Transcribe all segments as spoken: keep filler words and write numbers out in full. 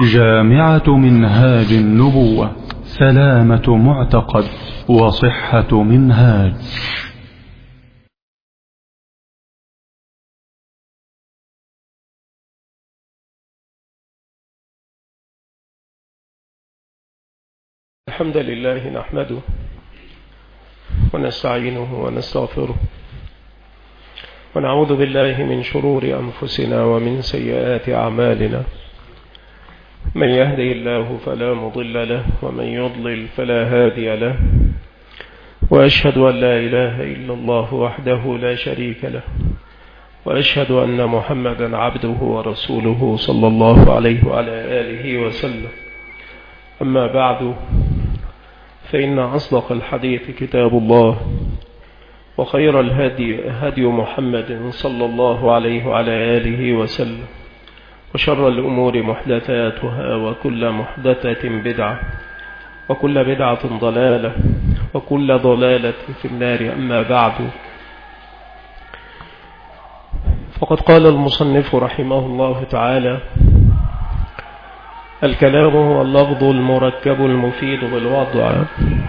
جامعة منهاج النبوة، سلامة معتقد وصحة منهاج. الحمد لله نحمده ونستعينه ونستغفره ونعوذ بالله من شرور أنفسنا ومن سيئات أعمالنا. من يهدي الله فلا مضل له ومن يضلل فلا هادي له، وأشهد أن لا إله إلا الله وحده لا شريك له، وأشهد أن محمدا عبده ورسوله صلى الله عليه وعلى آله وسلم. أما بعد، فإن أصدق الحديث كتاب الله، وخير الهدي هدي محمد صلى الله عليه وعلى آله وسلم، وشر الأمور محدثاتها، وكل محدثة بدعة، وكل بدعة ضلالة، وكل ضلالة في النار. أما بعد، فقد قال المصنف رحمه الله تعالى: الكلام هو اللفظ المركب المفيد بالوضع.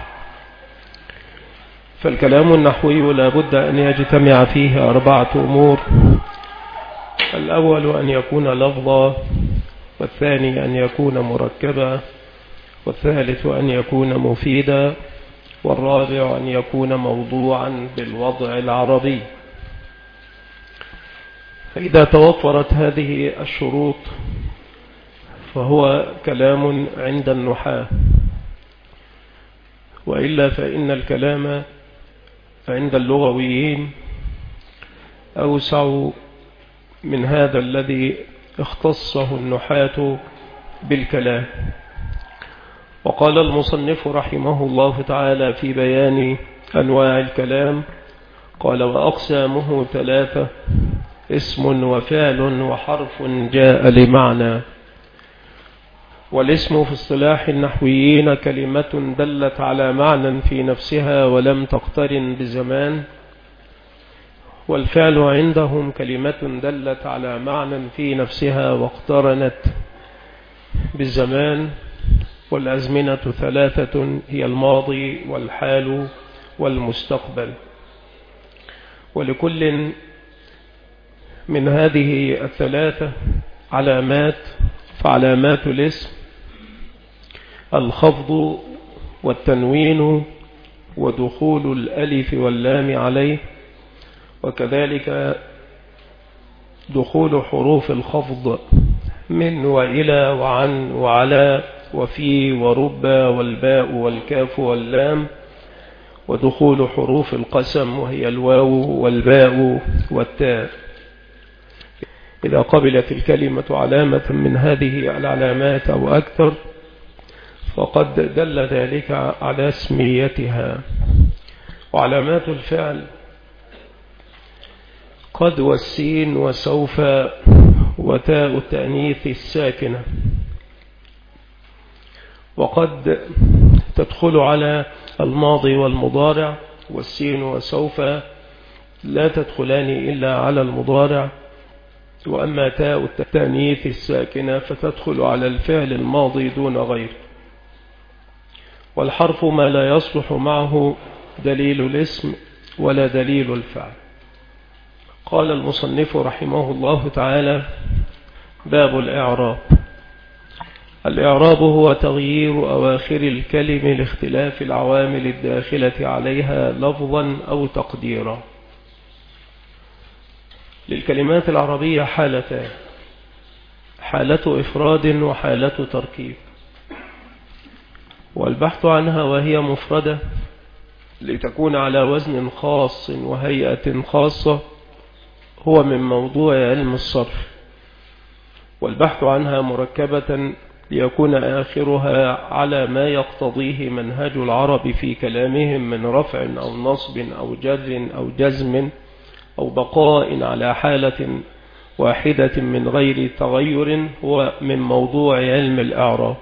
فالكلام النحوي لا بد أن يجتمع فيه أربعة أمور: الأول أن يكون لفظا، والثاني أن يكون مركبا، والثالث أن يكون مفيدا، والرابع أن يكون موضوعا بالوضع العربي. فإذا توفرت هذه الشروط فهو كلام عند النحاة، وإلا فإن الكلام عند اللغويين أوسع من هذا الذي اختصه النحاة بالكلام. وقال المصنف رحمه الله تعالى في بيان أنواع الكلام، قال: وأقسامه ثلاثة: اسم وفعل وحرف جاء لمعنى. والاسم في اصطلاح النحويين كلمة دلت على معنى في نفسها ولم تقترن بزمان. والفعل عندهم كلمة دلت على معنى في نفسها واقترنت بالزمان. والأزمنة ثلاثة: هي الماضي والحال والمستقبل. ولكل من هذه الثلاثة علامات، فعلامات الاسم الخفض والتنوين ودخول الألف واللام عليه، وكذلك دخول حروف الخفض من وإلى وعن وعلى وفي ورب والباء والكاف واللام، ودخول حروف القسم وهي الواو والباء والتاء. إذا قبلت الكلمة علامة من هذه العلامات أو أكثر فقد دل ذلك على اسميتها. وعلامات الفعل قد والسين وسوف وتاء التأنيث الساكنة، وقد تدخل على الماضي والمضارع، والسين وسوف لا تدخلان إلا على المضارع. وأما تاء التأنيث الساكنة فتدخل على الفعل الماضي دون غيره. والحرف ما لا يصلح معه دليل الاسم ولا دليل الفعل. قال المصنف رحمه الله تعالى: باب الإعراب. الإعراب هو تغيير أواخر الكلم لاختلاف العوامل الداخلة عليها لفظا أو تقديرا. للكلمات العربية حالتان: حالة إفراد وحالة تركيب. والبحث عنها وهي مفردة لتكون على وزن خاص وهيئة خاصة هو من موضوع علم الصرف. والبحث عنها مركبة ليكون آخرها على ما يقتضيه منهج العرب في كلامهم من رفع أو نصب أو جر أو جزم أو بقاء على حالة واحدة من غير تغير هو من موضوع علم الإعراب.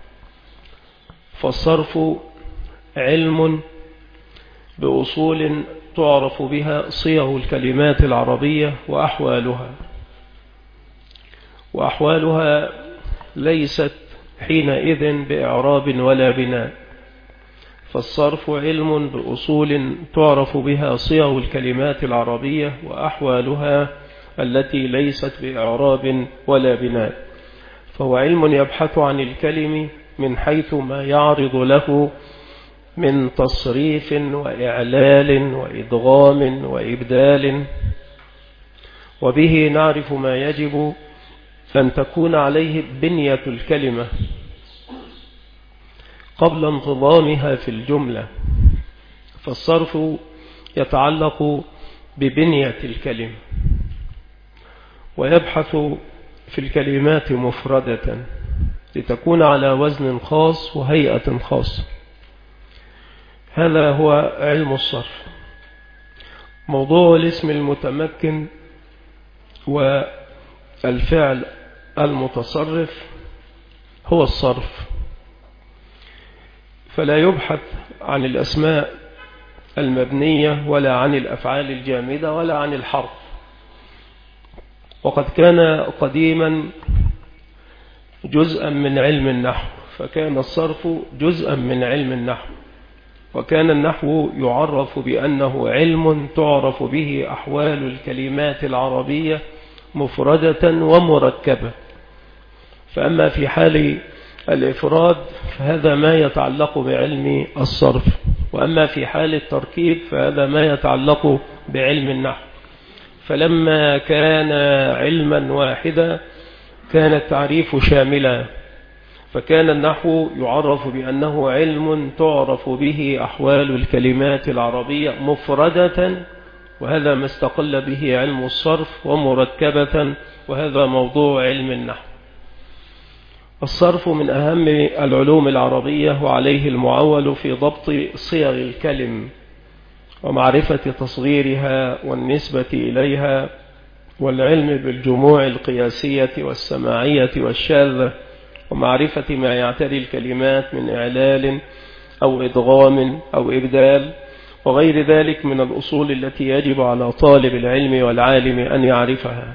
فالصرف علم بأصول تعرف بها صيغ الكلمات العربية وأحوالها. وأحوالها ليست حينئذ بإعراب ولا بناء، فالصرف علم بأصول تعرف بها صيغ الكلمات العربية وأحوالها التي ليست بإعراب ولا بناء، فهو علم يبحث عن الكلم من حيث ما يعرض له من تصريف وإعلال وإدغام وإبدال، وبه نعرف ما يجب أن تكون عليه بنية الكلمة قبل انتظامها في الجملة. فالصرف يتعلق ببنية الكلمة، ويبحث في الكلمات مفردة لتكون على وزن خاص وهيئة خاصة. هذا هو علم الصرف. موضوع الاسم المتمكن والفعل المتصرف هو الصرف، فلا يبحث عن الأسماء المبنية ولا عن الأفعال الجامدة ولا عن الحرف. وقد كان قديما جزءا من علم النحو، فكان الصرف جزءا من علم النحو، وكان النحو يعرف بأنه علم تعرف به أحوال الكلمات العربية مفردة ومركبة. فأما في حال الإفراد فهذا ما يتعلق بعلم الصرف، وأما في حال التركيب فهذا ما يتعلق بعلم النحو. فلما كان علما واحدا كان التعريف شاملا، فكان النحو يعرف بأنه علم تعرف به أحوال الكلمات العربية مفردة، وهذا ما استقل به علم الصرف، ومركبة، وهذا موضوع علم النحو. الصرف من أهم العلوم العربية، وعليه المعول في ضبط صيغ الكلم ومعرفة تصغيرها والنسبة إليها، والعلم بالجموع القياسية والسماعية والشاذة، ومعرفة ما يعتري الكلمات من إعلال أو إدغام أو إبدال وغير ذلك من الأصول التي يجب على طالب العلم والعالم أن يعرفها.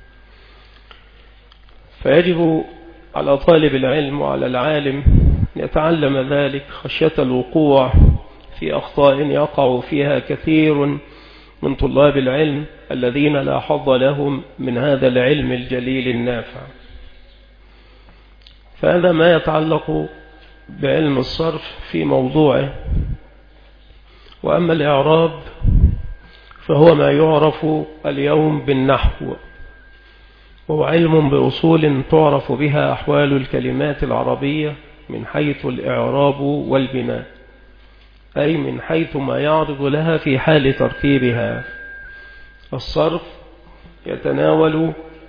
فيجب على طالب العلم وعلى العالم يتعلم ذلك خشية الوقوع في أخطاء يقع فيها كثير من طلاب العلم الذين لا حظ لهم من هذا العلم الجليل النافع. فهذا ما يتعلق بعلم الصرف في موضوعه. وأما الإعراب فهو ما يعرف اليوم بالنحو، وهو علم بأصول تعرف بها أحوال الكلمات العربية من حيث الإعراب والبناء، أي من حيث ما يعرض لها في حال تركيبها. الصرف يتناول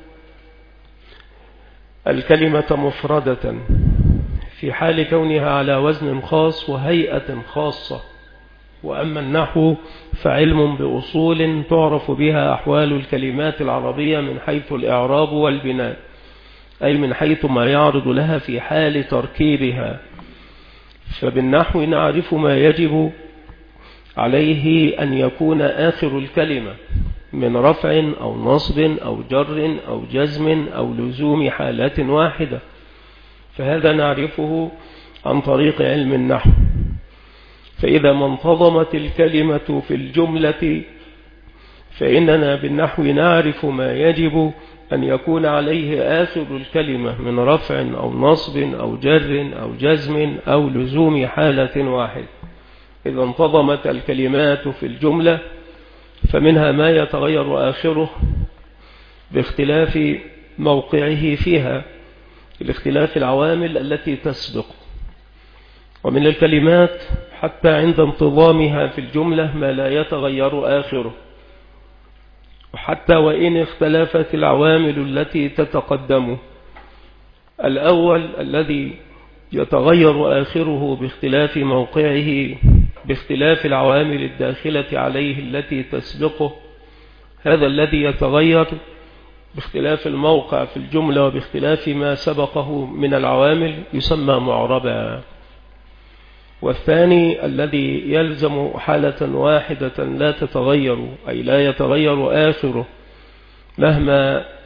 الكلمة مفردة في حال كونها على وزن خاص وهيئة خاصة. وأما النحو فعلم بأصول تعرف بها أحوال الكلمات العربية من حيث الإعراب والبناء، أي من حيث ما يعرض لها في حال تركيبها. فبالنحو نعرف ما يجب عليه أن يكون آخر الكلمة من رفع أو نصب أو جر أو جزم أو لزوم حالة واحدة، فهذا نعرفه عن طريق علم النحو. فإذا ما انتظمت الكلمة في الجملة فإننا بالنحو نعرف ما يجب أن يكون عليه آخر الكلمة من رفع أو نصب أو جر أو جزم أو لزوم حالة واحد. إذا انتظمت الكلمات في الجملة فمنها ما يتغير آخره باختلاف موقعه فيها، باختلاف العوامل التي تسبق. ومن الكلمات حتى عند انتظامها في الجملة ما لا يتغير آخره، وحتى وإن اختلفت العوامل التي تتقدم. الأول الذي يتغير آخره باختلاف موقعه باختلاف العوامل الداخلة عليه التي تسبقه، هذا الذي يتغير باختلاف الموقع في الجملة وباختلاف ما سبقه من العوامل يسمى معربا. والثاني الذي يلزم حالة واحدة لا تتغير، أي لا يتغير آخره مهما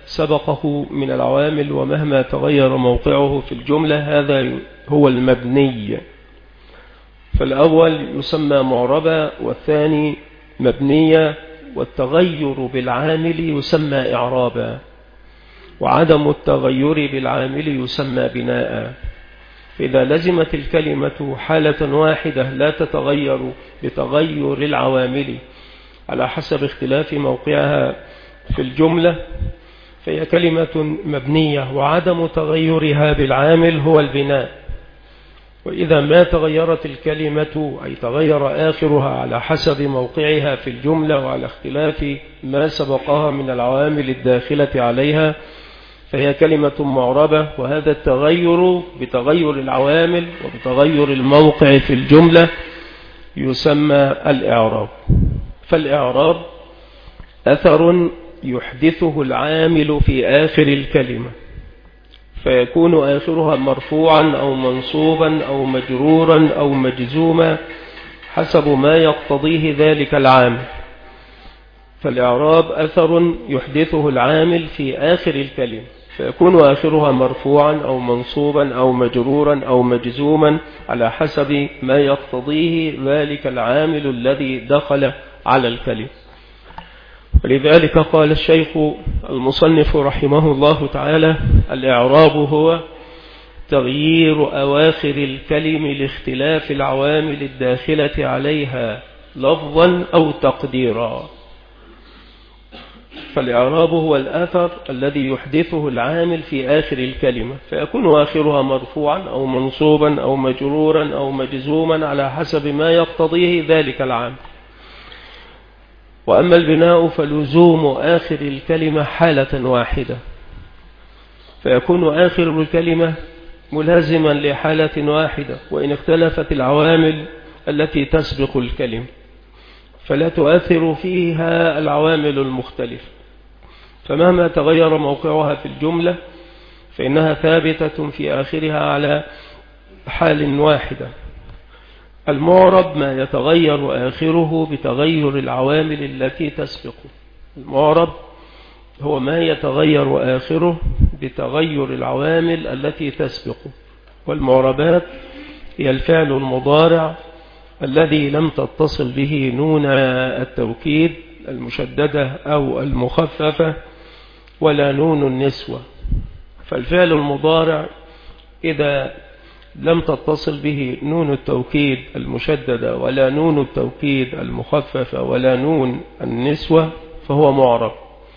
سبقه من العوامل ومهما تغير موقعه في الجملة هذا هو المبني. فالأول يسمى معربا والثاني مبنيا، والتغير بالعامل يسمى إعرابا، وعدم التغير بالعامل يسمى بناء. فإذا لزمت الكلمة حالة واحدة لا تتغير بتغير العوامل على حسب اختلاف موقعها في الجملة فهي كلمة مبنية، وعدم تغيرها بالعامل هو البناء. وإذا ما تغيرت الكلمة أي تغير آخرها على حسب موقعها في الجملة وعلى اختلاف ما سبقها من العوامل الداخلة عليها فهي كلمة معربة، وهذا التغير بتغير العوامل وبتغير الموقع في الجملة يسمى الإعراب. فالإعراب أثر يحدثه العامل في آخر الكلمة، فيكون آخرها مرفوعا أو منصوبا أو مجرورا أو مجزوما حسب ما يقتضيه ذلك العامل. فالإعراب أثر يحدثه العامل في آخر الكلمة، فيكون آخرها مرفوعا أو منصوبا أو مجرورا أو مجزوما على حسب ما يقتضيه ذلك العامل الذي دخل على الكلمة. ولذلك قال الشيخ المصنف رحمه الله تعالى: الإعراب هو تغيير أواخر الكلم لاختلاف العوامل الداخلة عليها لفظا أو تقديرا. فالإعراب هو الأثر الذي يحدثه العامل في آخر الكلمة، فيكون آخرها مرفوعا أو منصوبا أو مجرورا أو مجزوما على حسب ما يقتضيه ذلك العامل. وأما البناء فلزوم آخر الكلمة حالة واحدة، فيكون آخر الكلمة ملازما لحالة واحدة وإن اختلفت العوامل التي تسبق الكلمة، فلا تؤثر فيها العوامل المختلفة، فمهما تغير موقعها في الجملة فإنها ثابتة في آخرها على حال واحدة. المعرب ما يتغير آخره بتغير العوامل التي تسبقه. المعرب هو ما يتغير آخره بتغير العوامل التي تسبقه. والمعربات هي الفعل المضارع الذي لم تتصل به نون التوكيد المشددة أو المخففة ولا نون النسوة. فالفعل المضارع إذا لم تتصل به نون التوكيد المشددة ولا نون التوكيد المخففة ولا نون النسوة فهو معرب.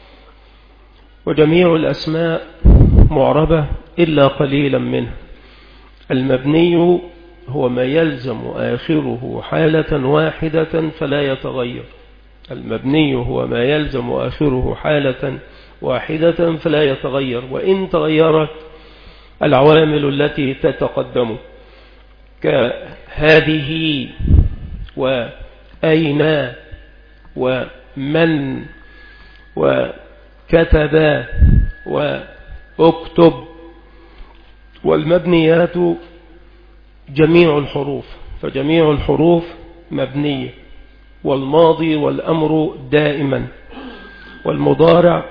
وجميع الأسماء معربة إلا قليلا منها. المبني هو ما يلزم آخره حالة واحدة فلا يتغير. المبني هو ما يلزم آخره حالة واحدة فلا يتغير، وإن تغيرت العوامل التي تتقدم كهذه وأين ومن وكتب وأكتب. والمبنيات جميع الحروف، فجميع الحروف مبنية، والماضي والأمر دائما، والمضارع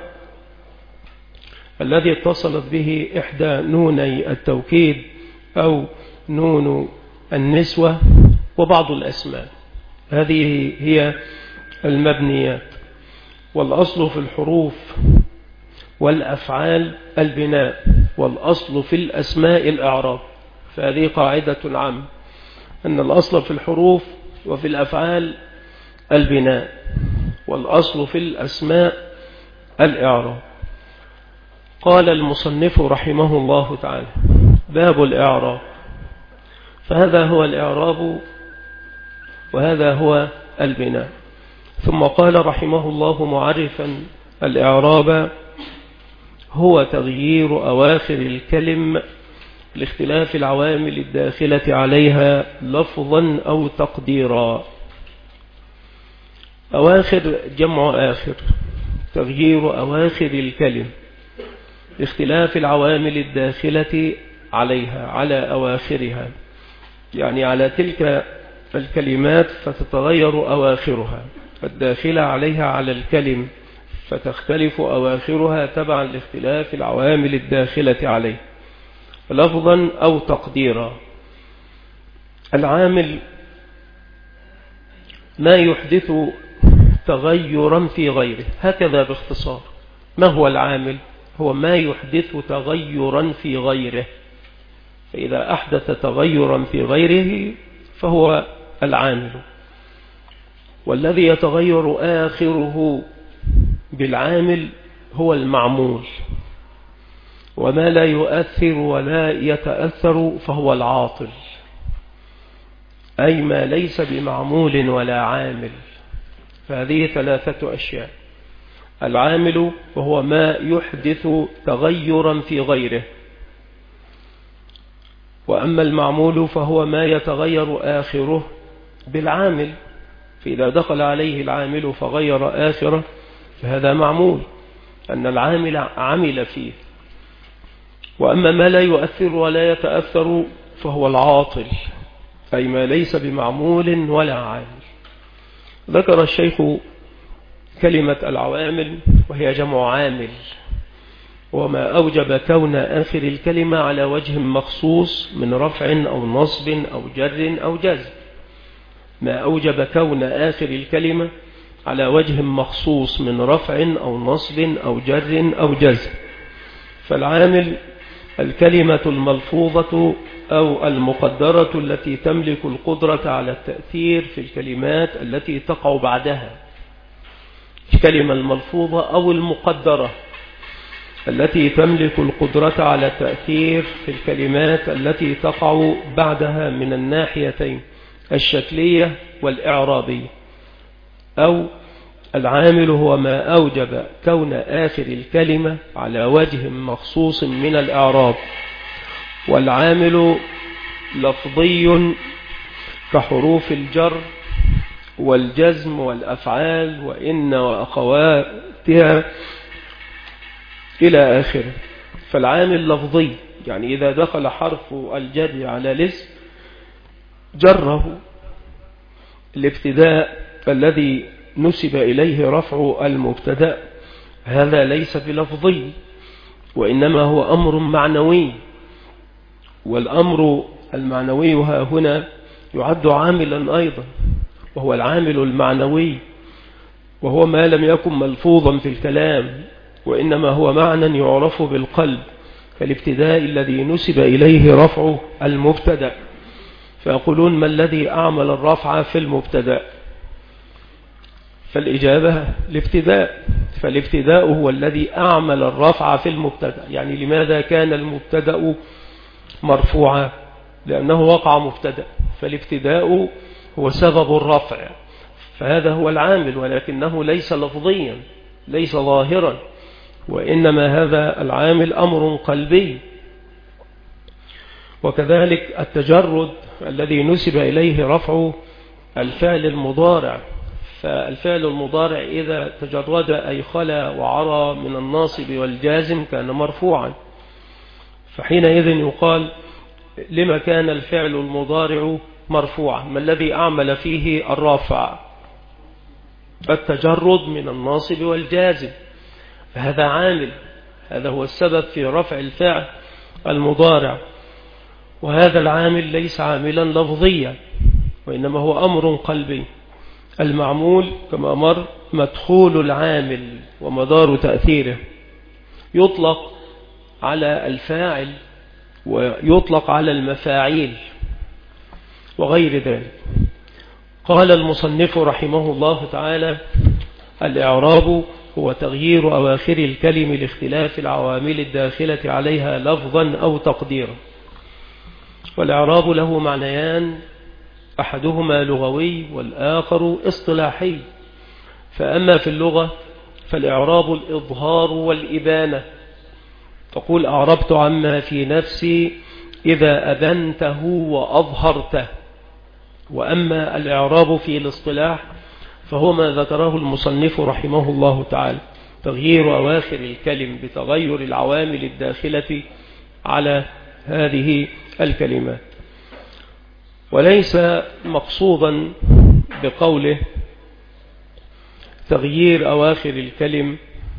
الذي اتصلت به إحدى نوني التوكيد أو نون النسوة، وبعض الأسماء. هذه هي المبنيات. والأصل في الحروف والأفعال البناء، والأصل في الأسماء الإعراب. فهذه قاعدة عامة أن الأصل في الحروف وفي الأفعال البناء، والأصل في الأسماء الإعراب. قال المصنف رحمه الله تعالى: باب الإعراب. فهذا هو الإعراب وهذا هو البناء. ثم قال رحمه الله معرفا الإعراب: هو تغيير أواخر الكلم لاختلاف العوامل الداخلة عليها لفظا أو تقديرا. أواخر جمع آخر، تغيير أواخر الكلم لاختلاف العوامل الداخلة عليها على أواخرها، يعني على تلك الكلمات فتتغير أواخرها الداخلة عليها على الكلم فتختلف أواخرها تبعا لاختلاف العوامل الداخلة عليه لفظا أو تقديرا. العامل ما يحدث تغيرا في غيره، هكذا باختصار. ما هو العامل؟ هو ما يحدث تغيرا في غيره، فإذا أحدث تغيرا في غيره فهو العامل. والذي يتغير آخره بالعامل هو المعمول، وما لا يؤثر ولا يتأثر فهو العاطل، أي ما ليس بمعمول ولا عامل. فهذه ثلاثة أشياء: العامل وهو ما يحدث تغيرا في غيره، وأما المعمول فهو ما يتغير آخره بالعامل، فإذا دخل عليه العامل فغير آخره فهذا معمول، أن العامل عمل فيه. وأما ما لا يؤثر ولا يتأثر فهو العاطل، أي ما ليس بمعمول ولا عامل. ذكر الشيخ كلمة العوامل وهي جمع عامل، وما أوجب كون آخر الكلمة على وجه مخصوص من رفع أو نصب أو جر أو جزم. ما أوجب كون آخر الكلمة على وجه مخصوص من رفع أو نصب أو جر أو جزم. فالعامل الكلمة الملفوظة أو المقدرة التي تملك القدرة على التأثير في الكلمات التي تقع بعدها. الكلمة الملفوظة أو المقدرة التي تملك القدرة على التأثير في الكلمات التي تقع بعدها من الناحيتين الشكلية والإعرابية. أو العامل هو ما أوجب كون آخر الكلمة على وجه مخصوص من الإعراب. والعامل لفظي كحروف الجر والجزم والأفعال وإن وأخواتها إلى آخره. فالعامل لفظي، يعني إذا دخل حرف الجر على الاسم جره الابتداء الذي نسب إليه رفع المبتدأ، هذا ليس بلفظي وإنما هو أمر معنوي. والأمر المعنوي ها هنا يعد عاملا أيضا، وهو العامل المعنوي، وهو ما لم يكن ملفوظا في الكلام وإنما هو معنى يعرف بالقلب، كالابتداء الذي نسب إليه رفع المبتدأ. فيقولون ما الذي أعمل الرفع في المبتدأ؟ فالإجابة الابتداء. فالابتداء هو الذي أعمل الرفع في المبتدأ. يعني لماذا كان المبتدأ مرفوعا؟ لأنه وقع مبتدأ، فالابتداء هو سبب الرفع، فهذا هو العامل، ولكنه ليس لفظيا، ليس ظاهرا، وإنما هذا العامل أمر قلبي. وكذلك التجرد الذي نسب إليه رفع الفعل المضارع. فالفعل المضارع إذا تجرد أي خلا وعرى من الناصب والجازم كان مرفوعا. فحينئذ يقال لما كان الفعل المضارع مرفوعا؟ ما الذي أعمل فيه الرافع؟ التجرد من الناصب والجازم، فهذا عامل، هذا هو السبب في رفع الفعل المضارع. وهذا العامل ليس عاملا لفظيا وإنما هو أمر قلبي. المعمول كما مر مدخول العامل ومدار تأثيره، يطلق على الفاعل ويطلق على المفاعيل وغير ذلك. قال المصنف رحمه الله تعالى: الإعراب هو تغيير أواخر الكلم لاختلاف العوامل الداخلة عليها لفظا أو تقديرا. والإعراب له معنيان، أحدهما لغوي والآخر اصطلاحي. فأما في اللغة فالإعراب الإظهار والإبانة، تقول أعربت عما في نفسي إذا أبنته وأظهرته. وأما الإعراب في الاصطلاح فهو ما ذكره المصنف رحمه الله تعالى: تغيير أواخر الكلم بتغير العوامل الداخلة على هذه الكلمات. وليس مقصودا بقوله تغيير أواخر الكلم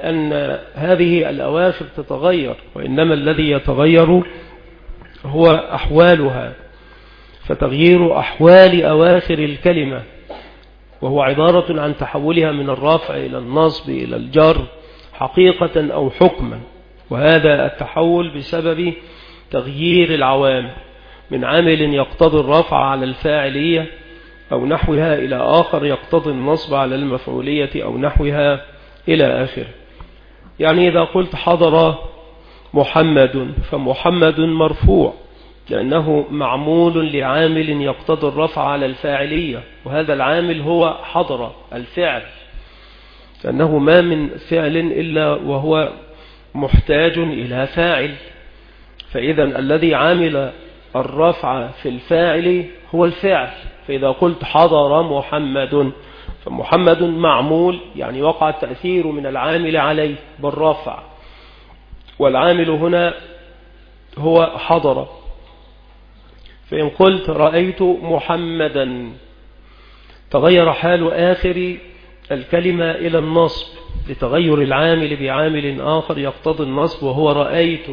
أن هذه الأواخر تتغير، وإنما الذي يتغير هو أحوالها، فتغيير أحوال أواخر الكلمة وهو عبارة عن تحولها من الرفع إلى النصب إلى الجر حقيقة أو حكما، وهذا التحول بسبب تغيير العوامل من عامل يقتضي الرفع على الفاعلية أو نحوها إلى آخر يقتضي النصب على المفعولية أو نحوها إلى آخر. يعني إذا قلت حضر محمد فمحمد مرفوع لأنه معمول لعامل يقتضي الرفع على الفاعلية، وهذا العامل هو حضر الفعل، لأنه ما من فعل إلا وهو محتاج إلى فاعل، فإذا الذي عامل الرفع في الفاعل هو الفعل. فإذا قلت حضر محمد فمحمد معمول، يعني وقع التأثير من العامل عليه بالرفع، والعامل هنا هو حضر. فإن قلت رأيت محمدا تغير حال آخر الكلمة إلى النصب لتغير العامل بعامل آخر يقتضي النصب وهو رأيت،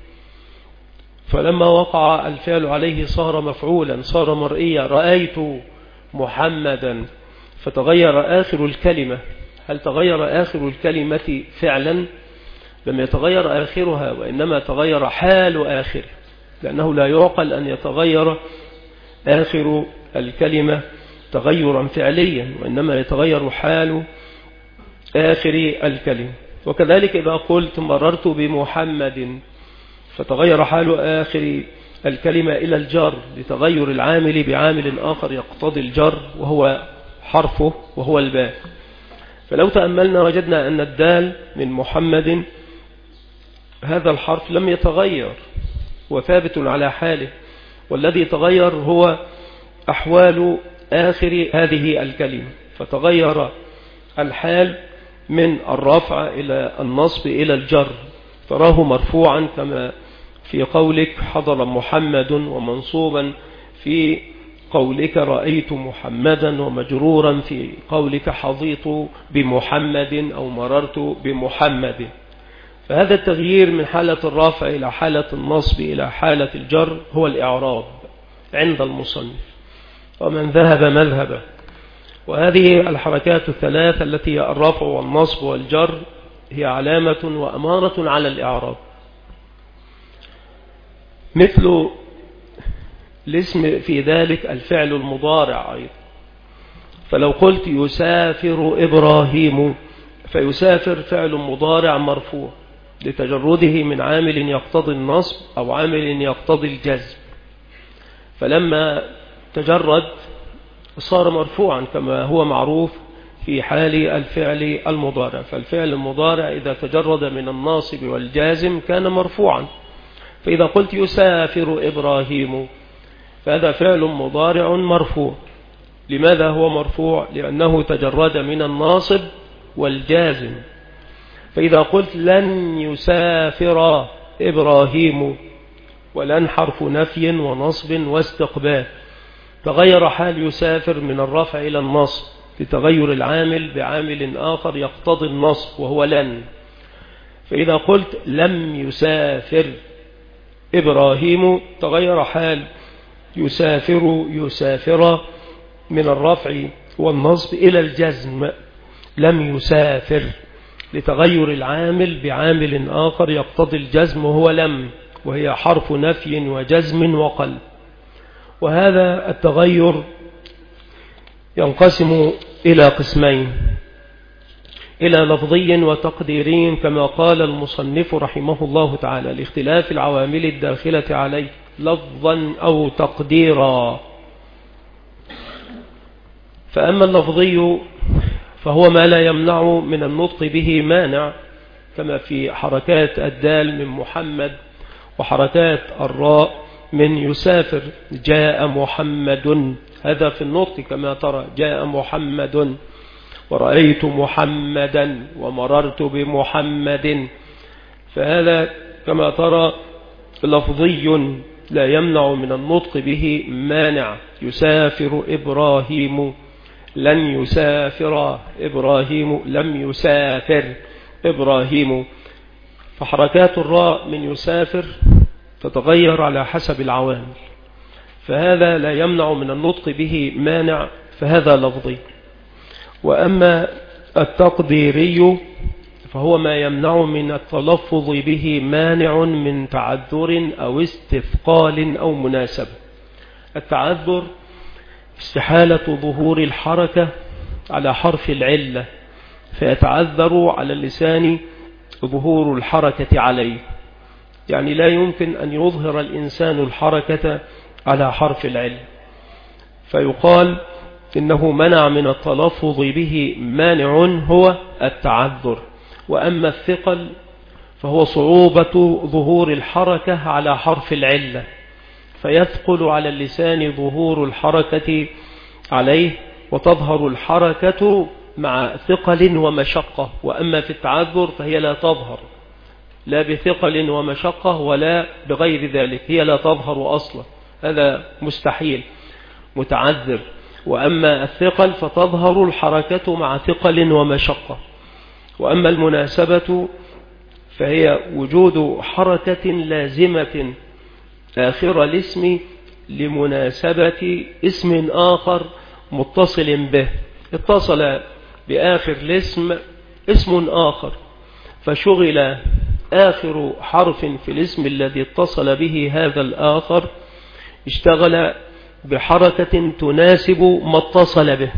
فلما وقع الفعل عليه صار مفعولا صار مرئيا رأيت محمدا، فتغير آخر الكلمة. هل تغير آخر الكلمة فعلا؟ لم يتغير آخرها، وإنما تغير حال آخر، لأنه لا يعقل أن يتغير آخر الكلمة تغيرا فعليا، وإنما يتغير حال آخر الكلمة. وكذلك إذا قلت مررت بمحمد فتغير حال آخر الكلمة إلى الجر لتغير العامل بعامل آخر يقتضي الجر وهو حرفه وهو الباء. فلو تأملنا وجدنا أن الدال من محمد هذا الحرف لم يتغير وثابت على حاله، والذي تغير هو أحوال آخر هذه الكلمة، فتغير الحال من الرفع إلى النصب إلى الجر، تراه مرفوعا كما في قولك حضر محمد، ومنصوبا في قولك رأيت محمدا، ومجرورا في قولك حظيت بمحمد أو مررت بمحمد. فهذا التغيير من حالة الرفع إلى حالة النصب إلى حالة الجر هو الإعراب عند المصنف ومن ذهب مذهبه. وهذه الحركات الثلاث التي هي الرفع والنصب والجر هي علامة وأمارة على الإعراب. مثل الاسم في ذلك الفعل المضارع أيضا، فلو قلت يسافر إبراهيم فيسافر فعل مضارع مرفوع لتجرده من عامل يقتضي النصب أو عامل يقتضي الجزم، فلما تجرد صار مرفوعا كما هو معروف في حال الفعل المضارع. فالفعل المضارع إذا تجرد من الناصب والجازم كان مرفوعا. فإذا قلت يسافر إبراهيم فهذا فعل مضارع مرفوع. لماذا هو مرفوع؟ لأنه تجرد من الناصب والجازم. فإذا قلت لن يسافر إبراهيم، ولن حرف نفي ونصب واستقبال، تغير حال يسافر من الرفع إلى النصب لتغير العامل بعامل آخر يقتضي النصب وهو لن. فإذا قلت لم يسافر إبراهيم تغير حال يسافر يسافر من الرفع والنصب إلى الجزم لم يسافر لتغير العامل بعامل آخر يقتضي الجزم وهو لم، وهي حرف نفي وجزم وقلب. وهذا التغير ينقسم إلى قسمين، إلى لفظي وتقديري كما قال المصنف رحمه الله تعالى لاختلاف العوامل الداخلة عليه لفظا أو تقديرا. فأما اللفظي فهو ما لا يمنع من النطق به مانع، كما في حركات الدال من محمد وحركات الراء من يسافر. جاء محمد هذا في النطق كما ترى جاء محمد، ورأيت محمدا ومررت بمحمد، فهذا كما ترى لفظي لا يمنع من النطق به مانع. يسافر إبراهيم لن يسافر إبراهيم لم يسافر إبراهيم. فحركات الراء من يسافر تتغير على حسب العوامل، فهذا لا يمنع من النطق به مانع، فهذا لفظي. وأما التقديري فهو ما يمنع من التلفظ به مانع من تعذر أو استثقال أو مناسبة. التعذر استحالة ظهور الحركة على حرف العلة، فيتعذر على اللسان ظهور الحركة عليه، يعني لا يمكن أن يظهر الإنسان الحركة على حرف العلة، فيقال إنه منع من التلفظ به مانع هو التعذر. وأما الثقل فهو صعوبة ظهور الحركة على حرف العلة، فيثقل على اللسان ظهور الحركة عليه، وتظهر الحركة مع ثقل ومشقة. وأما في التعذر فهي لا تظهر لا بثقل ومشقة ولا بغير ذلك، هي لا تظهر أصلا، هذا مستحيل متعذر. وأما الثقل فتظهر الحركة مع ثقل ومشقة. وأما المناسبة فهي وجود حركة لازمة آخر الاسم لمناسبة اسم آخر متصل به، اتصل بآخر الاسم اسم آخر، فشغل آخر حرف في الاسم الذي اتصل به هذا الآخر، اشتغل بحركة تناسب ما اتصل به.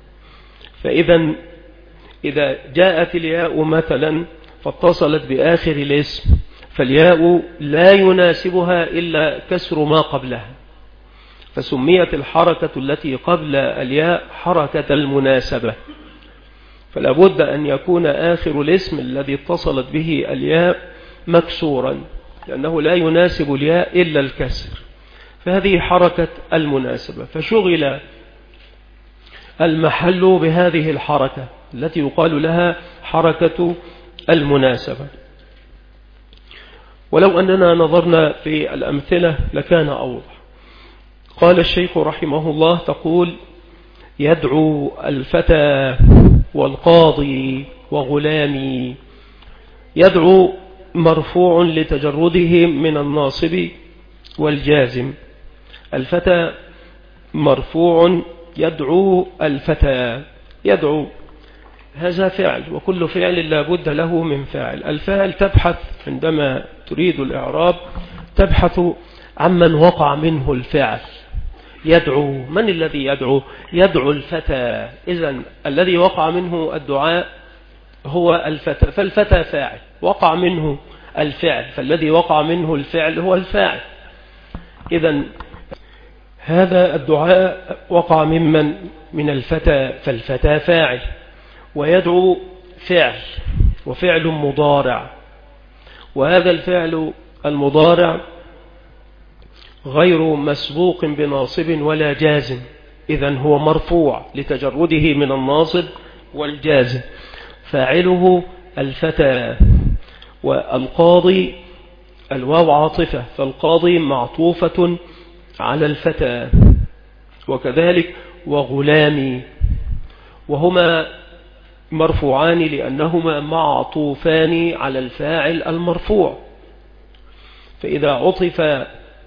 فإذا إذا جاءت الياء مثلا فاتصلت بآخر الاسم، فالياء لا يناسبها إلا كسر ما قبلها، فسميت الحركة التي قبل الياء حركة المناسبة. فلا بد أن يكون آخر الاسم الذي اتصلت به الياء مكسورا، لأنه لا يناسب الياء إلا الكسر، فهذه حركة المناسبة. فشغل المحل بهذه الحركة التي يقال لها حركة المناسبة. ولو أننا نظرنا في الأمثلة لكان أوضح. قال الشيخ رحمه الله: تقول يدعو الفتى والقاضي وغلامي. يدعو مرفوع لتجرده من الناصب والجازم. الفتى مرفوع، يدعو الفتى. يدعو هذا فعل، وكل فعل لا بد له من فاعل. الفاعل تبحث عندما تريد الإعراب، تبحث عمن وقع منه الفعل. يدعو، من الذي يدعو؟ يدعو الفتى. إذن الذي وقع منه الدعاء هو الفتى، فالفتى فاعل وقع منه الفعل، فالذي وقع منه الفعل هو الفاعل. إذن هذا الدعاء وقع ممن؟ من الفتى، فالفتى فاعل. ويدعو فعل، وفعل مضارع، وهذا الفعل المضارع غير مسبوق بناصب ولا جازم، إذن هو مرفوع لتجرده من الناصب والجازم. فاعله الفتى. والقاضي الواو عاطفة، فالقاضي معطوفة على الفتى. وكذلك وغلامي، وهما مرفوعان لأنهما معطوفان على الفاعل المرفوع. فإذا عطف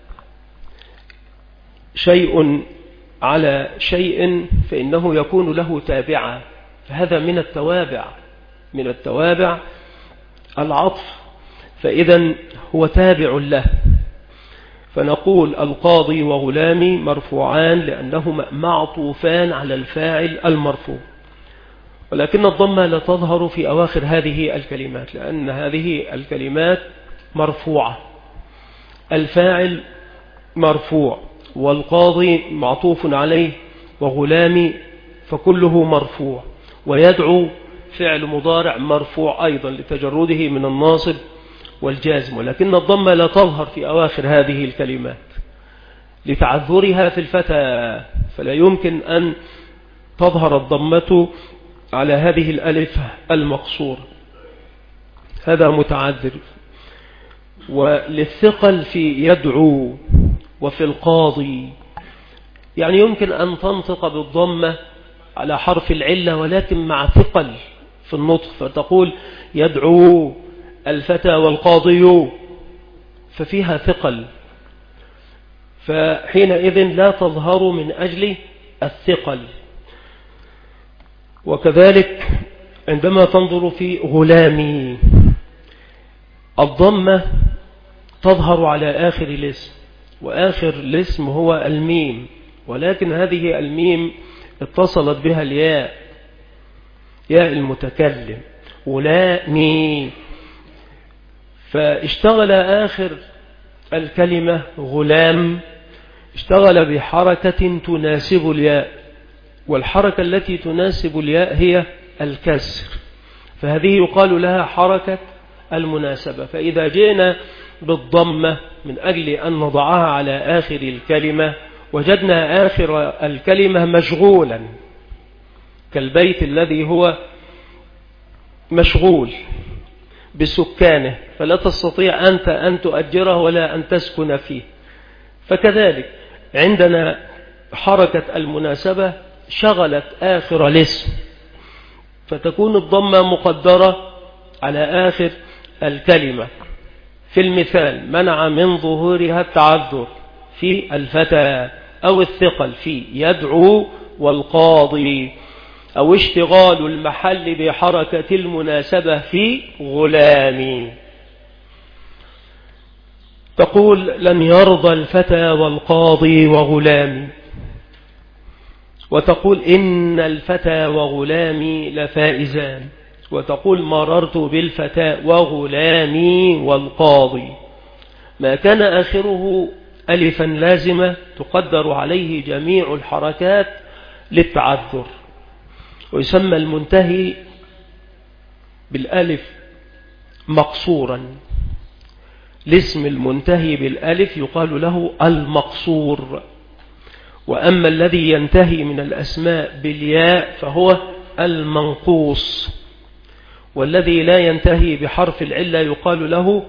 شيء على شيء فإنه يكون له تابعا، فهذا من التوابع من التوابع العطف، فإذا هو تابع له. فنقول القاضي وغلامي مرفوعان لأنهما معطوفان على الفاعل المرفوع. ولكن الضمة لا تظهر في أواخر هذه الكلمات، لأن هذه الكلمات مرفوعة. الفاعل مرفوع، والقاضي معطوف عليه، وغلامي فكله مرفوع. ويدعو فعل مضارع مرفوع أيضا لتجرده من الناصب والجازم، ولكن الضمة لا تظهر في أواخر هذه الكلمات لتعذرها في الفتى، فلا يمكن أن تظهر الضمة على هذه الألف المقصورة، هذا متعذر. وللثقل في يدعو وفي القاضي، يعني يمكن أن تنطق بالضمة على حرف العلة ولكن مع ثقل في النطق، فتقول يدعو الفتى والقاضي، ففيها ثقل، فحينئذ لا تظهر من أجل الثقل. وكذلك عندما تنظر في غلامي، الضمة تظهر على آخر الاسم، وآخر الاسم هو الميم، ولكن هذه الميم اتصلت بها الياء، ياء المتكلم، غلامي، فاشتغل آخر الكلمة غلام اشتغل بحركة تناسب الياء، والحركة التي تناسب الياء هي الكسر، فهذه يقال لها حركة المناسبة. فإذا جئنا بالضمة من أجل أن نضعها على آخر الكلمة وجدنا آخر الكلمة مشغولا، كالبيت الذي هو مشغول بسكانه، فلا تستطيع أنت أن تؤجره ولا أن تسكن فيه. فكذلك عندنا حركة المناسبة شغلت آخر الاسم، فتكون الضمة مقدرة على آخر الكلمة. في المثال منع من ظهورها التعذر في الفتى، أو الثقل في يدعو والقاضي، أو اشتغال المحل بحركة المناسبة في غلامي. تقول لن يرضى الفتى والقاضي وغلامي، وتقول إن الفتى وغلامي لفائزان، وتقول مررت بالفتى وغلامي والقاضي. ما كان آخره ألفا لازمة تقدر عليه جميع الحركات للتعذر، ويسمى المنتهي بالألف مقصورا. الاسم المنتهي بالألف يقال له المقصور، وأما الذي ينتهي من الأسماء بالياء فهو المنقوص، والذي لا ينتهي بحرف العلة يقال له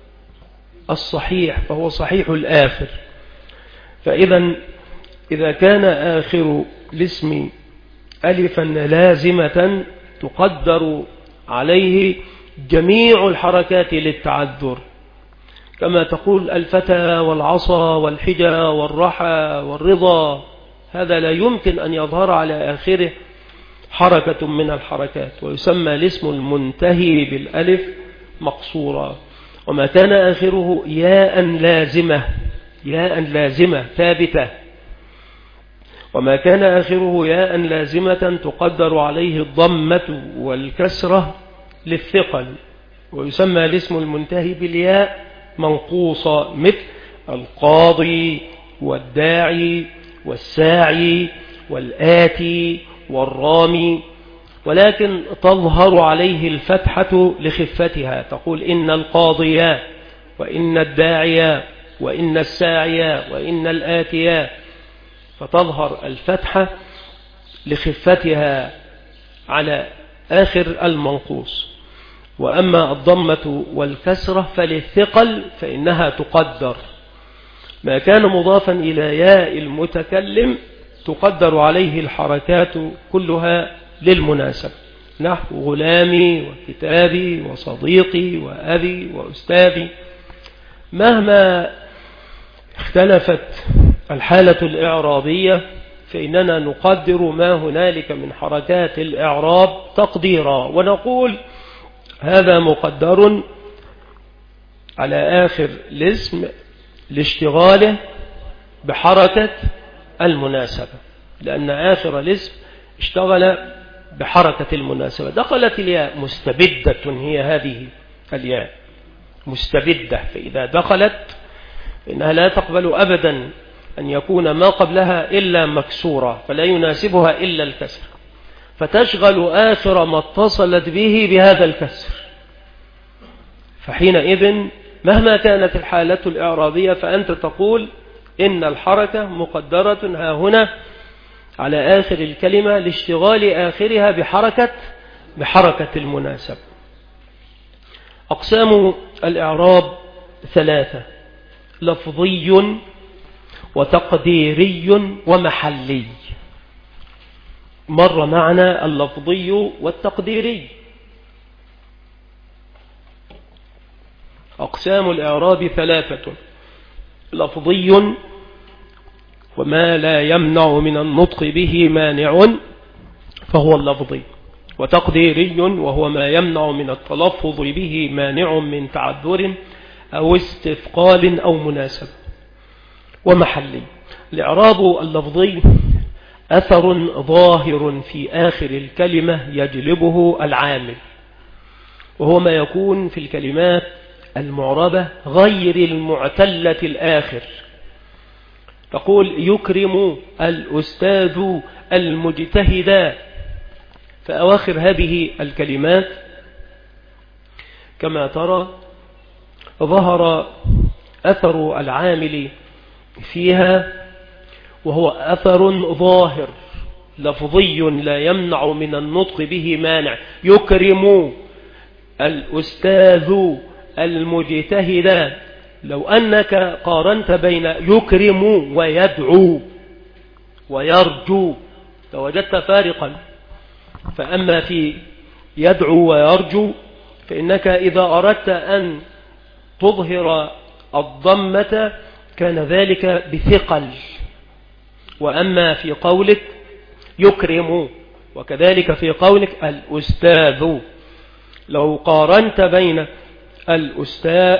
الصحيح، فهو صحيح الآخر. فإذا إذا كان آخر الاسم ألفا لازمة تقدر عليه جميع الحركات للتعذر، كما تقول الفتى والعصا والحجى والرحى والرضا، هذا لا يمكن أن يظهر على آخره حركة من الحركات، ويسمى الاسم المنتهي بالألف مقصورا. وما كان آخره ياء لازمة، ياء لازمة ثابتة، وما كان آخره ياء لازمة تقدر عليه الضمة والكسرة للثقل، ويسمى الاسم المنتهي بالياء منقوصة، مثل القاضي والداعي والساعي والآتي والرامي، ولكن تظهر عليه الفتحة لخفتها، تقول إن القاضيا وإن الداعيا وإن الساعيا وإن الآتيا، فتظهر الفتحة لخفتها على آخر المنقوص. وأما الضمة والكسرة فللثقل فإنها تقدر، ما كان مضافا إلى ياء المتكلم تقدر عليه الحركات كلها للمناسب، نحو غلامي وكتابي وصديقي وأبي وأستاذي. مهما اختلفت الحالة الإعرابية فإننا نقدر ما هنالك من حركات الإعراب تقديرا، ونقول هذا مقدر على آخر الاسم لاشتغاله بحركة المناسبة، لأن آخر الاسم اشتغل بحركة المناسبة. دخلت الياء مستبدة، هي هذه الياء مستبدة، فإذا دخلت إنها لا تقبل أبدا أن يكون ما قبلها إلا مكسورة، فلا يناسبها إلا الكسر، فتشغل آخر ما اتصلت به بهذا الكسر. فحينئذ مهما كانت الحالة الإعرابية فأنت تقول إن الحركة مقدرة ها هنا على آخر الكلمة لاشتغال آخرها بحركة بحركة المناسب. أقسام الإعراب ثلاثة: لفظي وتقديري ومحلي. مر معنا اللفظي والتقديري، أقسام الإعراب ثلاثة: لفظي، وما لا يمنع من النطق به مانع فهو اللفظي، وتقديري، وهو ما يمنع من التلفظ به مانع من تعذر أو استثقال أو مناسب، ومحلي. الإعراب اللفظي أثر ظاهر في آخر الكلمة يجلبه العامل، وهو ما يكون في الكلمات المعربة غير المعتلة الآخر. تقول يكرم الأستاذ المجتهد، فأواخر هذه الكلمات كما ترى ظهر أثر العامل فيها، وهو أثر ظاهر لفظي لا يمنع من النطق به مانع. يكرم الأستاذ المجتهد، لو أنك قارنت بين يكرم ويدعو ويرجو لوجدت فارقا. فأما في يدعو ويرجو فإنك إذا أردت أن تظهر الضمة كان ذلك بثقل، وأما في قولك يكرم وكذلك في قولك الأستاذ، لو قارنت بين الأستاذ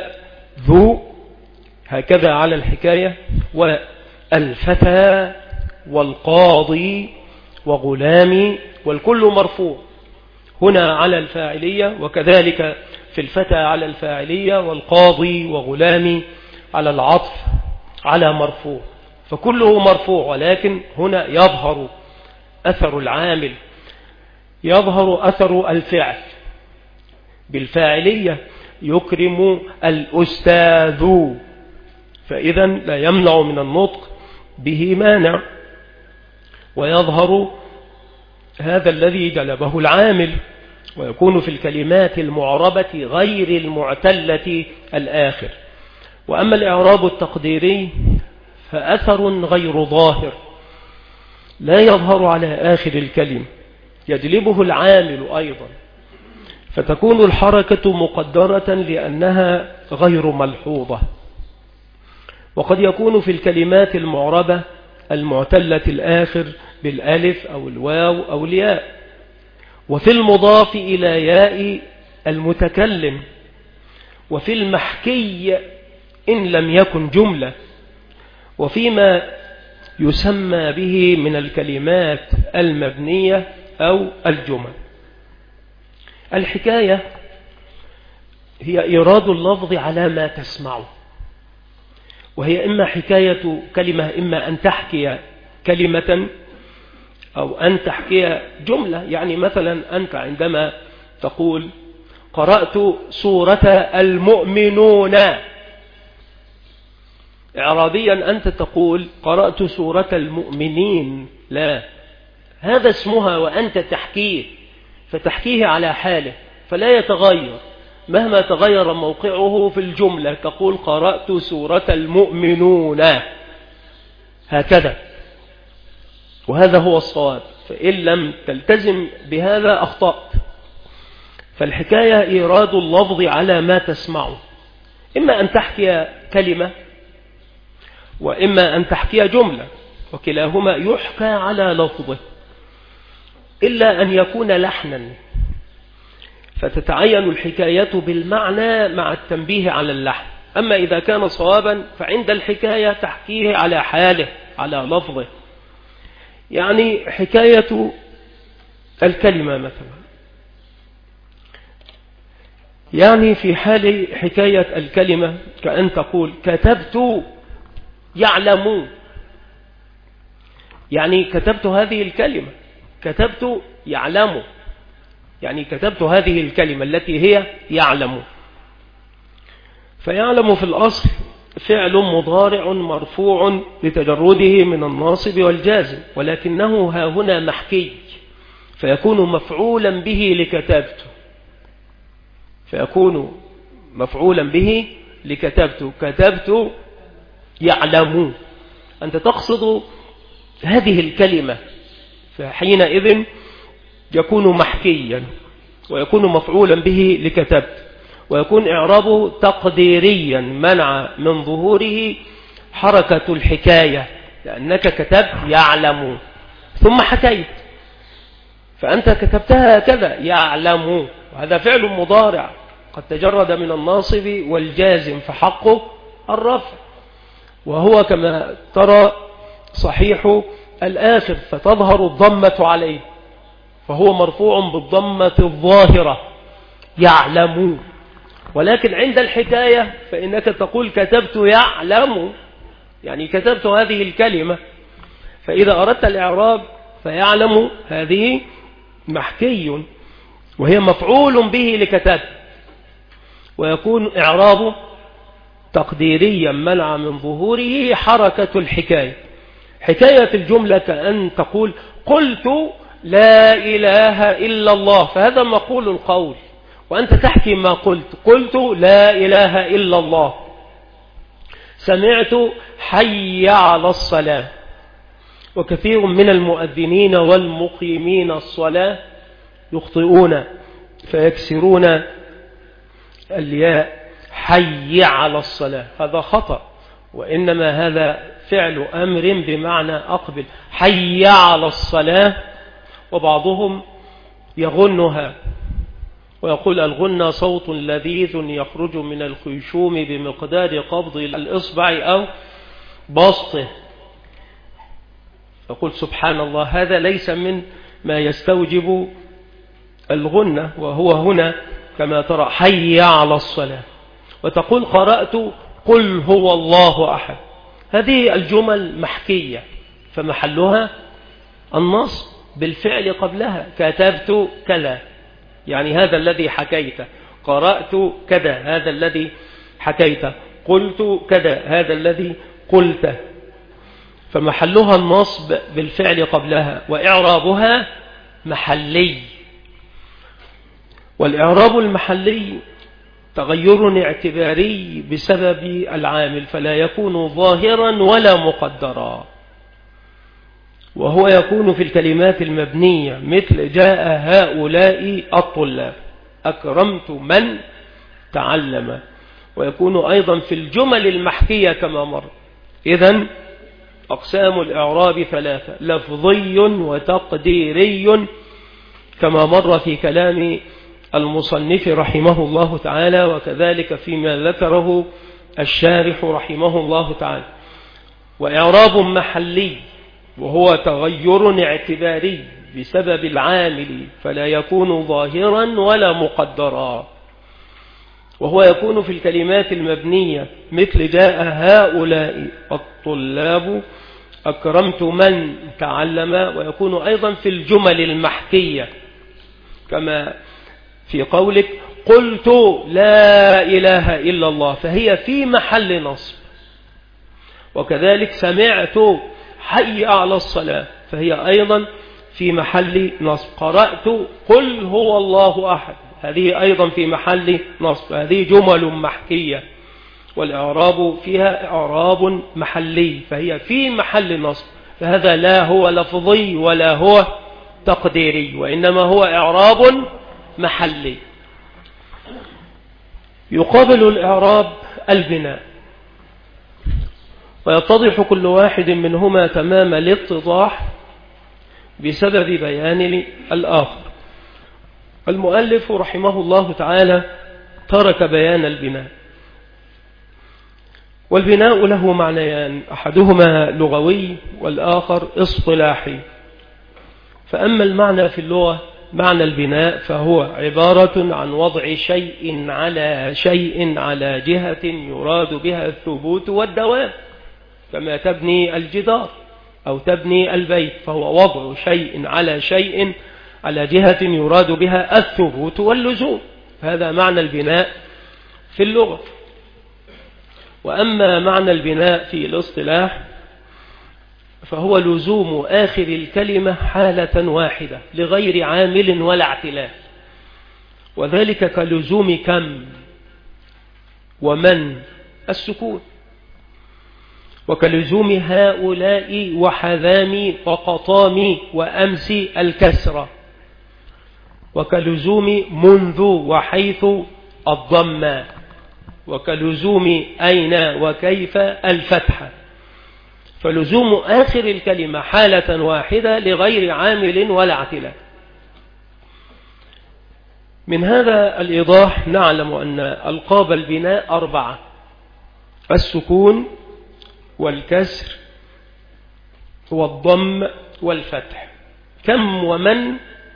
هكذا على الحكاية والفتى والقاضي وغلامي، والكل مرفوع هنا على الفاعلية، وكذلك في الفتى على الفاعلية، والقاضي وغلامي على العطف على مرفوع، فكله مرفوع، ولكن هنا يظهر أثر العامل، يظهر أثر الفعل بالفاعلية يكرم الأستاذ، فإذا لا يمنع من النطق به مانع، ويظهر هذا الذي جلبه العامل، ويكون في الكلمات المعربة غير المعتلة الآخر. وأما الإعراب التقديري فأثر غير ظاهر لا يظهر على آخر الكلمة، يجلبه العامل أيضا، فتكون الحركة مقدرة لأنها غير ملحوظة. وقد يكون في الكلمات المعربة المعتلة الآخر بالألف أو الواو أو الياء، وفي المضاف إلى ياء المتكلم، وفي المحكي إن لم يكن جملة، وفيما يسمى به من الكلمات المبنية أو الجمل. الحكاية هي إيراد اللفظ على ما تسمعه، وهي إما حكاية كلمة، إما أن تحكي كلمة أو أن تحكي جملة. يعني مثلا أنت عندما تقول قرأت سورة المؤمنون، إعرابيا أنت تقول قرأت سورة المؤمنين، لا، هذا اسمها وأنت تحكيه، فتحكيه على حاله فلا يتغير مهما تغير موقعه في الجملة، تقول قرأت سورة المؤمنون هكذا، وهذا هو الصواب، فإن لم تلتزم بهذا أخطأت. فالحكاية إيراد اللفظ على ما تسمعه، إما أن تحكي كلمة وإما أن تحكي جملة، وكلاهما يحكى على لفظه إلا أن يكون لحنا، فتتعين الحكاية بالمعنى مع التنبيه على اللحن. أما إذا كان صوابا فعند الحكاية تحكيه على حاله على لفظه. يعني حكاية الكلمة مثلا، يعني في حال حكاية الكلمة كأن تقول كتبت يعلم، يعني كتبت هذه الكلمة، كتبت يعلم، يعني كتبت هذه الكلمة التي هي يعلم. فيعلم في الأصل فعل مضارع مرفوع لتجرده من الناصب والجازم، ولكنه ها هنا محكي فيكون مفعولا به لكتبت، فيكون مفعولا به لكتبت، كتبت يعلم، أنت تقصد هذه الكلمة، فحينئذ يكون محكيا ويكون مفعولا به لكتبت. ويكون إعرابه تقديريا منع من ظهوره حركة الحكاية، لأنك كتبت يعلم ثم حكيت، فأنت كتبتها كذا يعلم، وهذا فعل مضارع قد تجرد من الناصب والجازم فحقه الرفع، وهو كما ترى صحيح الآخر فتظهر الضمة عليه، فهو مرفوع بالضمة الظاهرة يعلم. ولكن عند الحكاية فإنك تقول كتبت يعلم، يعني كتبت هذه الكلمة، فإذا أردت الإعراب فيعلم هذه محكي وهي مفعول به لكتبت، ويكون إعرابه تقديريا منع من ظهوره حركة الحكاية. حكاية الجملة كأن تقول قلت لا إله إلا الله، فهذا مقول القول، وأنت تحكي ما قلت، قلت لا إله إلا الله. سمعت حي على الصلاة، وكثير من المؤذنين والمقيمين الصلاة يخطئون فيكسرون الياء حي على الصلاة، هذا خطأ، وإنما هذا فعل أمر بمعنى أقبل حي على الصلاة. وبعضهم يغنها ويقول الغنى صوت لذيذ يخرج من الخيشوم بمقدار قبض الإصبع أو بسطه، يقول سبحان الله، هذا ليس من ما يستوجب الغنى، وهو هنا كما ترى حي على الصلاة. وتقول قرأت قل هو الله أحد، هذه الجمل محكية فمحلها النص بالفعل قبلها، كتبت كذا يعني هذا الذي حكيته، قرأت كذا هذا الذي حكيته، قلت كذا هذا الذي قلته، فمحلها النصب بالفعل قبلها، وإعرابها محلي. والإعراب المحلي تغير اعتباري بسبب العامل، فلا يكون ظاهرا ولا مقدرا، وهو يكون في الكلمات المبنية مثل جاء هؤلاء الطلاب، أكرمت من تعلم، ويكون أيضا في الجمل المحكية كما مر. إذن أقسام الإعراب ثلاثة، لفظي وتقديري كما مر في كلام المصنف رحمه الله تعالى، وكذلك فيما ذكره الشارح رحمه الله تعالى، وإعراب محلي وهو تغير اعتباري بسبب العامل، فلا يكون ظاهرا ولا مقدرا، وهو يكون في الكلمات المبنية مثل جاء هؤلاء الطلاب، أكرمت من تعلم، ويكون أيضا في الجمل المحكية كما في قولك قلت لا إله إلا الله، فهي في محل نصب. وكذلك سمعت حي على الصلاة، فهي أيضا في محل نصب. قرأت قل هو الله أحد، هذه أيضا في محل نصب، هذه جمل محكية، والإعراب فيها إعراب محلي، فهي في محل نصب، فهذا لا هو لفظي ولا هو تقديري، وإنما هو إعراب محلي. يقابل الإعراب البناء، ويتضح كل واحد منهما تمام الاتضاح بسبب بيان الآخر. المؤلف رحمه الله تعالى ترك بيان البناء، والبناء له معنيان، أحدهما لغوي والآخر اصطلاحي. فأما المعنى في اللغة معنى البناء فهو عبارة عن وضع شيء على شيء على جهة يراد بها الثبوت والدوام، كما تبني الجدار أو تبني البيت، فهو وضع شيء على شيء على جهة يراد بها الثبوت واللزوم، هذا معنى البناء في اللغة. وأما معنى البناء في الاصطلاح فهو لزوم آخر الكلمة حالة واحدة لغير عامل ولا اعتلال، وذلك كلزوم كم ومن السكون، وكلزوم هؤلاء وحذامي وقطامي وأمسي الكسرة، وكلزوم منذ وحيث الضم، وكلزوم أين وكيف الفتح، فلزوم آخر الكلمة حالة واحدة لغير عامل ولا اعتلال. من هذا الإيضاح نعلم أن ألقاب البناء أربعة: السكون والكسر والضم والفتح. كم ومن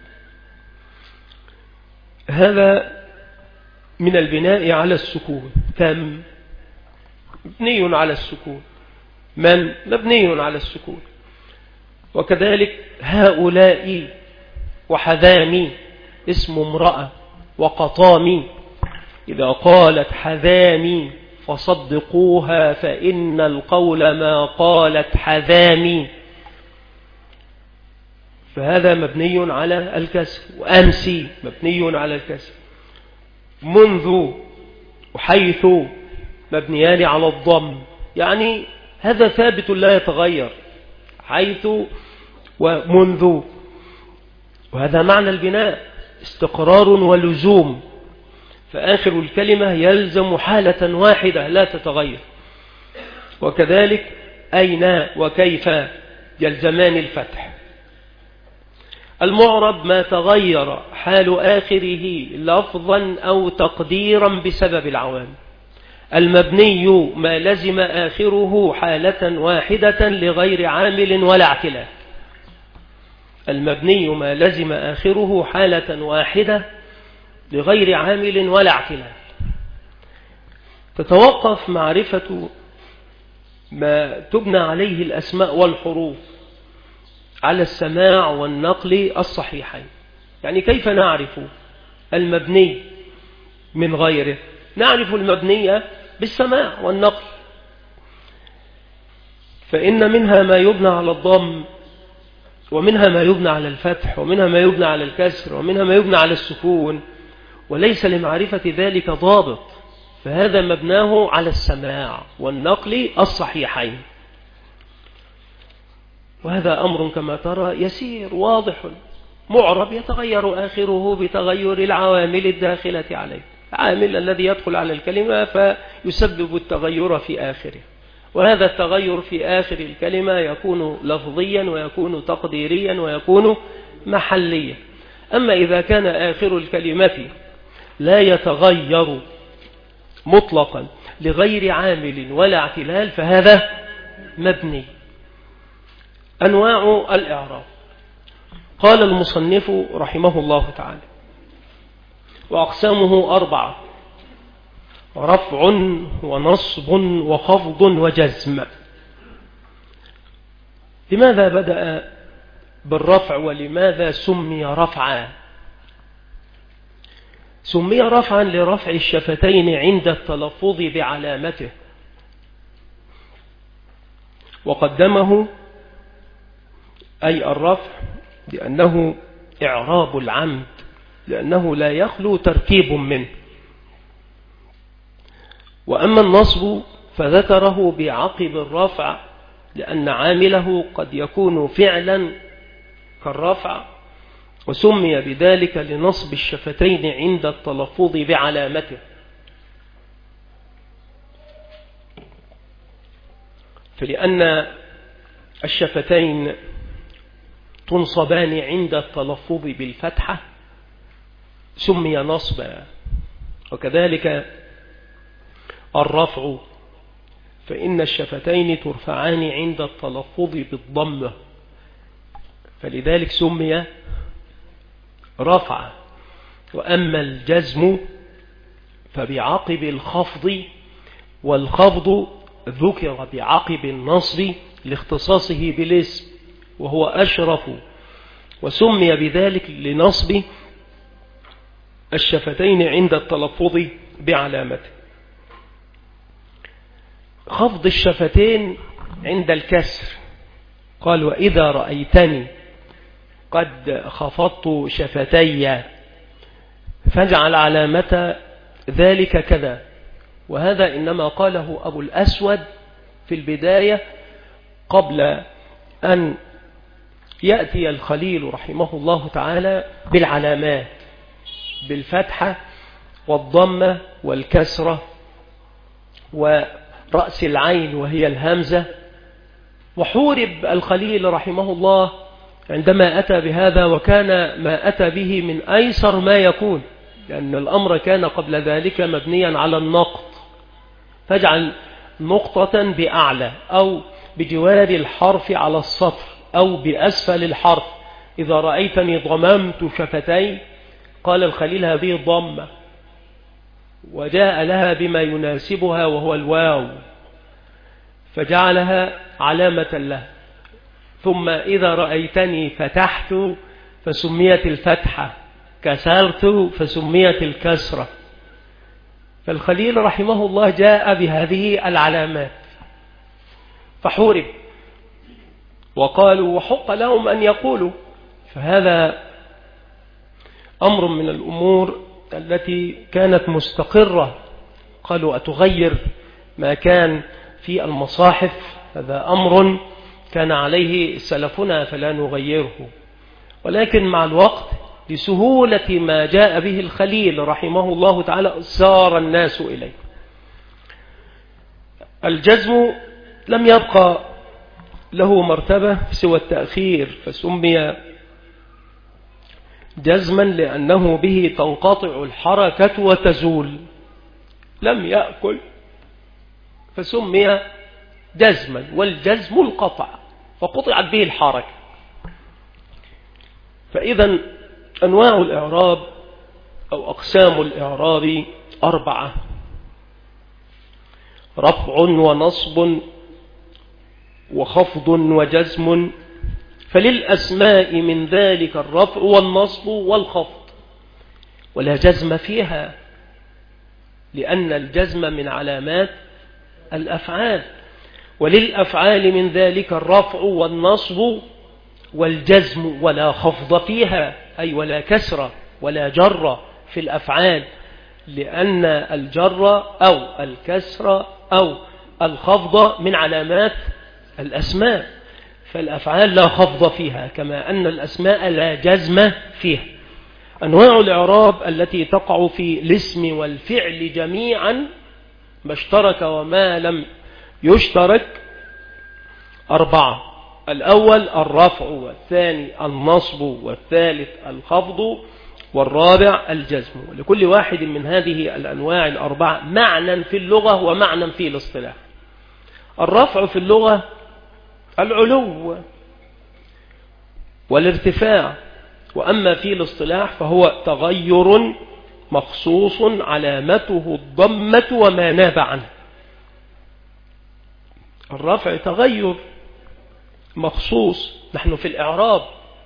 هذا من البناء على السكون؟ كم مبني على السكون، من مبني على السكون، وكذلك هؤلاء وحذامي اسم امرأة، وقطامي إذا قالت حذامي فصدقوها فإن القول ما قالت حذامي، فهذا مبني على الكسر. وأمسي مبني على الكسر. منذ وحيث مبنيان على الضم، يعني هذا ثابت لا يتغير، حيث ومنذ، وهذا معنى البناء، استقرار ولزوم، فآخر الكلمة يلزم حالة واحدة لا تتغير. وكذلك أين وكيف يلزمان الفتح. المعرب ما تغير حال آخره لفظا أو تقديرا بسبب العوامل. المبني ما لزم آخره حالة واحدة لغير عامل ولا اعتلال. المبني ما لزم آخره حالة واحدة لغير عامل ولا اعتلال. تتوقف معرفة ما تبنى عليه الأسماء والحروف على السماع والنقل الصحيحين. يعني كيف نعرف المبني من غيره؟ نعرف المبني بالسماع والنقل، فإن منها ما يبنى على الضم، ومنها ما يبنى على الفتح، ومنها ما يبنى على الكسر، ومنها ما يبنى على السكون، وليس لمعرفة ذلك ضابط، فهذا مبناه على السماع والنقل الصحيحين. وهذا أمر كما ترى يسير واضح. معرب يتغير آخره بتغير العوامل الداخلة عليه، العامل الذي يدخل على الكلمة فيسبب التغير في آخره، وهذا التغير في آخر الكلمة يكون لفظيا ويكون تقديريا ويكون محليا. أما إذا كان آخر الكلمة لا يتغير مطلقا لغير عامل ولا اعتلال فهذا مبني. أنواع الإعراب. قال المصنف رحمه الله تعالى: وأقسامه أربعة: رفع ونصب وخفض وجزم. لماذا بدأ بالرفع ولماذا سمي رفعا؟ سمي رفعا لرفع الشفتين عند التلفظ بعلامته، وقدمه أي الرفع لأنه إعراب العمد، لأنه لا يخلو تركيب منه. وأما النصب فذكره بعقب الرفع لأن عامله قد يكون فعلا كالرفع، وسمي بذلك لنصب الشفتين عند التلفظ بعلامته. فلأن الشفتين تنصبان عند التلفظ بالفتحة سمي نصبا، وكذلك الرفع فإن الشفتين ترفعان عند التلفظ بالضمة، فلذلك سمي رفع. وأما الجزم فبعقب الخفض، والخفض ذكر بعقب النصب لاختصاصه بالاسم وهو أشرف، وسمي بذلك لنصب الشفتين عند التلفظ بعلامته. خفض الشفتين عند الكسر قال: وإذا رأيتني قد خفضت شفتي فاجعل علامة ذلك كذا. وهذا إنما قاله أبو الأسود في البداية قبل أن يأتي الخليل رحمه الله تعالى بالعلامات بالفتحة والضمة والكسرة ورأس العين وهي الهمزة. وحورب الخليل رحمه الله عندما أتى بهذا، وكان ما أتى به من أيسر ما يكون، لأن الأمر كان قبل ذلك مبنيا على النقط، فاجعل نقطة بأعلى أو بجوار الحرف على السطر أو بأسفل الحرف. إذا رأيتني ضممت شفتي، قال الخليل هذه ضمة، وجاء لها بما يناسبها وهو الواو، فجعلها علامة له. ثم إذا رأيتني فتحت فسميت الفتحة، كسرت فسميت الكسرة. فالخليل رحمه الله جاء بهذه العلامات فحورب، وقالوا وحق لهم أن يقولوا. فهذا أمر من الأمور التي كانت مستقرة. قالوا أتغير ما كان في المصاحف؟ هذا أمر كان عليه سلفنا فلا نغيره. ولكن مع الوقت لسهولة ما جاء به الخليل رحمه الله تعالى سار الناس إليه. الجزم لم يبقى له مرتبة سوى التأخير، فسمي جزما لأنه به تنقطع الحركة وتزول. لم يأكل فسمي جزما، والجزم القطع فقطعت به الحركة. فإذا أنواع الإعراب أو أقسام الإعراب أربعة: رفع ونصب وخفض وجزم. فللأسماء من ذلك الرفع والنصب والخفض، ولا جزم فيها، لأن الجزم من علامات الأفعال. وللأفعال من ذلك الرفع والنصب والجزم، ولا خفض فيها، أي ولا كسر ولا جر في الأفعال، لأن الجر أو الكسر أو الخفض من علامات الأسماء، فالأفعال لا خفض فيها، كما أن الأسماء لا جزم فيها. أنواع الإعراب التي تقع في الاسم والفعل جميعا، ما اشترك وما لم يشترك، أربعة: الأول الرفع، والثاني النصب، والثالث الخفض، والرابع الجزم. ولكل واحد من هذه الأنواع الأربعة معنى في اللغة ومعنى في الاصطلاح. الرفع في اللغة العلو والارتفاع، وأما في الاصطلاح فهو تغير مخصوص علامته الضمة وما ناب عنه. الرفع تغير مخصوص. نحن في الإعراب،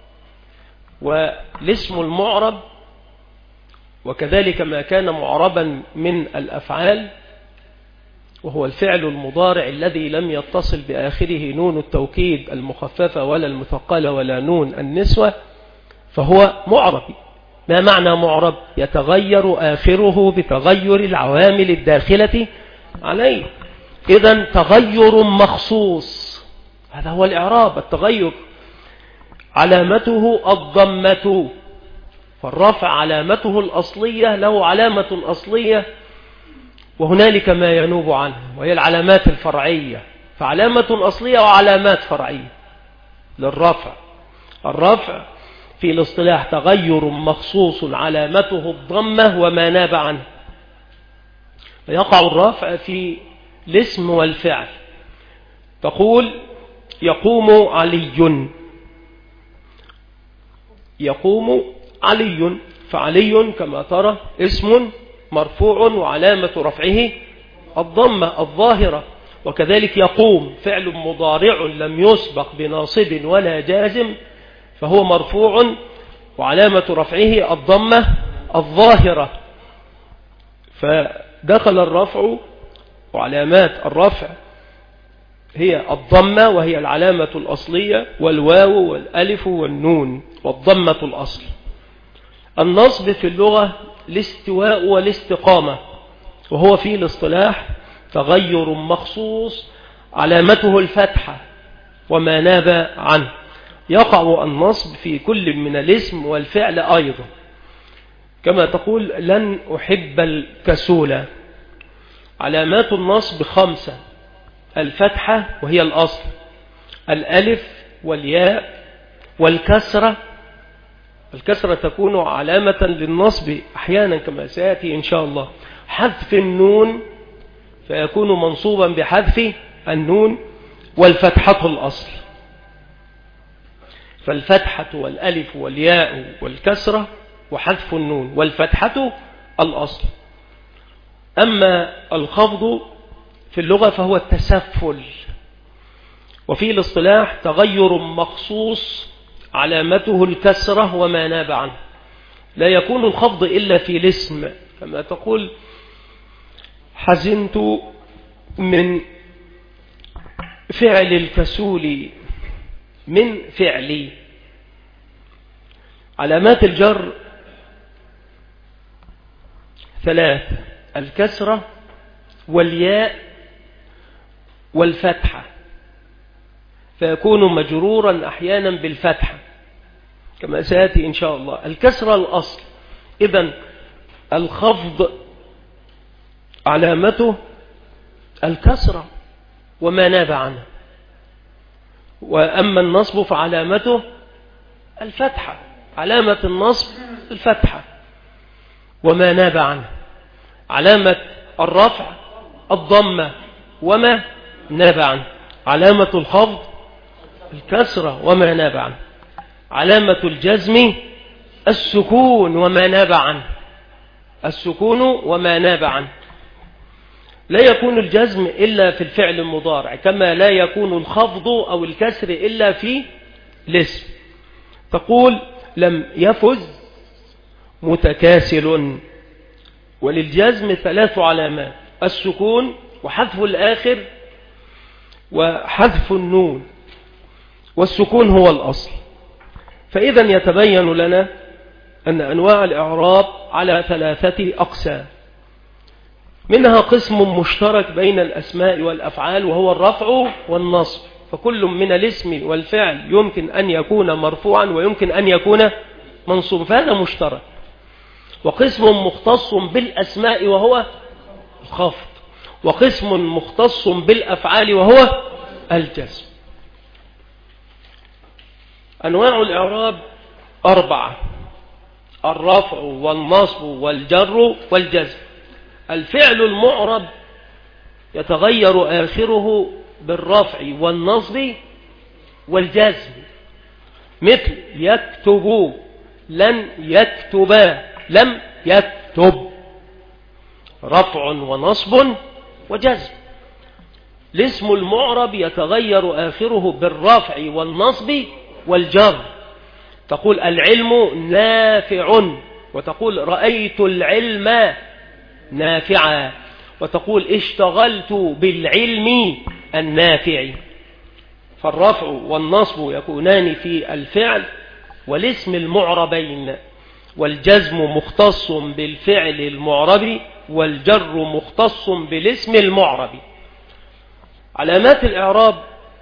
والاسم المعرب وكذلك ما كان معربا من الأفعال، وهو الفعل المضارع الذي لم يتصل بآخره نون التوكيد المخففة ولا المثقلة ولا نون النسوة، فهو معرب. ما معنى معرب؟ يتغير آخره بتغير العوامل الداخلة عليه. إذن تغير مخصوص، هذا هو الإعراب. التغير علامته الضمة، فالرفع علامته الأصلية، له علامة أصلية وهنالك ما ينوب عنه، وهي العلامات الفرعية. فعلامة أصلية وعلامات فرعية للرفع. الرفع في الاصطلاح تغير مخصوص علامته الضمة وما ناب عنه. فيقع الرفع في الاسم والفعل. تقول يقوم علي، يقوم علي، فعلي كما ترى اسم مرفوع وعلامة رفعه الضمة الظاهرة. وكذلك يقوم فعل مضارع لم يسبق بناصب ولا جازم، فهو مرفوع وعلامة رفعه الضمة الظاهرة. فدخل الرفع، وعلامات الرفع هي الضمة وهي العلامة الأصلية، والواو والألف والنون، والضمة الأصل. النصب في اللغة الاستواء والاستقامة، وهو في الاصطلاح تغير مخصوص علامته الفتحة وما ناب عنه. يقع النصب في كل من الاسم والفعل أيضا. كما تقول لن أحب الكسول. علامات النصب خمسة: الفتحة وهي الأصل، الألف والياء والكسرة. الكسرة تكون علامة للنصب أحيانا كما سيأتي إن شاء الله. حذف النون فيكون منصوبا بحذف النون، والفتحة الأصل. فالفتحة والألف والياء والكسرة وحذف النون والفتحة الأصل. أما الخفض في اللغة فهو التسفل، وفي الاصطلاح تغير مخصوص علامته الكسرة وما ناب عنه. لا يكون الخفض إلا في الاسم، كما تقول حزنت من فعل الكسول، من فعلي. علامات الجر ثلاث: الكسرة والياء والفتحة، فيكون مجرورا أحيانا بالفتحة كما سيأتي إن شاء الله. الكسرة الأصل، إذن الخفض علامته الكسرة وما ناب عنه، وأما النصب فعلامته الفتحة. علامة النصب الفتحة وما ناب عنه. علامة الرفع الضمة وما ناب عنه. علامة الخفض الكسرة وما ناب عنه. علامة الجزم السكون وما ناب عنه. السكون وما ناب عنه. لا يكون الجزم إلا في الفعل المضارع، كما لا يكون الخفض أو الكسر إلا في الاسم. تقول لم يفز متكاسل. وللجزم ثلاث علامات: السكون وحذف الآخر وحذف النون، والسكون هو الأصل. فإذا يتبين لنا أن أنواع الإعراب على ثلاثة أقسام، منها قسم مشترك بين الأسماء والأفعال وهو الرفع والنصب، فكل من الاسم والفعل يمكن أن يكون مرفوعا ويمكن أن يكون منصوبا، فهذا مشترك. وقسم مختص بالأسماء وهو الخفض، وقسم مختص بالأفعال وهو الجزم. أنواع الإعراب أربعة: الرفع والنصب والجر والجزم. الفعل المعرب يتغير آخره بالرفع والنصب والجزم، مثل يكتب، لن يكتبا، لم يكتب، رفع ونصب وجزم. الاسم المعرب يتغير آخره بالرفع والنصب والجر. تقول العلم نافع، وتقول رأيت العلم نافعا، وتقول اشتغلت بالعلم النافع. فالرفع والنصب يكونان في الفعل والاسم المعربين، والجزم مختص بالفعل المعرب، والجر مختص بالاسم المعرب. علامات الإعراب: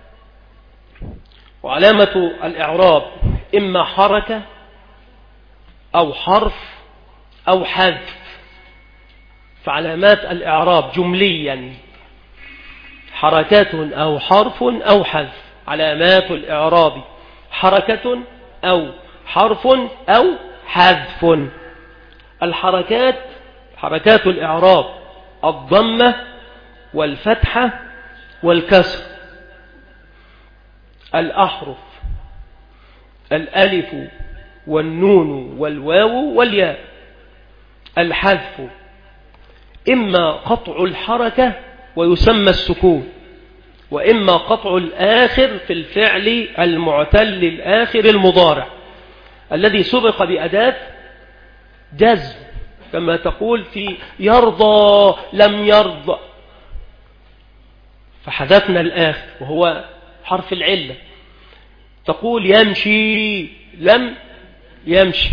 وعلامة الإعراب إما حركة أو حرف أو حذف. فعلامات الإعراب جمليا حركات أو حرف أو حذف. علامات الإعراب حركة أو حرف أو حذف. الحركات حركات الإعراب الضمة والفتحة والكسر. الأحرف الألف والنون والواو والياء. الحذف إما قطع الحركة ويسمى السكون، وإما قطع الآخر في الفعل المعتل الآخر المضارع الذي سبق بأداة جزم، كما تقول في يرضى لم يرضى، فحذفنا الآخر وهو حرف العلة. تقول يمشي لم يمشي.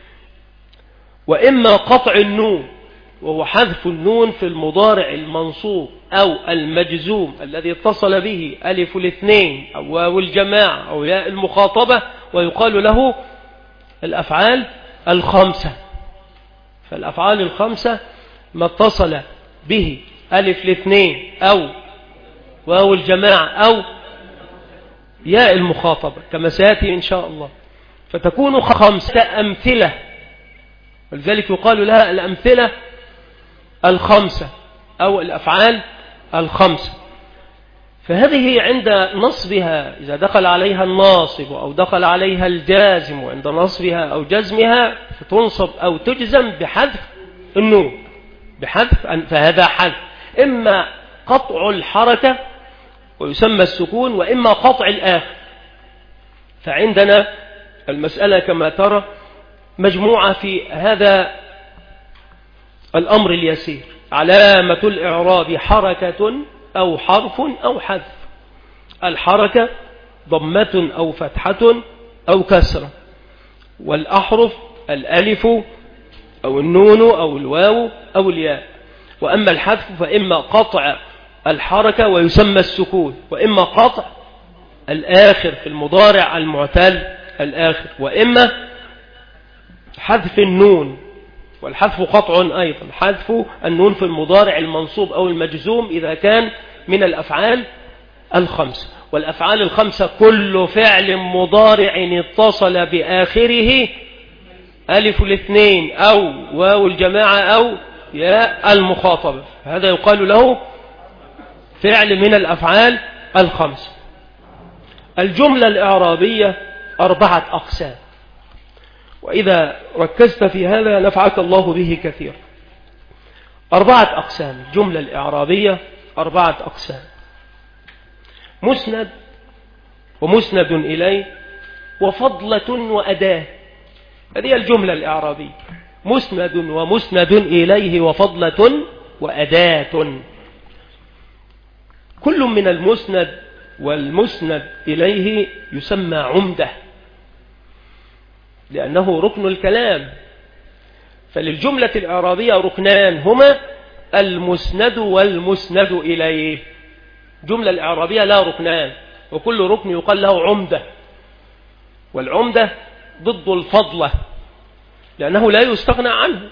وإما قطع النون وهو حذف النون في المضارع المنصوب أو المجزوم الذي اتصل به ألف الاثنين أو واو الجماعة أو ياء المخاطبة، ويقال له الأفعال الخمسة. فالأفعال الخمسة ما اتصل به ألف الاثنين أو واو الجماعة أو ياء المخاطبة كما سيأتي إن شاء الله، فتكون خمسة أمثلة، ولذلك يقال لها الأمثلة الخمسة أو الأفعال الخمسة. فهذه عند نصبها إذا دخل عليها الناصب أو دخل عليها الجازم، وعند نصبها أو جزمها فتنصب أو تجزم بحذف النون، بحذف، فهذا حذف إما قطع الحركة ويسمى السكون، وإما قطع الآخر. فعندنا المسألة كما ترى مجموعة في هذا الأمر اليسير. علامة الإعراب حركة أو حرف أو حذف. الحركة ضمة أو فتحة أو كسرة، والأحرف الألف أو النون أو الواو أو الياء. وأما الحذف فإما قطع الحركة ويسمى السكون، وإما قطع الآخر في المضارع المعتل الآخر، وإما حذف النون، والحذف قطع أيضا، حذف النون في المضارع المنصوب أو المجزوم إذا كان من الأفعال الخمسة. والأفعال الخمسة كل فعل مضارع اتصل بآخره ألف الاثنين أو واو الجماعة أو ياء المخاطبة، هذا يقال له فعل من الأفعال الخمسة. الجملة الإعرابية أربعة أقسام، وإذا ركزت في هذا نفعك الله به كثير. أربعة أقسام الجملة الإعرابية، أربعة أقسام: مسند ومسند إليه وفضلة وأداة. هذه الجملة الإعرابية: مسند ومسند إليه وفضلة وأداة. كل من المسند والمسند إليه يسمى عمدة، لأنه ركن الكلام. فللجملة الإعرابية ركنان هما المسند والمسند إليه. جملة الإعرابية لا ركنان، وكل ركن يقال له عمدة، والعمدة ضد الفضلة لأنه لا يستغنى عنه،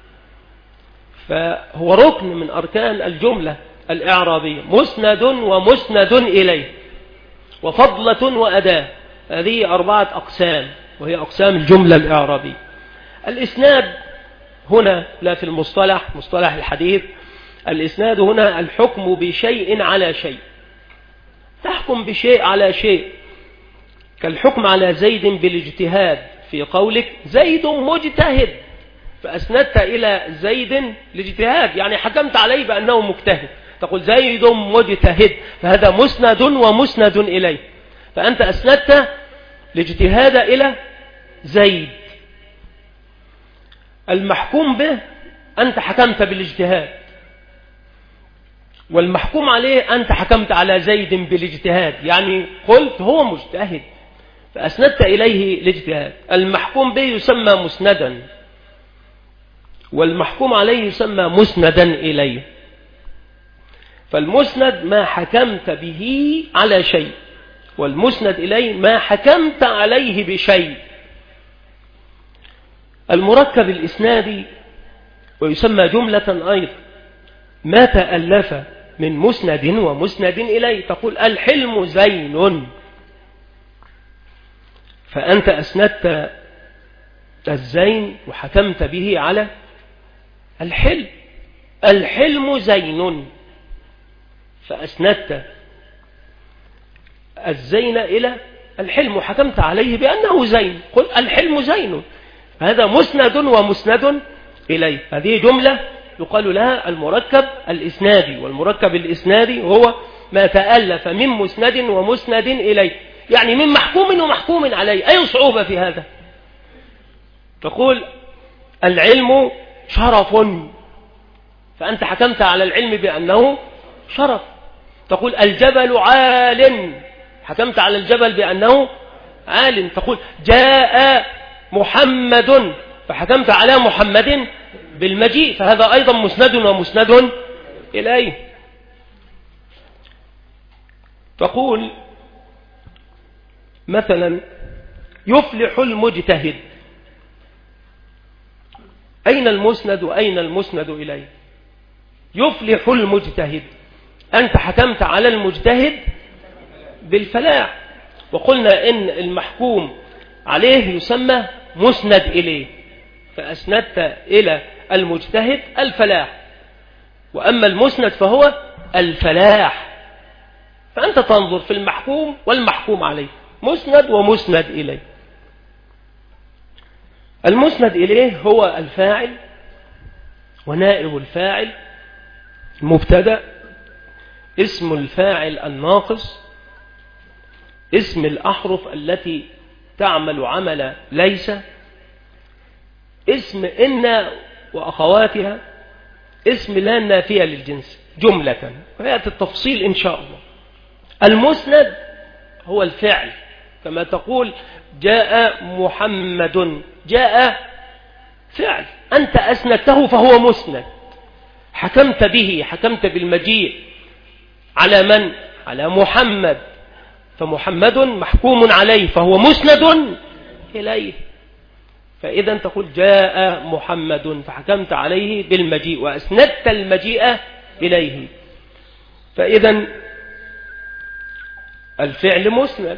فهو ركن من أركان الجملة الإعرابية: مسند ومسند إليه وفضلة وأداة. هذه أربعة أقسام، وهي أقسام الجملة الإعرابية. الإسناد هنا لا في المصطلح، مصطلح الحديث، الإسناد هنا الحكم بشيء على شيء. تحكم بشيء على شيء، كالحكم على زيد بالاجتهاد في قولك زيد مجتهد، فأسندت إلى زيد الاجتهاد، يعني حكمت عليه بأنه مجتهد، تقول زيد مجتهد، فهذا مسند ومسند إليه، فأنت أسندت الاجتهاد إلى زيد. المحكوم به أنت حكمت بالاجتهاد، والمحكوم عليه أنت حكمت على زيد بالاجتهاد، يعني قلت هو مجتهد فأسندت إليه الاجتهاد. المحكوم به يسمى مسندا، والمحكوم عليه يسمى مسندا إليه. فالمسند ما حكمت به على شيء، والمسند إليه ما حكمت عليه بشيء. المركب الإسنادي ويسمى جملة أيضا ما تألف من مسند ومسند إليه. تقول الحلم زين، فأنت أسندت الزين وحكمت به على الحلم. الحلم زين، فأسندت الزين إلى الحلم وحكمت عليه بأنه زين، قل الحلم زين، فهذا مسند ومسند إليه. هذه جملة يقال لها المركب الإسنادي، والمركب الإسنادي هو ما تألف من مسند ومسند إليه، يعني من محكوم ومحكوم عليه. أي صعوبة في هذا؟ تقول العلم شرف، فأنت حكمت على العلم بأنه شرف. تقول الجبل عال، حكمت على الجبل بأنه عال. تقول جاء محمد، فحكمت على محمد بالمجيء، فهذا أيضا مسند ومسند إليه. تقول مثلا يفلح المجتهد، أين المسند وأين المسند إليه؟ يفلح المجتهد. أنت حكمت على المجتهد بالفلاح، وقلنا إن المحكوم عليه يسمى مسند إليه، فأسندت إلى المجتهد الفلاح، وأما المسند فهو الفلاح. فأنت تنظر في المحكوم والمحكوم عليه، مسند ومسند إليه. المسند إليه هو الفاعل ونائب الفاعل، المبتدأ، اسم الفاعل الناقص، اسم الأحرف التي تعمل عمل ليس، اسم إن وأخواتها، اسم لا النافية للجنس جملة، ويأتي التفصيل إن شاء الله. المسند هو الفعل، كما تقول جاء محمد، جاء فعل أنت أسندته فهو مسند، حكمت به، حكمت بالمجيء على من؟ على محمد، فمحمد محكوم عليه فهو مسند إليه. فإذا تقول جاء محمد فحكمت عليه بالمجيء وأسندت المجيء إليه. فإذا الفعل مسند،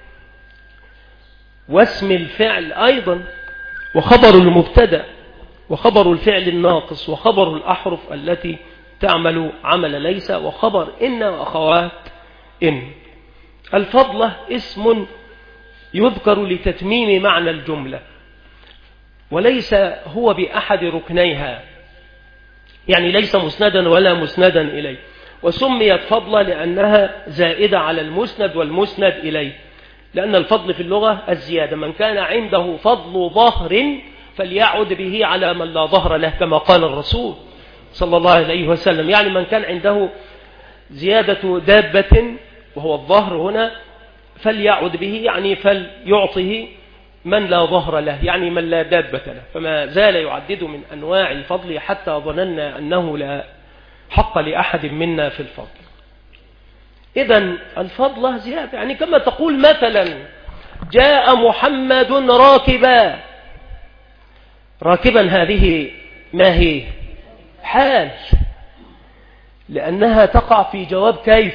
واسم الفعل أيضا، وخبر المبتدأ، وخبر الفعل الناقص، وخبر الأحرف التي تعمل عمل ليس، وخبر إن وأخوات إن. الفضلة اسم يذكر لتتميم معنى الجملة، وليس هو بأحد ركنيها، يعني ليس مسندا ولا مسندا إليه، وسميت فضلة لأنها زائدة على المسند والمسند إليه، لأن الفضل في اللغة الزيادة، من كان عنده فضل ظهر فليعد به على من لا ظهر له، كما قال الرسول صلى الله عليه وسلم. يعني من كان عنده زيادة دابة وهو الظهر هنا فليعد به، يعني فليعطه من لا ظهر له، يعني من لا دابة له. فما زال يعدد من أنواع الفضل حتى ظننا أنه لا حق لأحد منا في الفضل. إذن الفضلة زيادة، يعني كما تقول مثلا جاء محمد راكبا، راكبا هذه ما هي؟ حال، لأنها تقع في جواب كيف،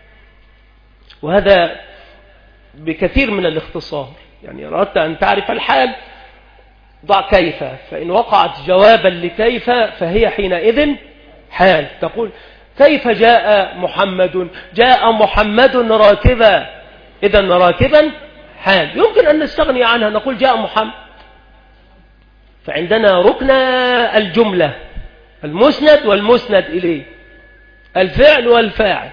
وهذا بكثير من الاختصار. يعني أردت أن تعرف الحال ضع كيف، فإن وقعت جوابا لكيف فهي حينئذ حال. تقول كيف جاء محمد؟ جاء محمد راكبا، إذن راكبا حال، يمكن أن نستغني عنها نقول جاء محمد. فعندنا ركن الجملة، المسند والمسند إليه، الفعل والفاعل،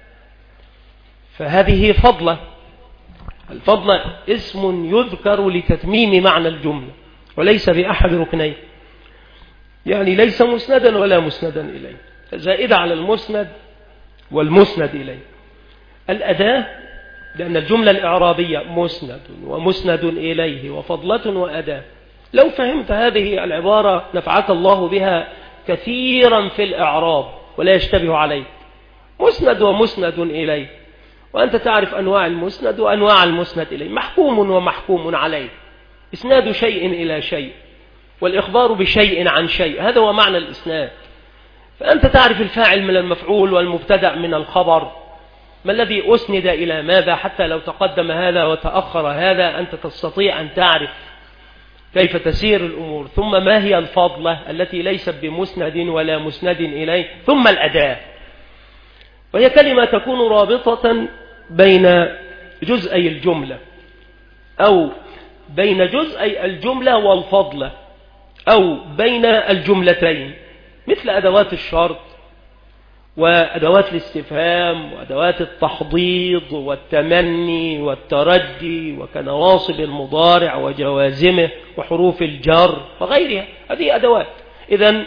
فهذه فضلة. الفضلة اسم يذكر لتتميم معنى الجملة، وليس بأحد ركنيه، يعني ليس مسندا ولا مسندا إليه، زائدة على المسند والمسند إليه. الأداة، لأن الجملة الإعرابية مسند ومسند إليه وفضلة وأداة. لو فهمت هذه العبارة نفعك الله بها كثيرا في الإعراب ولا يشتبه عليك. مسند ومسند إليه، وأنت تعرف أنواع المسند وأنواع المسند إليه، محكوم ومحكوم عليه، إسناد شيء إلى شيء، والإخبار بشيء عن شيء، هذا هو معنى الإسناد. فأنت تعرف الفاعل من المفعول والمبتدأ من الخبر، ما الذي أسند إلى ماذا، حتى لو تقدم هذا وتأخر هذا أنت تستطيع أن تعرف كيف تسير الأمور. ثم ما هي الفضلة التي ليست بمسند ولا مسند إليه؟ ثم الأداة، وهي كلمة تكون رابطة بين جزئي الجملة، أو بين جزئي الجملة والفضلة، أو بين الجملتين، مثل أدوات الشرط وأدوات الاستفهام وأدوات التحضيض والتمني والترجي وكنواصب المضارع وجوازمه وحروف الجر وغيرها، هذه أدوات. إذن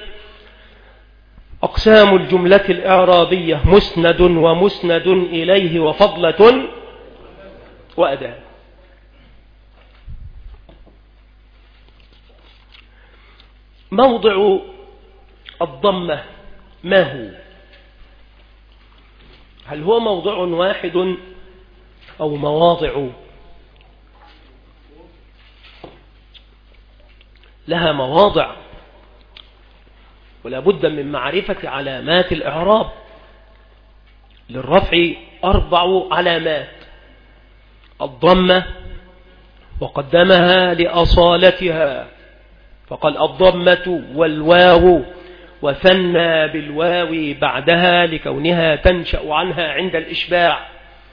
أقسام الجملة الإعرابية مسند ومسند إليه وفضلة وأداة. موضع الضمة ما هو؟ هل هو موضع واحد أو مواضع؟ لها مواضع ولا بد من معرفة علامات الإعراب. للرفع أربع علامات: الضمة، وقدمها لأصالتها فقال الضمة والواو، وثنى بالواو بعدها لكونها تنشأ عنها عند الإشباع،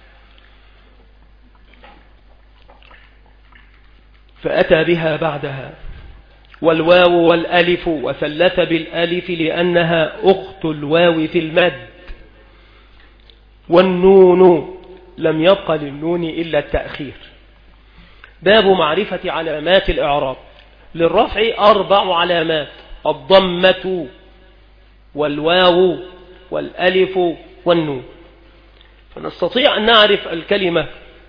فأتى بها بعدها. والواو والألف، وثلث بالألف لأنها أخت الواو في المد. والنون، لم يبق للنون إلا التأخير. باب معرفة علامات الإعراب. للرفع أربع علامات: الضمة والواو والألف والنون. فنستطيع أن نعرف الكلمة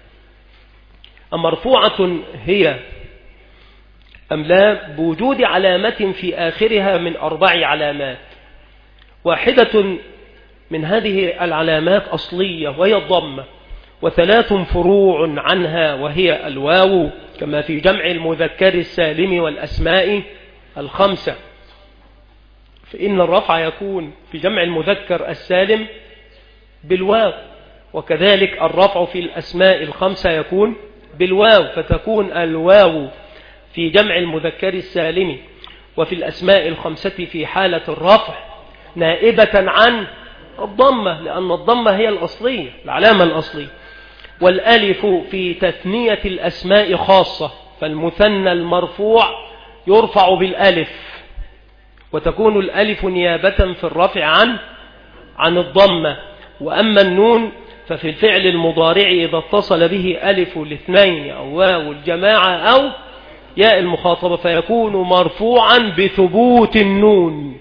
أمرفوعة هي أم لا بوجود علامة في آخرها من أربع علامات. واحدة من هذه العلامات أصلية وهي الضمة، وثلاث فروع عنها وهي الواو، كما في جمع المذكر السالم والأسماء الخمسة، فإن الرفع يكون في جمع المذكر السالم بالواو، وكذلك الرفع في الأسماء الخمسة يكون بالواو، فتكون الواو في جمع المذكر السالم وفي الأسماء الخمسة في حالة الرفع نائبة عن الضمة، لأن الضمة هي الأصلية، العلامة الأصلية. والألف في تثنية الأسماء خاصة، فالمثنى المرفوع يرفع بالألف، وتكون الألف نيابة في الرفع عن عن الضمة. وأما النون ففي الفعل المضارع إذا اتصل به ألف الاثنين أو واو الجماعة أو ياء المخاطبة فيكون مرفوعا بثبوت النون،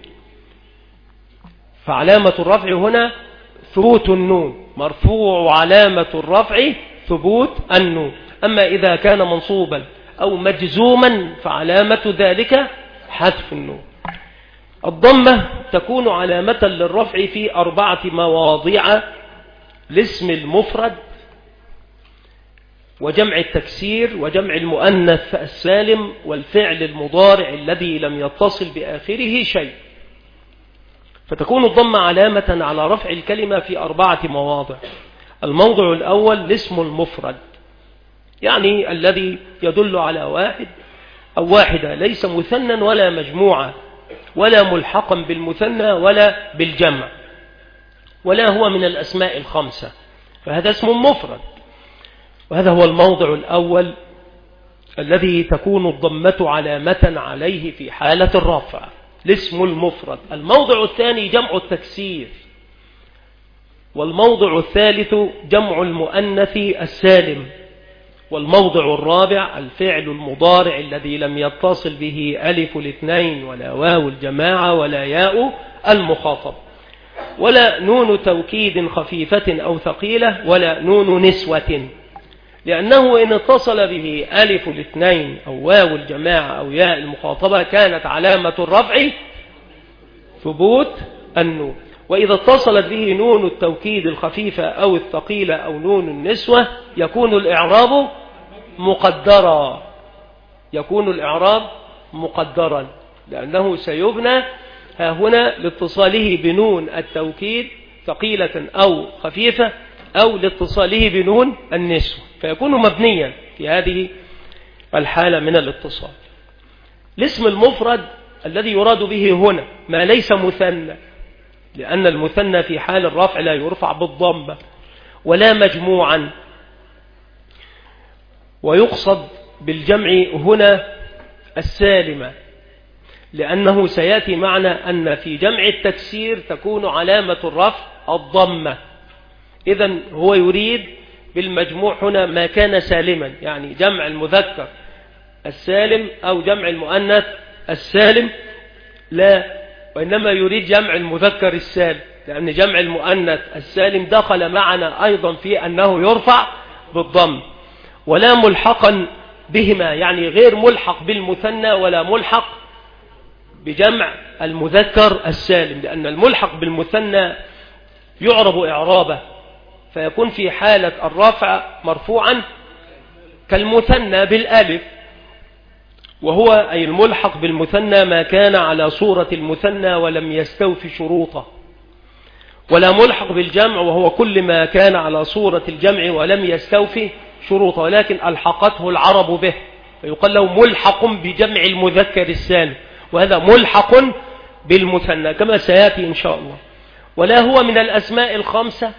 فعلامة الرفع هنا ثبوت النون، مرفوع علامة الرفع ثبوت النون. أما إذا كان منصوبا أو مجزوما فعلامة ذلك حذف النون. الضمة تكون علامة للرفع في أربعة مواضع: الاسم المفرد، وجمع التكسير، وجمع المؤنث السالم، والفعل المضارع الذي لم يتصل بآخره شيء. فتكون الضمة علامة على رفع الكلمة في أربعة مواضع. الموضع الأول الاسم المفرد، يعني الذي يدل على واحد أو واحدة، ليس مثنى ولا مجموعة ولا ملحقا بالمثنى ولا بالجمع، ولا هو من الأسماء الخمسة، فهذا اسم مفرد، وهذا هو الموضع الأول الذي تكون الضمة علامة عليه في حالة الرفع، الاسم المفرد. الموضع الثاني جمع التكسير، والموضع الثالث جمع المؤنث السالم، والموضع الرابع الفعل المضارع الذي لم يتصل به ألف الاثنين ولا واو الجماعة ولا ياء المخاطب، ولا نون توكيد خفيفة أو ثقيلة، ولا نون نسوة، لأنه إن اتصل به ألف الاثنين أو واو الجماعة أو ياء المخاطبة كانت علامة الرفع ثبوت النون، وإذا اتصلت به نون التوكيد الخفيفة أو الثقيلة أو نون النسوة يكون الإعراب مقدرا، يكون الإعراب مقدرا، لأنه سيبنى ها هنا لاتصاله بنون التوكيد ثقيلة أو خفيفة أو لاتصاله بنون النسوة، فيكون مبنيا في هذه الحالة من الاتصال. الاسم المفرد الذي يراد به هنا ما ليس مثنى، لأن المثنى في حال الرفع لا يرفع بالضمة، ولا مجموعا، ويقصد بالجمع هنا السالمة، لأنه سيأتي معنا أن في جمع التكسير تكون علامة الرفع الضمة. إذن هو يريد بالمجموع هنا ما كان سالما، يعني جمع المذكر السالم أو جمع المؤنث السالم، لا، وإنما يريد جمع المذكر السالم، لأن جمع المؤنث السالم دخل معنا أيضا في أنه يرفع بالضم. ولا ملحقا بهما، يعني غير ملحق بالمثنى ولا ملحق بجمع المذكر السالم، لأن الملحق بالمثنى يعرب إعرابه فيكون في حالة الرفع مرفوعا كالمثنى بالألف، وهو أي الملحق بالمثنى ما كان على صورة المثنى ولم يستوفي شروطه، ولا ملحق بالجمع وهو كل ما كان على صورة الجمع ولم يستوفي شروطه، ولكن ألحقته العرب به، فيقال له ملحق بجمع المذكر السالم، وهذا ملحق بالمثنى كما سيأتي إن شاء الله. ولا هو من الأسماء الخمسة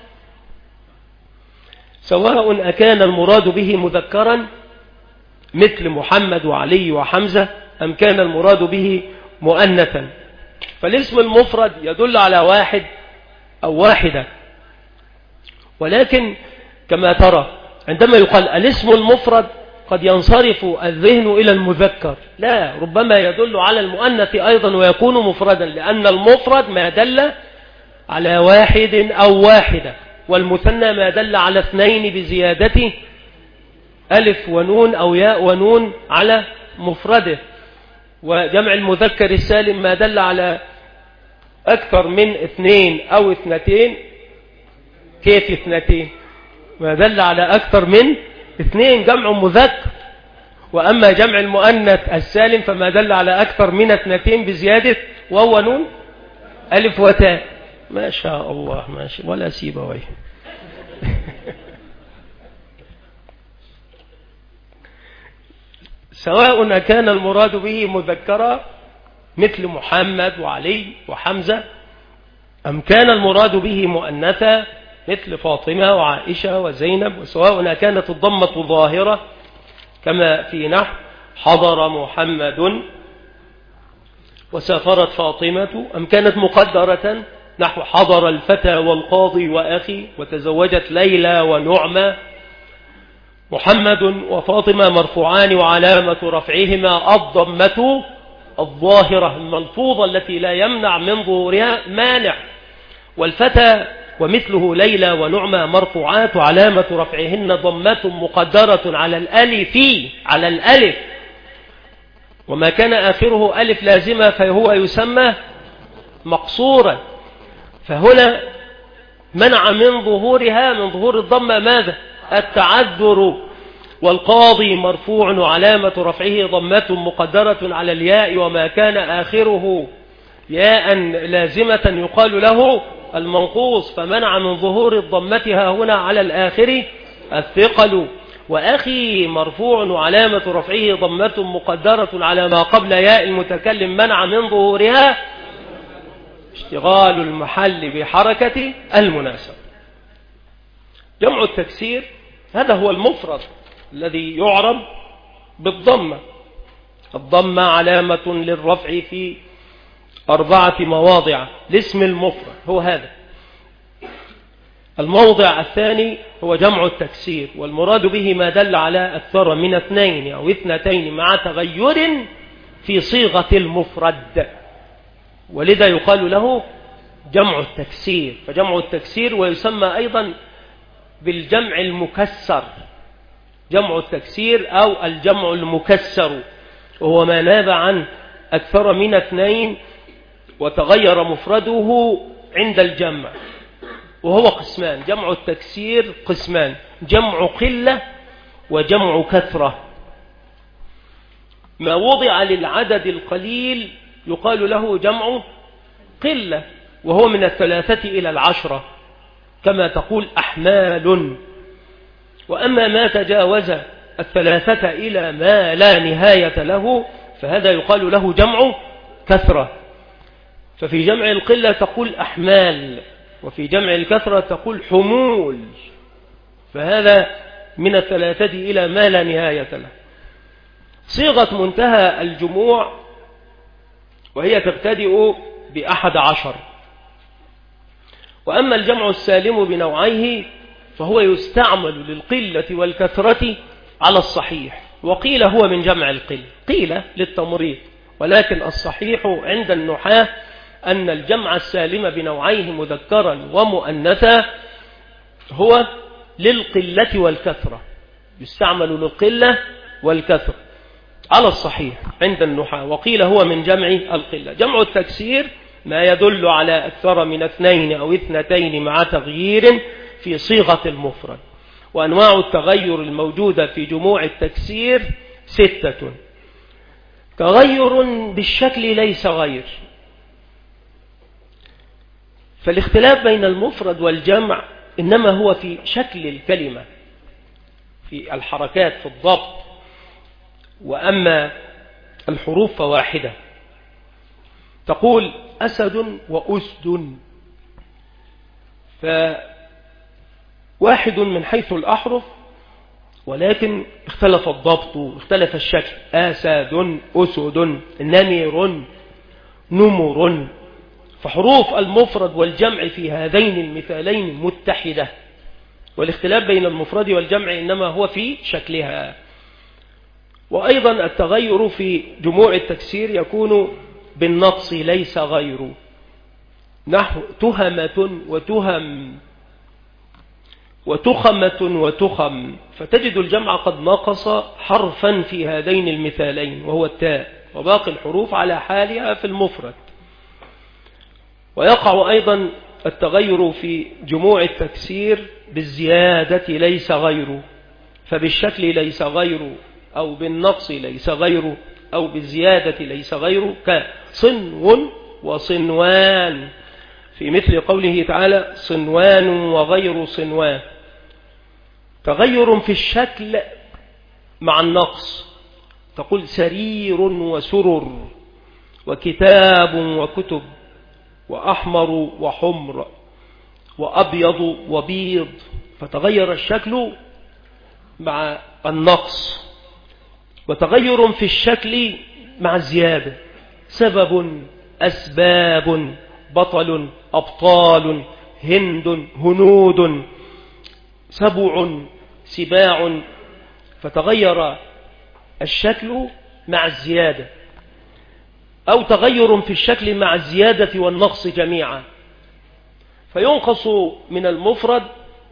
سواء أكان المراد به مذكرا مثل محمد وعلي وحمزة أم كان المراد به مؤنثا. فالاسم المفرد يدل على واحد أو واحدة، ولكن كما ترى عندما يقال الاسم المفرد قد ينصرف الذهن إلى المذكر، لا، ربما يدل على المؤنث أيضا ويكون مفردا، لأن المفرد ما دل على واحد أو واحدة، والمثنى ما دل على اثنين بزيادة ألف ونون أو ياء ونون على مفرده، وجمع المذكر السالم ما دل على أكثر من اثنين أو اثنتين. كيف اثنتين؟ ما دل على أكثر من اثنين جمع مذكر، وأما جمع المؤنث السالم فما دل على أكثر من اثنتين بزيادة واو ونون ألف وتاء. ما شاء الله، ماشي ولا سيبويه. سواء كان المراد به مذكرا مثل محمد وعلي وحمزة أم كان المراد به مؤنثا مثل فاطمة وعائشة وزينب، وسواء كانت الضمة ظاهرة كما في نحو حضر محمد وسافرت فاطمة، أم كانت مقدرة نحو حضر الفتى والقاضي وأخي وتزوجت ليلى ونعمة. محمد وفاطمة مرفوعان وعلامة رفعهما الضمة الظاهرة الملفوظة التي لا يمنع من ظهورها مانع، والفتى ومثله ليلى ونعمة مرفوعات وعلامة رفعهن ضمة مقدرة على الألف على الألف، وما كان آخره ألف لازمة فهو يسمى مقصورا. فهنا منع من ظهورها من ظهور الضمة ماذا؟ التعذر. والقاضي مرفوع وعلامة رفعه ضمة مقدرة على الياء، وما كان آخره ياء لازمة يقال له المنقوص، فمنع من ظهور ضمتها هنا على الآخر الثقل. وأخي مرفوع وعلامة رفعه ضمة مقدرة على ما قبل ياء المتكلم، منع من ظهورها اشتغال المحل بحركة المناسبة. جمع التكسير هذا هو المفرد الذي يعرب بالضمة. الضمة علامة للرفع في أربعة مواضع، الاسم المفرد هو هذا. الموضع الثاني هو جمع التكسير، والمراد به ما دل على أكثر من اثنين أو اثنتين مع تغير في صيغة المفرد، ولذا يقال له جمع التكسير. فجمع التكسير ويسمى أيضا بالجمع المكسر، جمع التكسير أو الجمع المكسر، وهو ما ناب عن أكثر من اثنين وتغير مفرده عند الجمع، وهو قسمان. جمع التكسير قسمان، جمع قلة وجمع كثرة. ما وضع للعدد القليل يقال له جمع قلة، وهو من الثلاثة إلى العشرة كما تقول أحمال. وأما ما تجاوز الثلاثة إلى ما لا نهاية له فهذا يقال له جمع كثرة. ففي جمع القلة تقول أحمال، وفي جمع الكثرة تقول حمول، فهذا من الثلاثة إلى ما لا نهاية له. صيغة منتهى الجموع وهي تبتدئ بأحد عشر. وأما الجمع السالم بنوعيه فهو يستعمل للقلة والكثرة على الصحيح، وقيل هو من جمع القلة، قيل للتمريض، ولكن الصحيح عند النحاة أن الجمع السالم بنوعيه مذكرا ومؤنثا هو للقلة والكثرة، يستعمل للقلة والكثرة على الصحيح عند النحاة، وقيل هو من جمع القلة. جمع التكسير ما يدل على أكثر من اثنين أو اثنتين مع تغيير في صيغة المفرد. وأنواع التغير الموجودة في جموع التكسير ستة. تغير بالشكل ليس غير. فالاختلاف بين المفرد والجمع إنما هو في شكل الكلمة، في الحركات، في الضبط، وأما الحروف فواحدة. تقول أسد وأسد، فواحد من حيث الأحرف، ولكن اختلف الضبط، اختلف الشكل. أسد، أسد، نمر، نمر. فحروف المفرد والجمع في هذين المثالين متحدة، والاختلاف بين المفرد والجمع إنما هو في شكلها. وأيضا التغير في جموع التكسير يكون بالنقص ليس غير، نحو تهمة وتهم وتخمة وتخم، فتجد الجمع قد نقص حرفا في هذين المثالين وهو التاء، وباقي الحروف على حالها في المفرد. ويقع أيضا التغير في جموع التكسير بالزيادة ليس غير، فبالشكل ليس غير، أو بالنقص ليس غير، أو بالزيادة ليس غير، كصنو وصنوان، في مثل قوله تعالى صنوان وغير صنوان. تغير في الشكل مع النقص، تقول سرير وسرر، وكتاب وكتب، وأحمر وحمر، وأبيض وبيض، فتغير الشكل مع النقص. وتغير في الشكل مع الزيادة، سبب، أسباب، بطل، أبطال، هند، هنود، سبع، سباع، فتغير الشكل مع الزيادة، أو تغير في الشكل مع الزيادة والنقص جميعا، فينقص من المفرد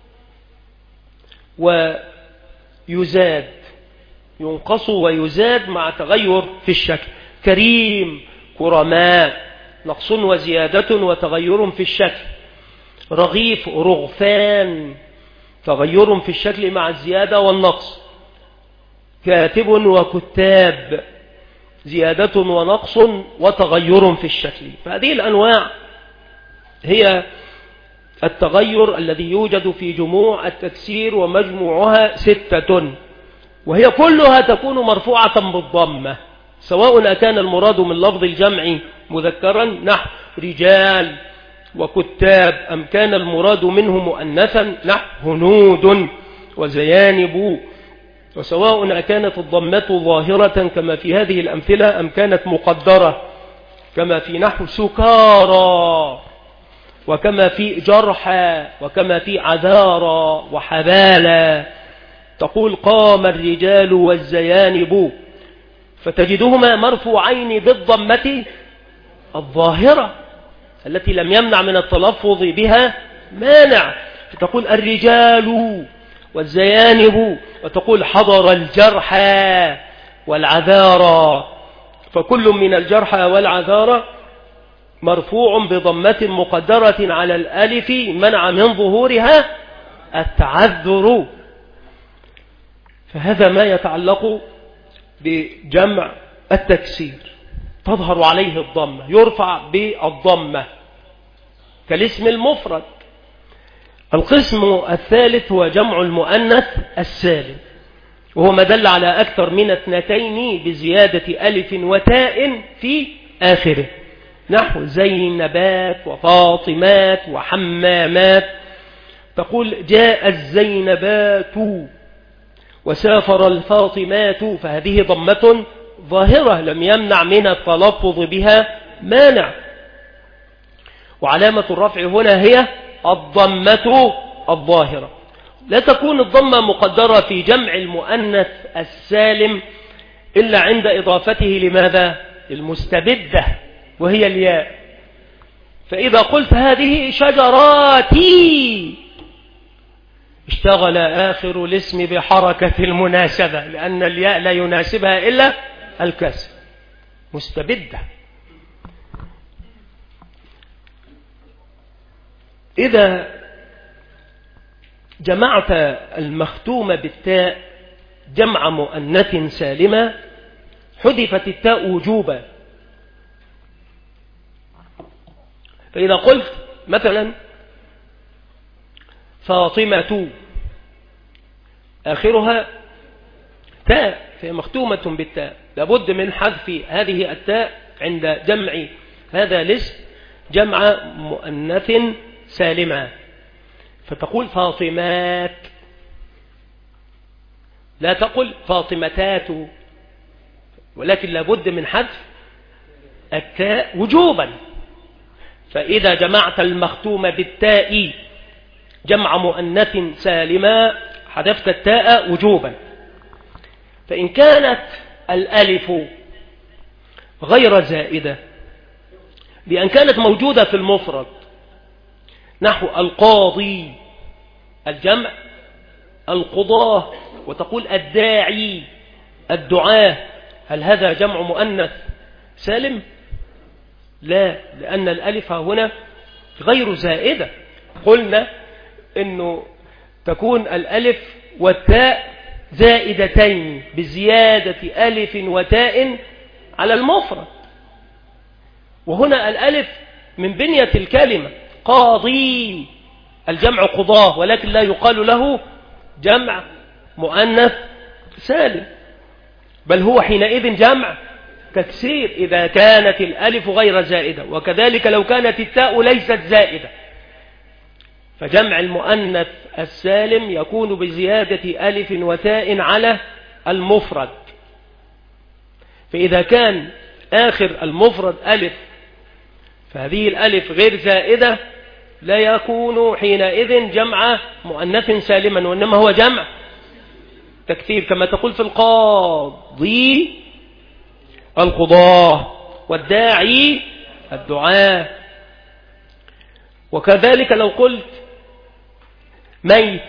ويزاد، ينقص ويزاد مع تغير في الشكل. كريم، كرماء، نقص وزيادة وتغير في الشكل. رغيف، رغفان، تغير في الشكل مع الزيادة والنقص. كاتب وكتاب، زيادة ونقص وتغير في الشكل. فهذه الأنواع هي التغير الذي يوجد في جموع التكسير، ومجموعها ستة، وهي كلها تكون مرفوعة بالضمة، سواء أكان المراد من لفظ الجمع مذكرا نحو رجال وكتاب، أم كان المراد منه مؤنثا نحو هنود وزيانب، وسواء أكانت الضمة ظاهرة كما في هذه الأمثلة، أم كانت مقدرة كما في نحو سكارى، وكما في جرحى، وكما في عذارى وحبالى. تقول قام الرجال والزيانب، فتجدهما مرفوعين بالضمة الظاهرة التي لم يمنع من التلفظ بها مانع، فتقول الرجال والزيانب، وتقول حضر الجرحى والعذارى، فكل من الجرحى والعذارى مرفوع بضمة مقدرة على الألف منع من ظهورها التعذر. فهذا ما يتعلق بجمع التكسير، تظهر عليه الضمة، يرفع بالضمة كالاسم المفرد. القسم الثالث هو جمع المؤنث السالم، وهو ما دل على أكثر من اثنتين بزيادة ألف وتاء في آخره، نحو زينبات وفاطمات وحمامات. تقول جاء الزينبات وسافر الفاطمات، فهذه ضمة ظاهرة لم يمنع من التلفظ بها مانع. وعلامة الرفع هنا هي الضمة الظاهرة. لا تكون الضمة مقدرة في جمع المؤنث السالم إلا عند إضافته لماذا؟ المستبدة، وهي الياء. فإذا قلت هذه شجراتي، اشتغل آخر الاسم بحركة المناسبة، لأن الياء لا يناسبها إلا الكسر، مستبدة. إذا جمعت المختوم بالتاء جمع مؤنث سالمة، حذفت التاء وجوبا. فإذا قلت مثلا فاطمة آخرها تاء فهي مختومة بالتاء، لابد من حذف هذه التاء عند جمع هذا الاسم جمع مؤنث سالما، فتقول فاطمات، لا تقل فاطمتات، ولكن لابد من حذف التاء وجوبا. فإذا جمعت المختوم بالتاء جمع مؤنث سالما حذفت التاء وجوبا. فإن كانت الألف غير زائدة بأن كانت موجودة في المفرد نحو القاضي الجمع القضاة، وتقول الداعي الدعاة، هل هذا جمع مؤنث سالم؟ لا، لأن الألف هنا غير زائدة. قلنا إنه تكون الألف والتاء زائدتين بزيادة ألف وتاء على المفرد، وهنا الألف من بنية الكلمة. قاضي الجمع قضاه، ولكن لا يقال له جمع مؤنث سالم، بل هو حينئذ جمع تكسير إذا كانت الألف غير زائدة، وكذلك لو كانت التاء ليست زائدة، فجمع المؤنث السالم يكون بزيادة ألف وتاء على المفرد. فإذا كان آخر المفرد ألف فهذه الألف غير زائدة لا يكون حينئذ جمع مؤنث سالما، وإنما هو جمع تكثير، كما تقول في القاضي القضاة والداعي الدعاء. وكذلك لو قلت ميت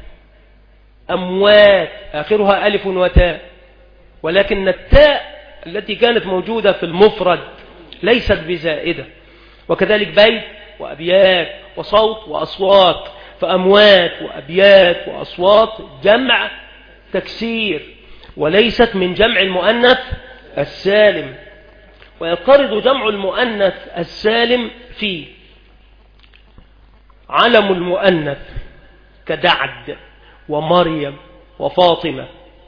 أموات آخرها ألف وتاء، ولكن التاء التي كانت موجودة في المفرد ليست بزائدة، وكذلك بيت وأبيات وصوت وأصوات، فأموات وأبيات وأصوات جمع تكسير وليست من جمع المؤنث السالم. ويضطرد جمع المؤنث السالم في علم المؤنث كدعد ومريم وفاطمة،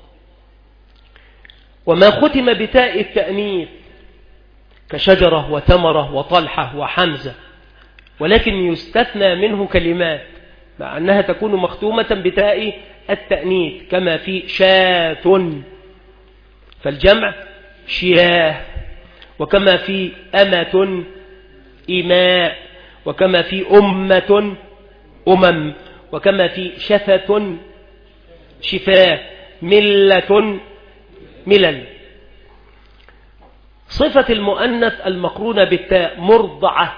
وما ختم بتاء التأنيث كشجرة وتمرة وطلحة وحمزة، ولكن يستثنى منه كلمات مع أنها تكون مختومة بتاء التأنيث، كما في شاة فالجمع شياه، وكما في أمة إماء، وكما في أمة أمم، وكما في شفة شفاه، ملة ملل. صفة المؤنث المقرونة بالتاء مرضعة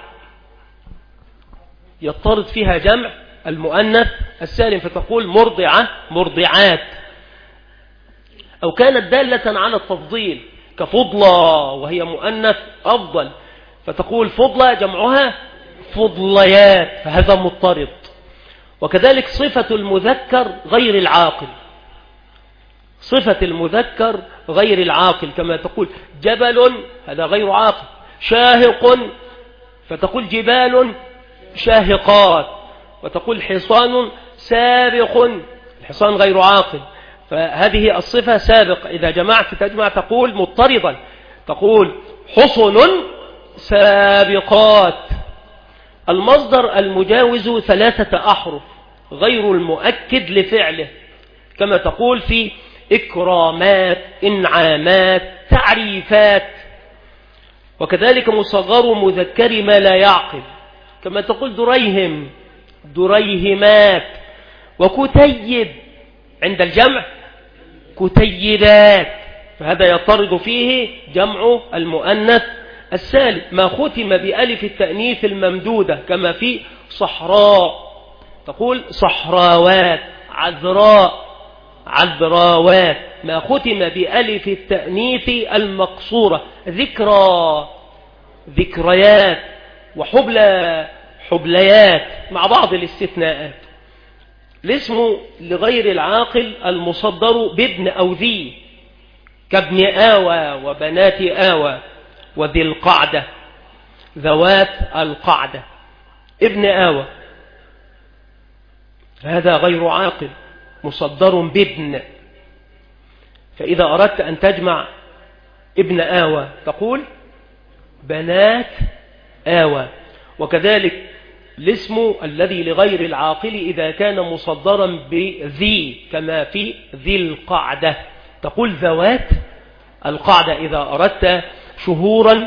يضطرد فيها جمع المؤنث السالم، فتقول مرضعة مرضعات، أو كانت دالة على التفضيل كفضلة وهي مؤنث أفضل، فتقول فضلة جمعها فضليات، فهذا مضطرد. وكذلك صفة المذكر غير العاقل، صفة المذكر غير العاقل كما تقول جبل، هذا غير عاقل. شاهق فتقول جبال شاهقات، وتقول حصان سابق، الحصان غير عاقل، فهذه الصفة سابق، إذا جمعت تجمع تقول مضطردا، تقول حصن سابقات. المصدر المجاوز ثلاثة أحرف غير المؤكد لفعله، كما تقول في إكرامات إنعامات تعريفات. وكذلك مصغر مذكر ما لا يعقل، كما تقول دريهم دريهمات. وكتيب عند الجمع كتيبات، فهذا يطرد فيه جمع المؤنث السالم. ما ختم بألف التأنيث الممدودة كما في صحراء، تقول صحراوات، عذراء عذراوات. ما ختم بألف التأنيث المقصورة ذكرى ذكريات، وحبلى حبليات، مع بعض الاستثناءات. الاسم لغير العاقل المصدر بابن أو ذي كابن آوى وبنات آوى وذي القعدة، ذوات القعدة. ابن آوى هذا غير عاقل، مصدر بابن، فإذا أردت أن تجمع ابن آوى تقول بنات آوى. وكذلك الاسم الذي لغير العاقل إذا كان مصدرا بذي كما في ذي القعدة تقول ذوات القعدة. إذا أردت شهورا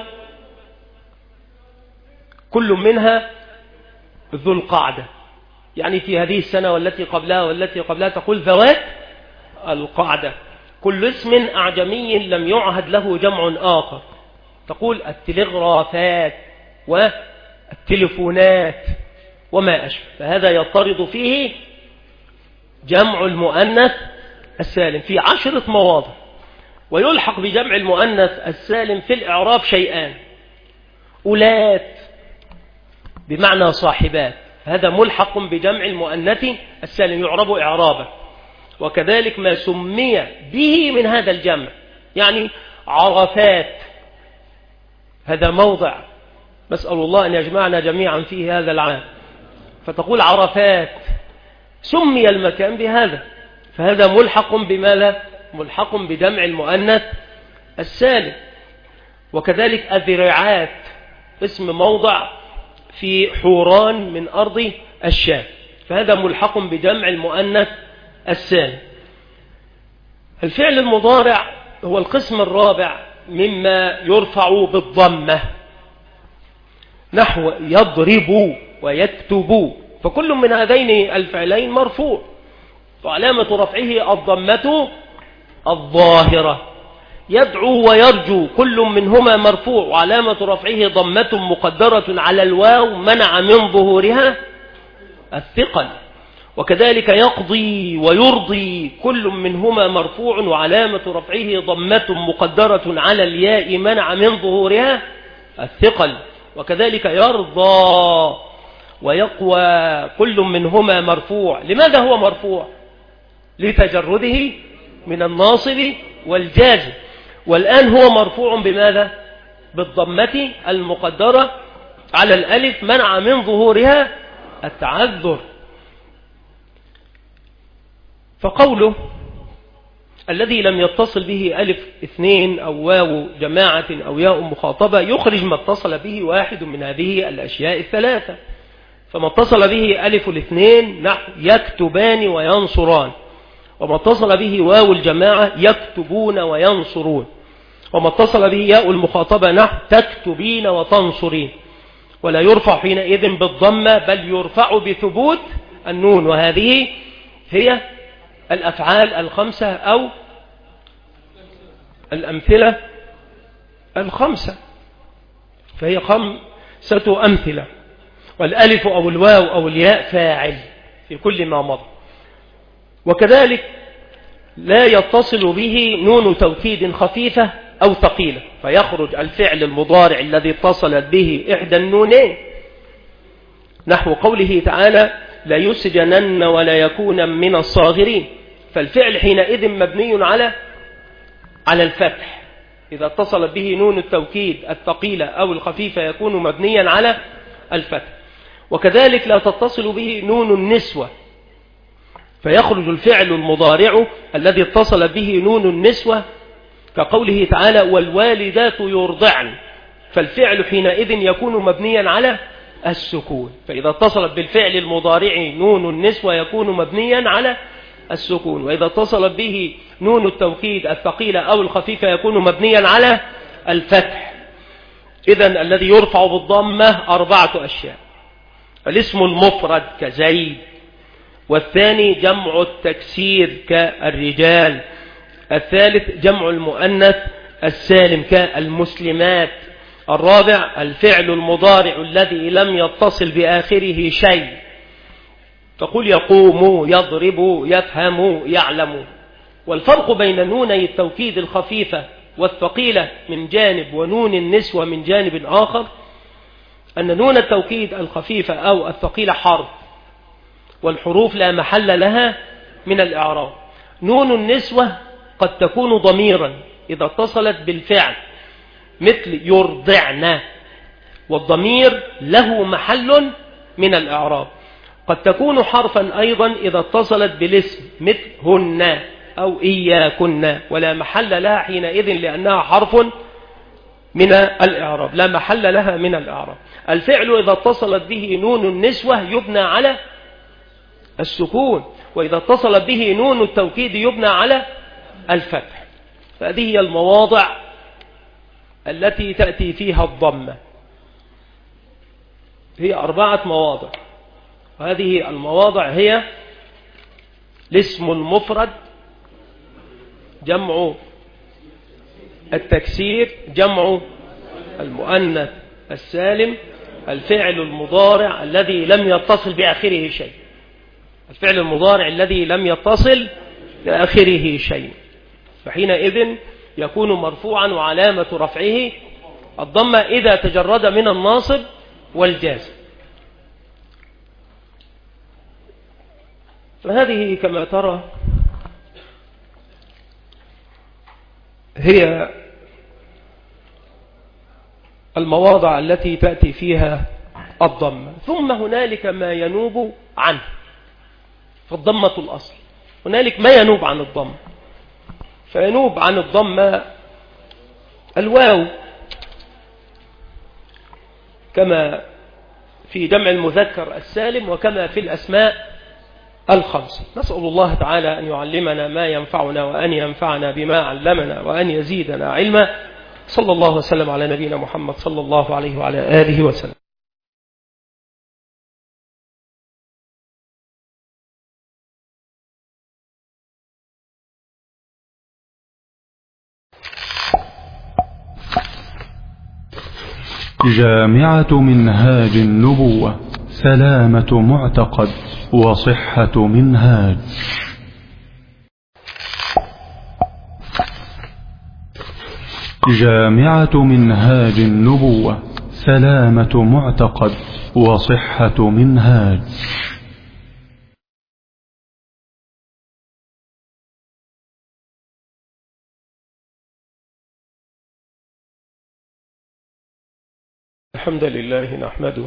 كل منها ذو القعدة، يعني في هذه السنة والتي قبلها والتي قبلها تقول ذوات القعدة. كل اسم أعجمي لم يعهد له جمع آخر تقول التلغرافات والتلفونات وما أشبه، فهذا يضطرد فيه جمع المؤنث السالم في عشرة مواضع. ويلحق بجمع المؤنث السالم في الإعراب شيئان: أولات بمعنى صاحبات، هذا ملحق بجمع المؤنث السالم يعرب إعرابا. وكذلك ما سمي به من هذا الجمع، يعني عرفات، هذا موضع نسأل الله أن يجمعنا جميعا فيه هذا العام، فتقول عرفات سمي المكان بهذا، فهذا ملحق بماذا؟ ملحق بجمع المؤنث السالم. وكذلك أذرعات اسم موضع في حوران من أرض الشام، فهذا ملحق بجمع المؤنث السالم. الفعل المضارع هو القسم الرابع مما يرفع بالضمة، نحو يضرب ويكتب، فكل من هذين الفعلين مرفوع، وعلامة رفعه الضمة الظاهرة. يدعو ويرجو كل منهما مرفوع، وعلامة رفعه ضمة مقدرة على الواو منع من ظهورها الثقل. وكذلك يقضي ويرضي كل منهما مرفوع، وعلامة رفعه ضمة مقدرة على الياء منع من ظهورها الثقل. وكذلك يرضى ويقوى كل منهما مرفوع. لماذا هو مرفوع؟ لتجرده من الناصب والجازم، والآن هو مرفوع بماذا؟ بالضمة المقدرة على الألف منع من ظهورها التعذر. فقوله الذي لم يتصل به ألف اثنين أو واو جماعة أو ياء مخاطبة يخرج ما اتصل به واحد من هذه الأشياء الثلاثة. فما اتصل به ألف الاثنين نحو يكتبان وينصران، وما اتصل به واو الجماعة يكتبون وينصرون، وما اتصل به ياء المخاطبة نحو تكتبين وتنصرين. ولا يرفع حينئذ بالضمة بل يرفع بثبوت النون، وهذه هي الأفعال الخمسة أو الأمثلة الخمسة، فهي خمسة أمثلة، والألف أو الواو أو الياء فاعل في كل ما مضى. وكذلك لا يتصل به نون توكيد خفيفة أو ثقيلة، فيخرج الفعل المضارع الذي اتصلت به إحدى النونين، نحو قوله تعالى لا يسجنن ولا يكون من الصاغرين، فالفعل حينئذ مبني على على الفتح. إذا اتصلت به نون التوكيد الثقيلة أو الخفيفة يكون مبنيا على الفتح. وكذلك لا تتصل به نون النسوة، فيخرج الفعل المضارع الذي اتصل به نون النسوة كقوله تعالى والوالدات يرضعن، فالفعل حينئذ يكون مبنيا على السكون. فإذا اتصلت بالفعل المضارع نون النسوة يكون مبنيا على السكون، وإذا اتصلت به نون التوكيد الثقيلة أو الخفيفة يكون مبنيا على الفتح. إذن الذي يرفع بالضمة أربعة أشياء: الاسم المفرد كزيد، والثاني جمع التكسير كالرجال، الثالث جمع المؤنث السالم كالمسلمات، الرابع الفعل المضارع الذي لم يتصل بآخره شيء، تقول يقوم يضرب يفهم يعلم. والفرق بين نوني التوكيد الخفيفة والثقيلة من جانب ونون النسوة من جانب آخر أن نون التوكيد الخفيفة أو الثقيلة حرف، والحروف لا محل لها من الإعراب. نون النسوة قد تكون ضميرا إذا اتصلت بالفعل مثل يرضعن، والضمير له محل من الإعراب. قد تكون حرفا أيضا إذا اتصلت بالاسم مثل هن أو إياكن، ولا محل لها حينئذ لأنها حرف من الإعراب، لا محل لها من الإعراب. الفعل إذا اتصلت به نون النسوة يبنى على السكون، وإذا اتصلت به نون التوكيد يبنى على الفتح. فهذه هي المواضع التي تأتي فيها الضمة، هي أربعة مواضع. هذه المواضع هي الاسم المفرد، جمع التكسير، جمع المؤنث السالم، الفعل المضارع الذي لم يتصل بآخره شيء، الفعل المضارع الذي لم يتصل بآخره شيء، فحينئذ يكون مرفوعا وعلامة رفعه الضمة إذا تجرد من الناصب والجازم. فهذه كما ترى هي المواضع التي تأتي فيها الضمة. ثم هنالك ما ينوب عنه، فالضمة الأصل. هنالك ما ينوب عن الضمة، فينوب عن الضمة الواو كما في جمع المذكر السالم وكما في الأسماء الخمسة. نسأل الله تعالى أن يعلمنا ما ينفعنا وأن ينفعنا بما علمنا وأن يزيدنا علما. صلى الله وسلم على نبينا محمد صلى الله عليه وعلى آله وسلم. جامعة منهاج النبوة، سلامة معتقد وصحة منهاج. جامعة منهاج النبوة، سلامة معتقد وصحة منهاج. الحمد لله نحمده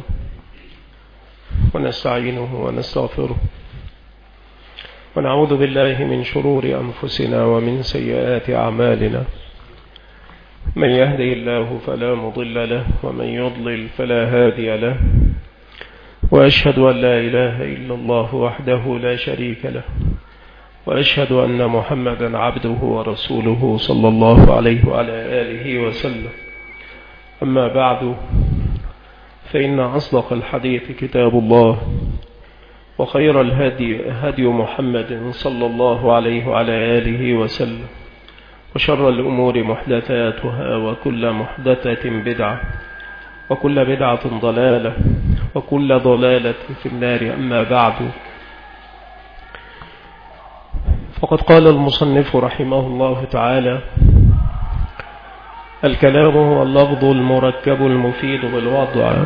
ونستعينه ونستغفره ونعوذ بالله من شرور أنفسنا ومن سيئات أعمالنا. من يهدي الله فلا مضل له ومن يضلل فلا هادي له، وأشهد أن لا إله إلا الله وحده لا شريك له، وأشهد أن محمدا عبده ورسوله صلى الله عليه وعلى آله وسلم. أما بعد، فإن أصدق الحديث كتاب الله، وخير الهدي هدي محمد صلى الله عليه وعلى آله وسلم، وشر الأمور محدثاتها، وكل محدثة بدعة، وكل بدعة ضلالة، وكل ضلالة في النار. أما بعد، فقد قال المصنف رحمه الله تعالى: الكلام هو اللفظ المركب المفيد بالوضع.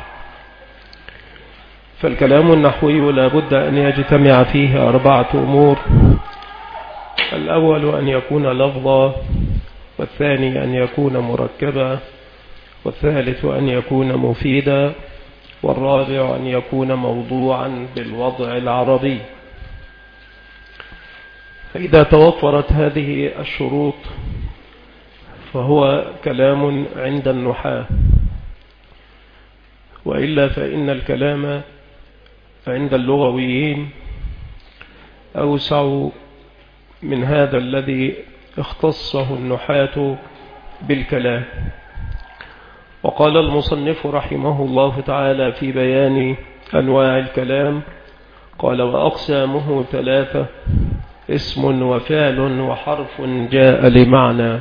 فالكلام النحوي لا بد أن يجتمع فيه أربعة أمور: الأول أن يكون لفظا، والثاني أن يكون مركبا، والثالث أن يكون مفيدا، والرابع أن يكون موضوعا بالوضع العربي. فإذا توفرت هذه الشروط فهو كلام عند النحاة، وإلا فإن الكلام عند اللغويين أوسع من هذا الذي اختصه النحاة بالكلام. وقال المصنف رحمه الله تعالى في بيان أنواع الكلام، قال: وأقسامه ثلاثة: اسم وفعل وحرف جاء لمعنى.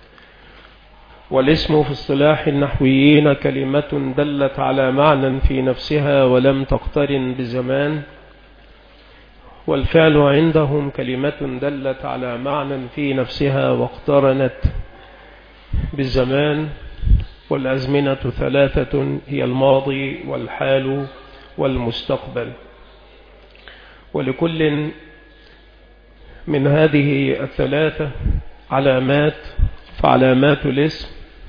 والاسم في اصطلاح النحويين كلمة دلت على معنى في نفسها ولم تقترن بزمان. والفعل عندهم كلمة دلت على معنى في نفسها واقترنت بالزمان. والأزمنة ثلاثة: هي الماضي والحال والمستقبل. ولكل من هذه الثلاثة علامات فعلامات الاسم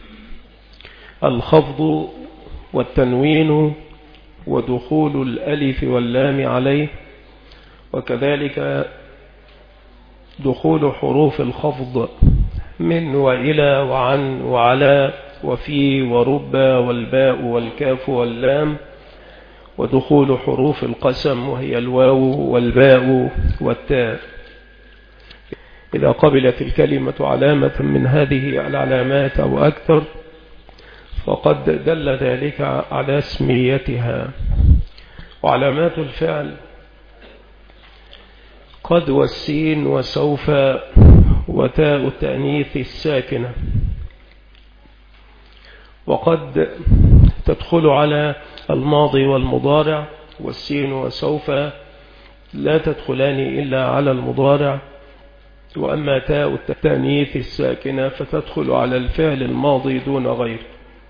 الخفض والتنوين ودخول الألف واللام عليه، وكذلك دخول حروف الخفض من وإلى وعن وعلى وفي ورب والباء والكاف واللام، ودخول حروف القسم وهي الواو والباء والتاء. إذا قبلت الكلمة علامة من هذه العلامات أو أكثر فقد دل ذلك على اسميتها. وعلامات الفعل قد والسين وسوف وتاء التأنيث الساكنة، وقد تدخل على الماضي والمضارع، والسين وسوف لا تدخلان إلا على المضارع، وأما تاء التأنيث الساكنة فتدخل على الفعل الماضي دون غيره.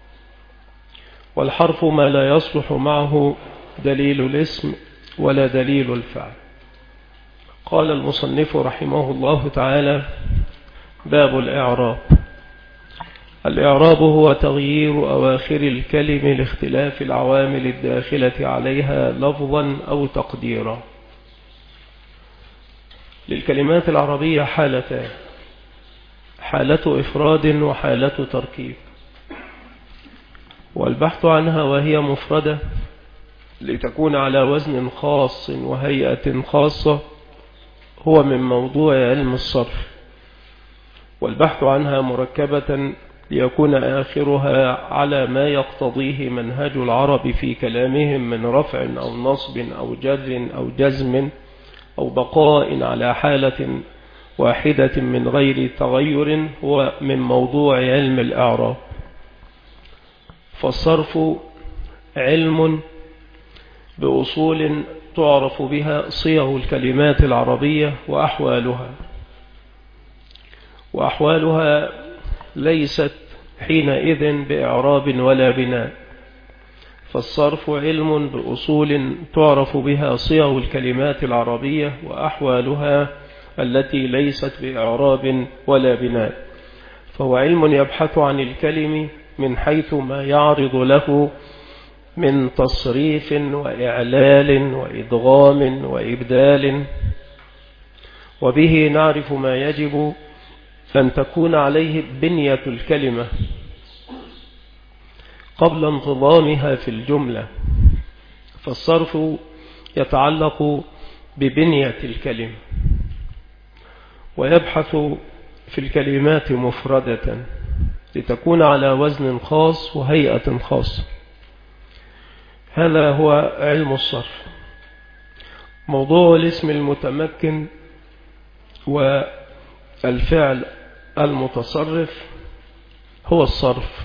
والحرف ما لا يصلح معه دليل الاسم ولا دليل الفعل. قال المصنف رحمه الله تعالى: باب الإعراب. الإعراب هو تغيير أواخر الكلم لاختلاف العوامل الداخلة عليها لفظا أو تقديرا. للكلمات العربية حالتان: حالة إفراد وحالة تركيب، والبحث عنها وهي مفردة لتكون على وزن خاص وهيئة خاصة هو من موضوع علم الصرف، والبحث عنها مركبة ليكون آخرها على ما يقتضيه منهج العرب في كلامهم من رفع أو نصب أو جر أو جزم أو بقاء على حالة واحدة من غير تغير هو من موضوع علم الإعراب. فالصرف علم بأصول تعرف بها صيغ الكلمات العربية وأحوالها، وأحوالها ليست حينئذ بإعراب ولا بناء. فالصرف علم بأصول تعرف بها صيغ الكلمات العربية وأحوالها التي ليست بإعراب ولا بناء، فهو علم يبحث عن الكلم من حيث ما يعرض له من تصريف وإعلال وإدغام وإبدال، وبه نعرف ما يجب أن تكون عليه بنية الكلمة قبل انتظامها في الجملة. فالصرف يتعلق ببنية الكلمة، ويبحث في الكلمات مفردة لتكون على وزن خاص وهيئة خاصة. هذا هو علم الصرف. موضوع الاسم المتمكن والفعل المتصرف هو الصرف،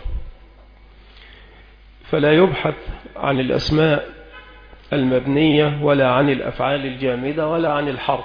فلا يبحث عن الأسماء المبنية ولا عن الأفعال الجامدة ولا عن الحرف.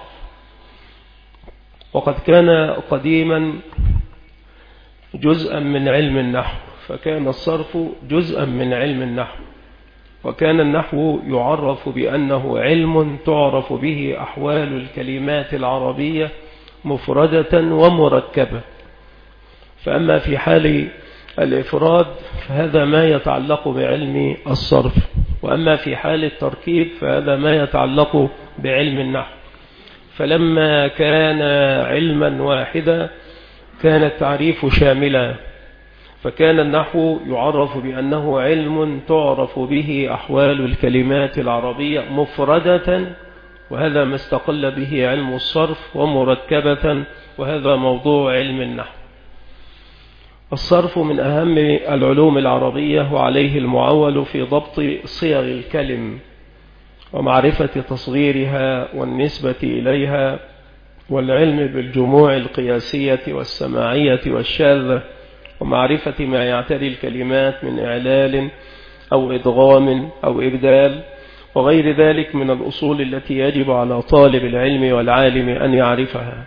وقد كان قديما جزءا من علم النحو، فكان الصرف جزءا من علم النحو، وكان النحو يعرف بأنه علم تعرف به أحوال الكلمات العربية مفردة ومركبة. فأما في حال الإفراد فهذا ما يتعلق بعلم الصرف، وأما في حال التركيب فهذا ما يتعلق بعلم النحو. فلما كان علما واحدا كان التعريف شاملا، فكان النحو يعرف بأنه علم تعرف به أحوال الكلمات العربية مفردة، وهذا ما استقل به علم الصرف، ومركبة، وهذا موضوع علم النحو. الصرف من أهم العلوم العربية، وعليه المعول في ضبط صيغ الكلم ومعرفة تصغيرها والنسبة إليها، والعلم بالجموع القياسية والسماعية والشاذة، ومعرفة ما يعتري الكلمات من إعلال أو إدغام أو إبدال وغير ذلك من الأصول التي يجب على طالب العلم والعالم أن يعرفها.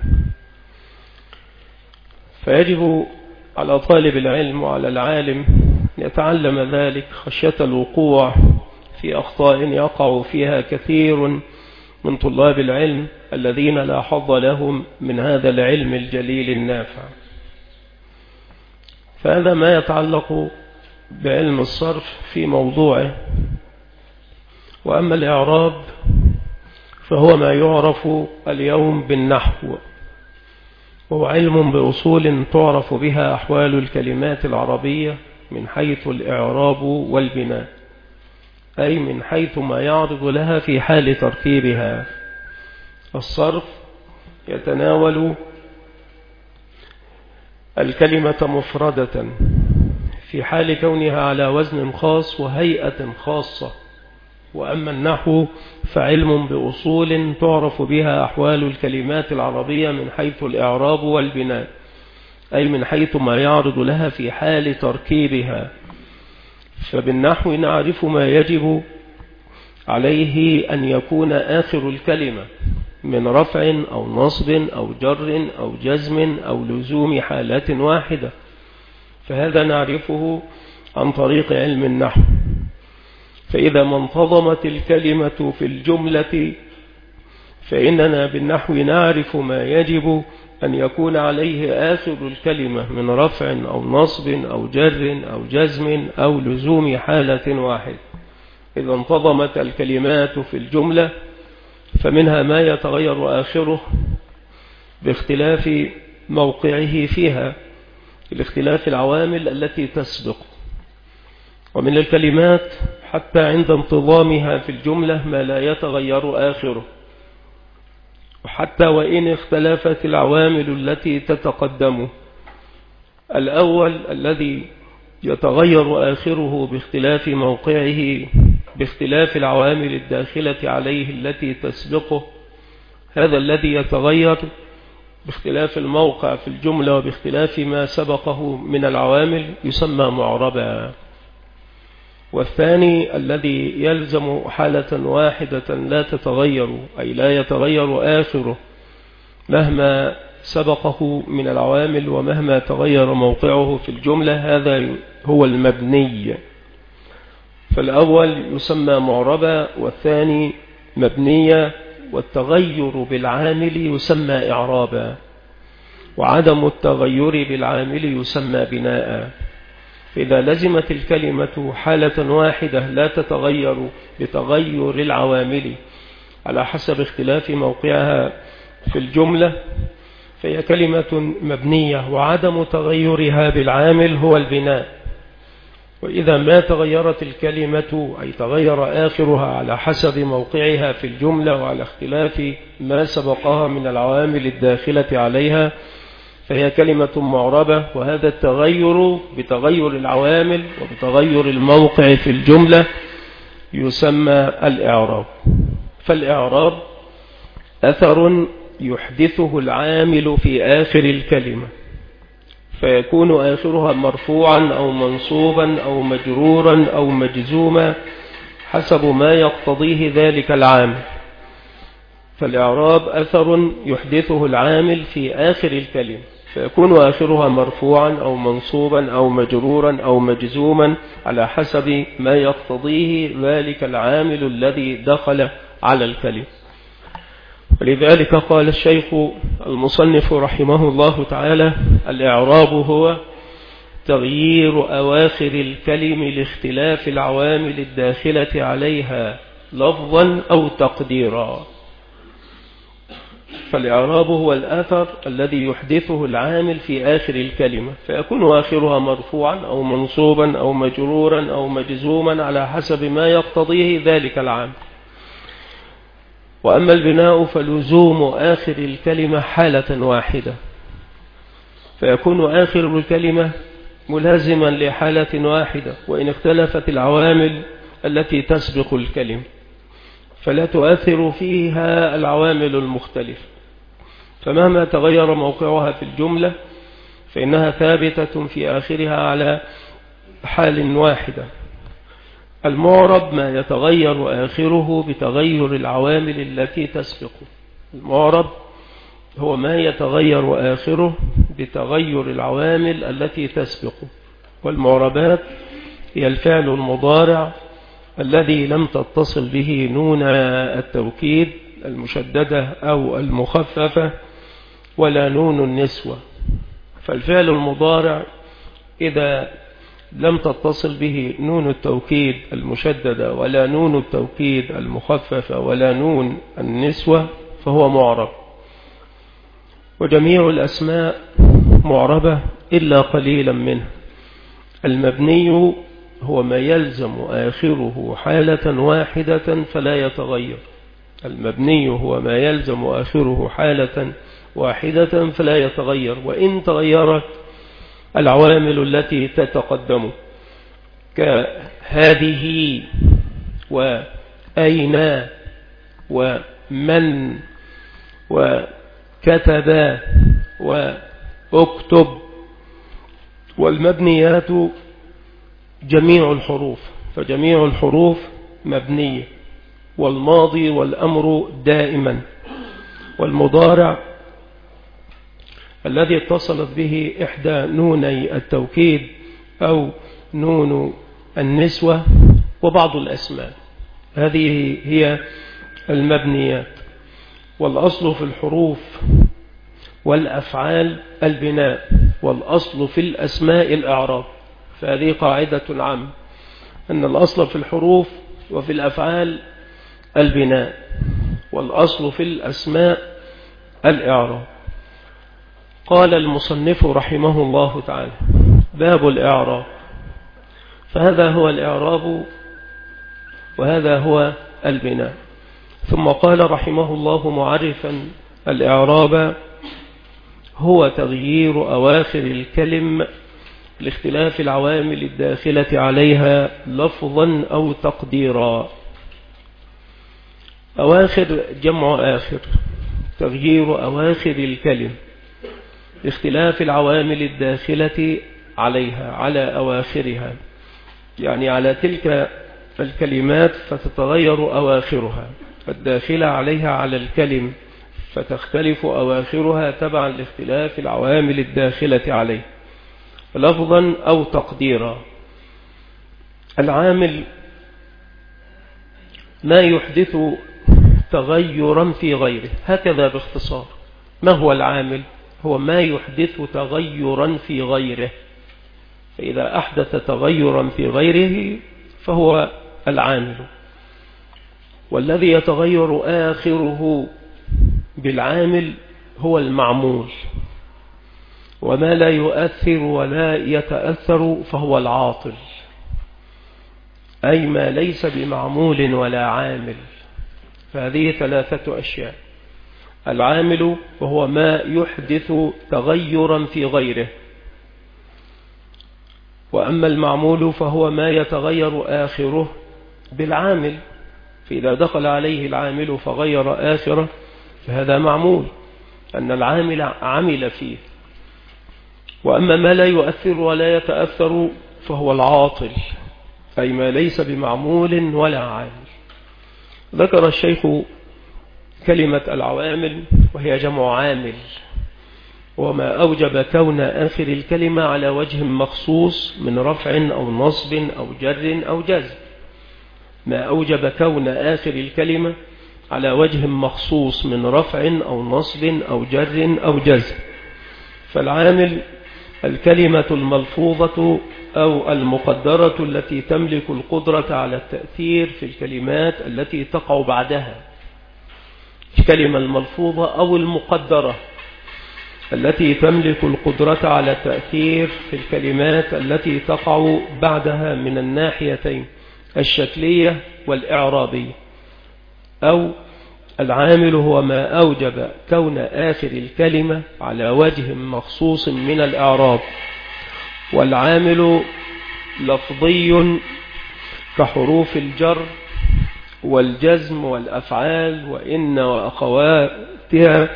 فيجب على طالب العلم وعلى العالم أن يتعلم ذلك خشية الوقوع في أخطاء يقع فيها كثير من طلاب العلم الذين لا حظ لهم من هذا العلم الجليل النافع. فهذا ما يتعلق بعلم الصرف في موضوعه. وأما الإعراب فهو ما يعرف اليوم بالنحو، وهو علم بأصول تعرف بها أحوال الكلمات العربية من حيث الإعراب والبناء، أي من حيث ما يعرض لها في حال تركيبها. الصرف يتناول الكلمة مفردة في حال كونها على وزن خاص وهيئة خاصة. وأما النحو فعلم بأصول تعرف بها أحوال الكلمات العربية من حيث الإعراب والبناء، أي من حيث ما يعرض لها في حال تركيبها. فبالنحو نعرف ما يجب عليه أن يكون آخر الكلمة من رفع أو نصب أو جر أو جزم أو لزوم حالات واحدة، فهذا نعرفه عن طريق علم النحو. فإذا ما انتظمت الكلمة في الجملة فإننا بالنحو نعرف ما يجب أن يكون عليه آخر الكلمة من رفع أو نصب أو جر أو جزم أو لزوم حالة واحد. إذا انتظمت الكلمات في الجملة فمنها ما يتغير آخره باختلاف موقعه فيها، باختلاف العوامل التي تسبق. ومن الكلمات حتى عند انتظامها في الجملة ما لا يتغير آخره، وحتى وإن اختلفت العوامل التي تتقدم. الأول الذي يتغير آخره باختلاف موقعه باختلاف العوامل الداخلة عليه التي تسبقه، هذا الذي يتغير باختلاف الموقع في الجملة وباختلاف ما سبقه من العوامل يسمى معربا. والثاني الذي يلزم حالة واحدة لا تتغير، أي لا يتغير آخره مهما سبقه من العوامل ومهما تغير موقعه في الجملة، هذا هو المبني. فالأول يسمى معربا والثاني مبنيا، والتغير بالعامل يسمى إعرابا، وعدم التغير بالعامل يسمى بناء. فإذا لزمت الكلمة حالة واحدة لا تتغير بتغير العوامل على حسب اختلاف موقعها في الجملة فهي كلمة مبنية، وعدم تغيرها بالعامل هو البناء. وإذا ما تغيرت الكلمة أي تغير آخرها على حسب موقعها في الجملة وعلى اختلاف ما سبقها من العوامل الداخلة عليها فهي كلمة معربة. وهذا التغير بتغير العوامل وبتغير الموقع في الجملة يسمى الإعراب. فالإعراب أثر يحدثه العامل في آخر الكلمة، فيكون آخرها مرفوعا أو منصوبا أو مجرورا أو مجزوما حسب ما يقتضيه ذلك العامل. فالإعراب أثر يحدثه العامل في آخر الكلمة، فيكون آخرها مرفوعا أو منصوبا أو مجرورا أو مجزوما على حسب ما يقتضيه ذلك العامل الذي دخل على الكلمة. ولذلك قال الشيخ المصنف رحمه الله تعالى: الإعراب هو تغيير أواخر الكلم لاختلاف العوامل الداخلة عليها لفظا أو تقديرا. فالإعراب هو الأثر الذي يحدثه العامل في آخر الكلمة، فيكون آخرها مرفوعا أو منصوبا أو مجرورا أو مجزوما على حسب ما يقتضيه ذلك العامل. وأما البناء فلزوم آخر الكلمة حالة واحدة، فيكون آخر الكلمة ملازما لحالة واحدة وإن اختلفت العوامل التي تسبق الكلمة، فلا تؤثر فيها العوامل المختلفة، فمهما تغير موقعها في الجملة فإنها ثابتة في آخرها على حال واحدة. المعرب ما يتغير آخره بتغير العوامل التي تسبقه. المعرب هو ما يتغير آخره بتغير العوامل التي تسبقه. والمعربات هي الفعل المضارع الذي لم تتصل به نون التوكيد المشددة أو المخففة ولا نون النسوة. فالفعل المضارع إذا لم تتصل به نون التوكيد المشددة ولا نون التوكيد المخففة ولا نون النسوة فهو معرب. وجميع الأسماء معربة إلا قليلا منه. المبني هو ما يلزم آخره حالة واحدة فلا يتغير. المبني هو ما يلزم آخره حالة واحدة فلا يتغير، وإن تغيرت العوامل التي تتقدم كهذه وأين ومن وكتب واكتب. والمبنيات جميع الحروف، فجميع الحروف مبنية، والماضي والأمر دائما، والمضارع الذي اتصلت به إحدى نوني التوكيد أو نون النسوة، وبعض الأسماء. هذه هي المبنيات. والأصل في الحروف والأفعال البناء، والأصل في الأسماء الإعراب. فهذه قاعدة عامة، أن الأصل في الحروف وفي الأفعال البناء، والأصل في الأسماء الإعراب. قال المصنف رحمه الله تعالى: باب الإعراب. فهذا هو الإعراب وهذا هو البناء. ثم قال رحمه الله معرفا الإعراب: هو تغيير أواخر الكلم لاختلاف العوامل الداخلة عليها لفظا أو تقديرا. أواخر جمع آخر، تغيير أواخر الكلم لاختلاف العوامل الداخلة عليها، على أواخرها، يعني على تلك الكلمات فتتغير أواخرها، الداخلة عليها على الكلم فتختلف أواخرها تبعا لاختلاف العوامل الداخلة عليه لفظا أو تقديرا. العامل ما يحدث تغيرا في غيره، هكذا باختصار. ما هو العامل؟ هو ما يحدث تغيرا في غيره. فإذا أحدث تغيرا في غيره فهو العامل. والذي يتغير آخره بالعامل هو المعمول، وما لا يؤثر ولا يتأثر فهو العاطل، أي ما ليس بمعمول ولا عامل. فهذه ثلاثة أشياء: العامل وهو ما يحدث تغيرا في غيره، وأما المعمول فهو ما يتغير آخره بالعامل، فإذا دخل عليه العامل فغير آخره فهذا معمول، أن العامل عمل فيه. وأما ما لا يؤثر ولا يتأثر فهو العاطل، أي ما ليس بمعمول ولا عامل. ذكر الشيخ كلمة العوامل وهي جمع عامل، وما أوجب كون آخر الكلمة على وجه مخصوص من رفع أو نصب أو جر أو جزم. ما أوجب كون آخر الكلمة على وجه مخصوص من رفع أو نصب أو جر أو جزم. فالعامل الكلمة الملفوظة أو المقدرة التي تملك القدرة على التأثير في الكلمات التي تقع بعدها. الكلمة الملفوظة أو المقدرة التي تملك القدرة على التأثير في الكلمات التي تقع بعدها من الناحيتين الشكلية والإعرابية. أو العامل هو ما أوجب كون آخر الكلمة على وجه مخصوص من الإعراب. والعامل لفظي كحروف الجر والجزم والأفعال وإن وأخواتها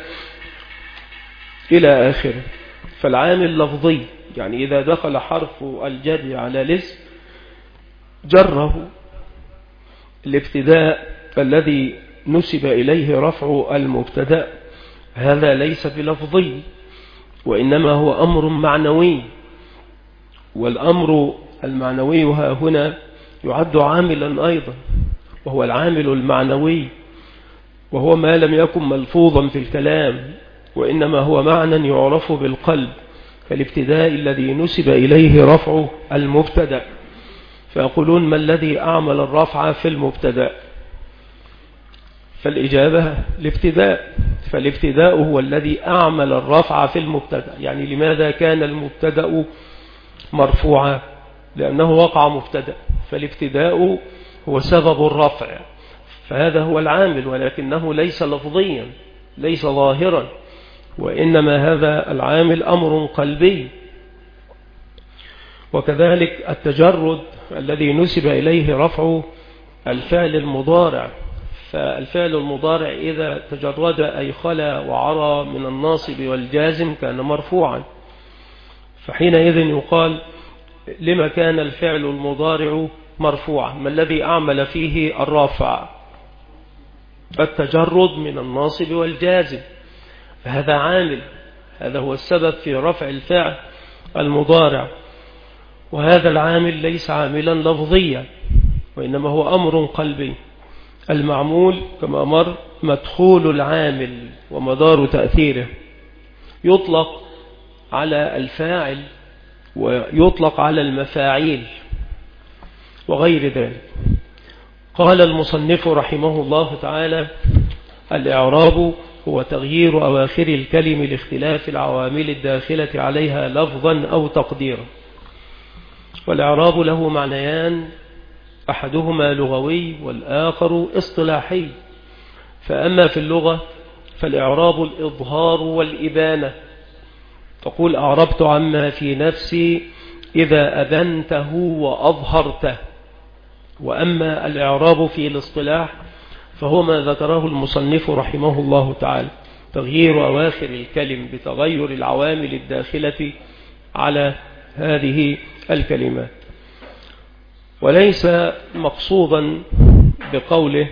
إلى آخره. فالعامل لفظي، يعني إذا دخل حرف الجر على الاسم جره الابتداء الذي نسب إليه رفع المبتدأ، هذا ليس بلفظي وإنما هو أمر معنوي. والأمر المعنوي ها هنا يعد عاملا أيضا، وهو العامل المعنوي، وهو ما لم يكن ملفوظا في الكلام وإنما هو معنى يعرف بالقلب. فالابتداء الذي نسب إليه رفع المبتدأ، فيقولون ما الذي أعمل الرفع في المبتدأ؟ فالإجابة الابتداء، فالابتداء هو الذي أعمل الرفع في المبتدأ. يعني لماذا كان المبتدأ مرفوعا؟ لأنه وقع مبتدأ، فالابتداء هو سبب الرفع، فهذا هو العامل، ولكنه ليس لفظيا، ليس ظاهرا، وإنما هذا العامل أمر قلبي. وكذلك التجرد الذي نسب إليه رفع الفعل المضارع، فالفعل المضارع إذا تجرد أي خلا وعرى من الناصب والجازم كان مرفوعا، فحينئذ يقال لما كان الفعل المضارع مرفوعا؟ ما الذي أعمل فيه الرافع؟ التجرد من الناصب والجازم، فهذا عامل، هذا هو السبب في رفع الفعل المضارع، وهذا العامل ليس عاملا لفظيا، وإنما هو أمر قلبي. المعمول كما مر مدخول العامل ومدار تأثيره، يطلق على الفاعل ويطلق على المفاعيل وغير ذلك. قال المصنف رحمه الله تعالى: الإعراب هو تغيير أواخر الكلم لاختلاف العوامل الداخلة عليها لفظا أو تقديرا. والإعراب له معنيان، أحدهما لغوي والآخر اصطلاحي. فأما في اللغة فالإعراب الإظهار والإبانة، تقول أعربت عما في نفسي إذا أبنته وأظهرته. وأما الإعراب في الاصطلاح فهو ما ذكره المصنف رحمه الله تعالى: تغيير أواخر الكلم بتغير العوامل الداخلة على هذه الكلمات. وليس مقصودا بقوله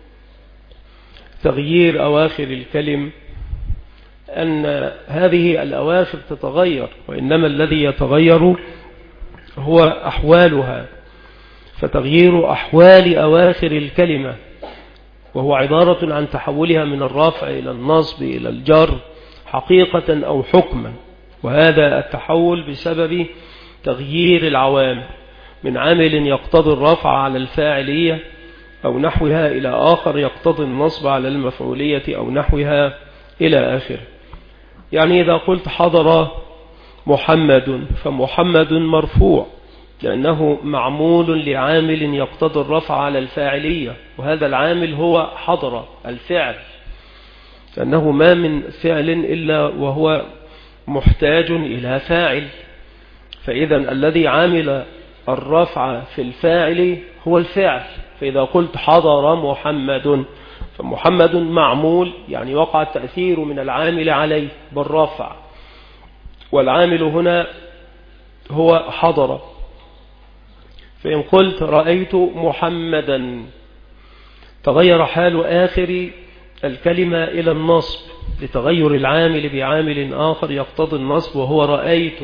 تغيير أواخر الكلم أن هذه الأواخر تتغير، وإنما الذي يتغير هو أحوالها، فتغيير أحوال أواخر الكلمة، وهو عبارة عن تحولها من الرفع إلى النصب إلى الجر حقيقة أو حكما. وهذا التحول بسبب تغيير العوامل من عامل يقتضي الرفع على الفاعلية أو نحوها إلى آخر يقتضي النصب على المفعولية أو نحوها إلى آخر. يعني إذا قلت حضر محمد فمحمد مرفوع لأنه معمول لعامل يقتضي الرفع على الفاعلية، وهذا العامل هو حضر الفعل، لأنه ما من فعل إلا وهو محتاج إلى فاعل. فإذا الذي عامل الرفع في الفاعل هو الفعل. فإذا قلت حضر محمد فمحمد معمول، يعني وقع التأثير من العامل عليه بالرفع، والعامل هنا هو حضر. فإن قلت رأيت محمدا تغير حال آخر الكلمة إلى النصب لتغير العامل بعامل آخر يقتضي النصب وهو رأيت،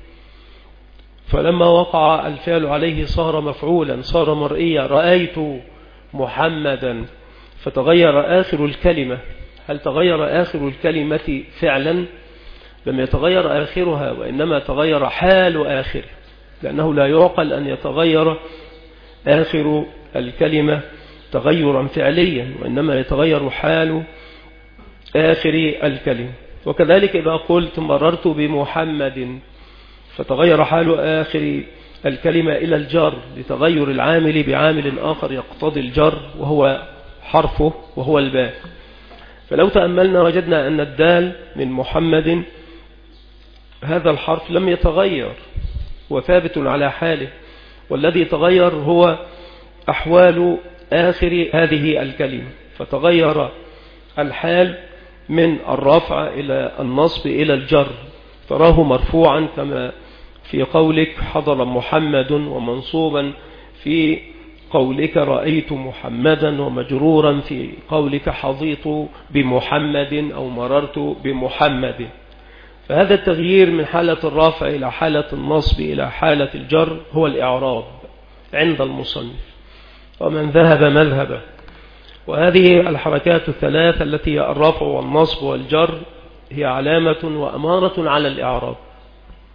فلما وقع الفعل عليه صار مفعولا، صار مرئيا، رأيت محمدا، فتغير آخر الكلمة. هل تغير آخر الكلمة فعلا؟ لم يتغير آخرها، وإنما تغير حال آخر، لأنه لا يعقل أن يتغير آخر الكلمة تغيرا فعليا، وإنما يتغير حال آخر الكلمة. وكذلك إذا قلت مررت بمحمد فتغير حال آخر الكلمة إلى الجر لتغير العامل بعامل آخر يقتضي الجر وهو حرفه وهو الباء. فلو تأملنا وجدنا أن الدال من محمد هذا الحرف لم يتغير وثابت على حاله، والذي تغير هو أحوال آخر هذه الكلمة، فتغير الحال من الرفع إلى النصب إلى الجر، تراه مرفوعا كما في قولك حضر محمد، ومنصوبا في قولك رأيت محمدا، ومجرورا في قولك حظيت بمحمد أو مررت بمحمد. فهذا التغيير من حالة الرفع إلى حالة النصب إلى حالة الجر هو الإعراب عند المصنف ومن ذهب مذهبه. وهذه الحركات الثلاث التي هي الرفع والنصب والجر هي علامة وأمارة على الإعراب.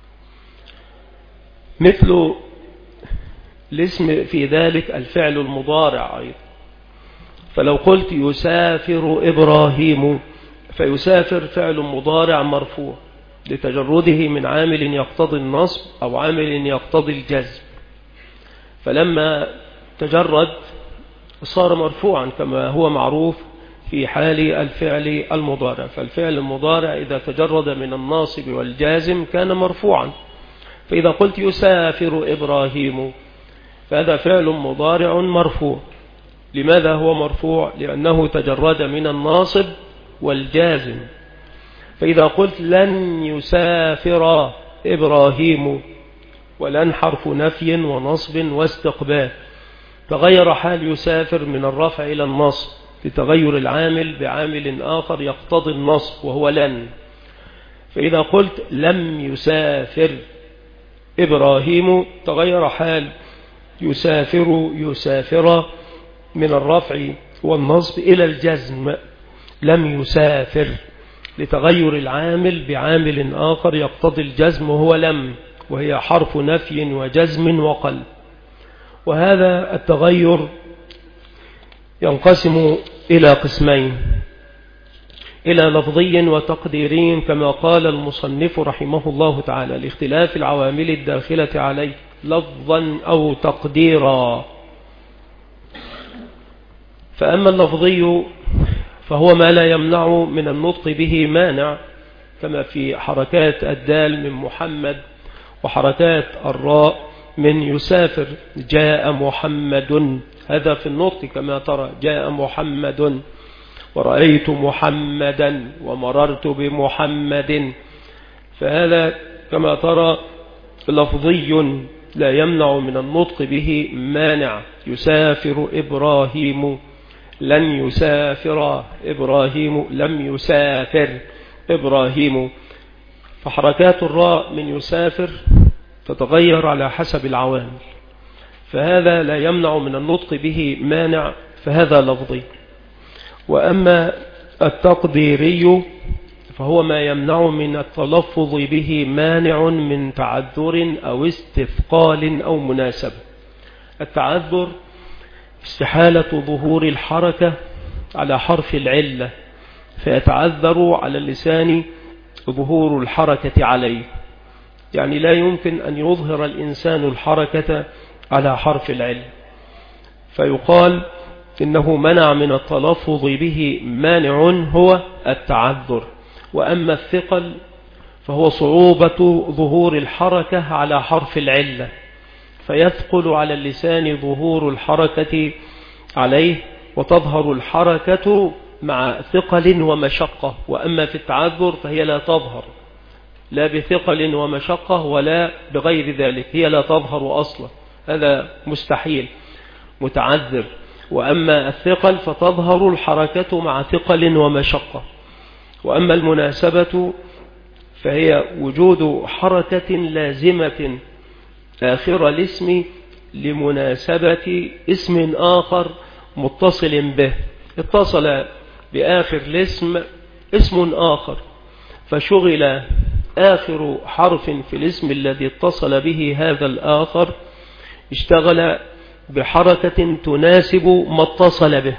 مثل الاسم في ذلك الفعل المضارع أيضا. فلو قلت يسافر إبراهيم، فيسافر فعل مضارع مرفوع لتجرده من عامل يقتضي النصب أو عامل يقتضي الجزم، فلما تجرد صار مرفوعا كما هو معروف في حال الفعل المضارع. فالفعل المضارع إذا تجرد من الناصب والجازم كان مرفوعا. فإذا قلت يسافر إبراهيم فهذا فعل مضارع مرفوع. لماذا هو مرفوع؟ لأنه تجرد من الناصب والجازم. فإذا قلت لن يسافر إبراهيم، ولن حرف نفي ونصب واستقبال، تغير حال يسافر من الرفع إلى النصب لتغير العامل بعامل آخر يقتضي النصب وهو لن. فإذا قلت لم يسافر إبراهيم تغير حال يسافر يسافر من الرفع والنصب إلى الجزم لم يسافر لتغير العامل بعامل آخر يقتضي الجزم وهو لم، وهي حرف نفي وجزم وقلب. وهذا التغير ينقسم إلى قسمين، إلى لفظي وتقديري كما قال المصنف رحمه الله تعالى لاختلاف العوامل الداخلة عليه لفظا أو تقديرا. فأما اللفظي فهو ما لا يمنع من النطق به مانع، كما في حركات الدال من محمد وحركات الراء من يسافر. جاء محمد، هذا في النطق كما ترى جاء محمد، ورأيت محمدا ومررت بمحمد، فهذا كما ترى لفظي لا يمنع من النطق به مانع. يسافر إبراهيم، لن يسافر إبراهيم، لم يسافر إبراهيم. فحركات الراء من يسافر تتغير على حسب العوامل، فهذا لا يمنع من النطق به مانع، فهذا لفظي. وأما التقديري فهو ما يمنع من التلفظ به مانع من تعذر أو استثقال أو مناسبة. التعذر استحالة ظهور الحركة على حرف العلة، فيتعذر على اللسان ظهور الحركة عليه، يعني لا يمكن أن يظهر الإنسان الحركة على حرف العلة، فيقال إنه منع من التلفظ به مانع هو التعذر. وأما الثقل فهو صعوبة ظهور الحركة على حرف العلة، فيثقل على اللسان ظهور الحركة عليه، وتظهر الحركة مع ثقل ومشقة. وأما في التعذر فهي لا تظهر لا بثقل ومشقة ولا بغير ذلك، هي لا تظهر أصلا، هذا مستحيل متعذر. وأما الثقل فتظهر الحركة مع ثقل ومشقة. وأما المناسبة فهي وجود حركة لازمة آخر الاسم لمناسبة اسم آخر متصل به، اتصل بآخر الاسم اسم آخر، فشغل آخر حرف في الاسم الذي اتصل به هذا الآخر اشتغل بحركة تناسب ما اتصل به.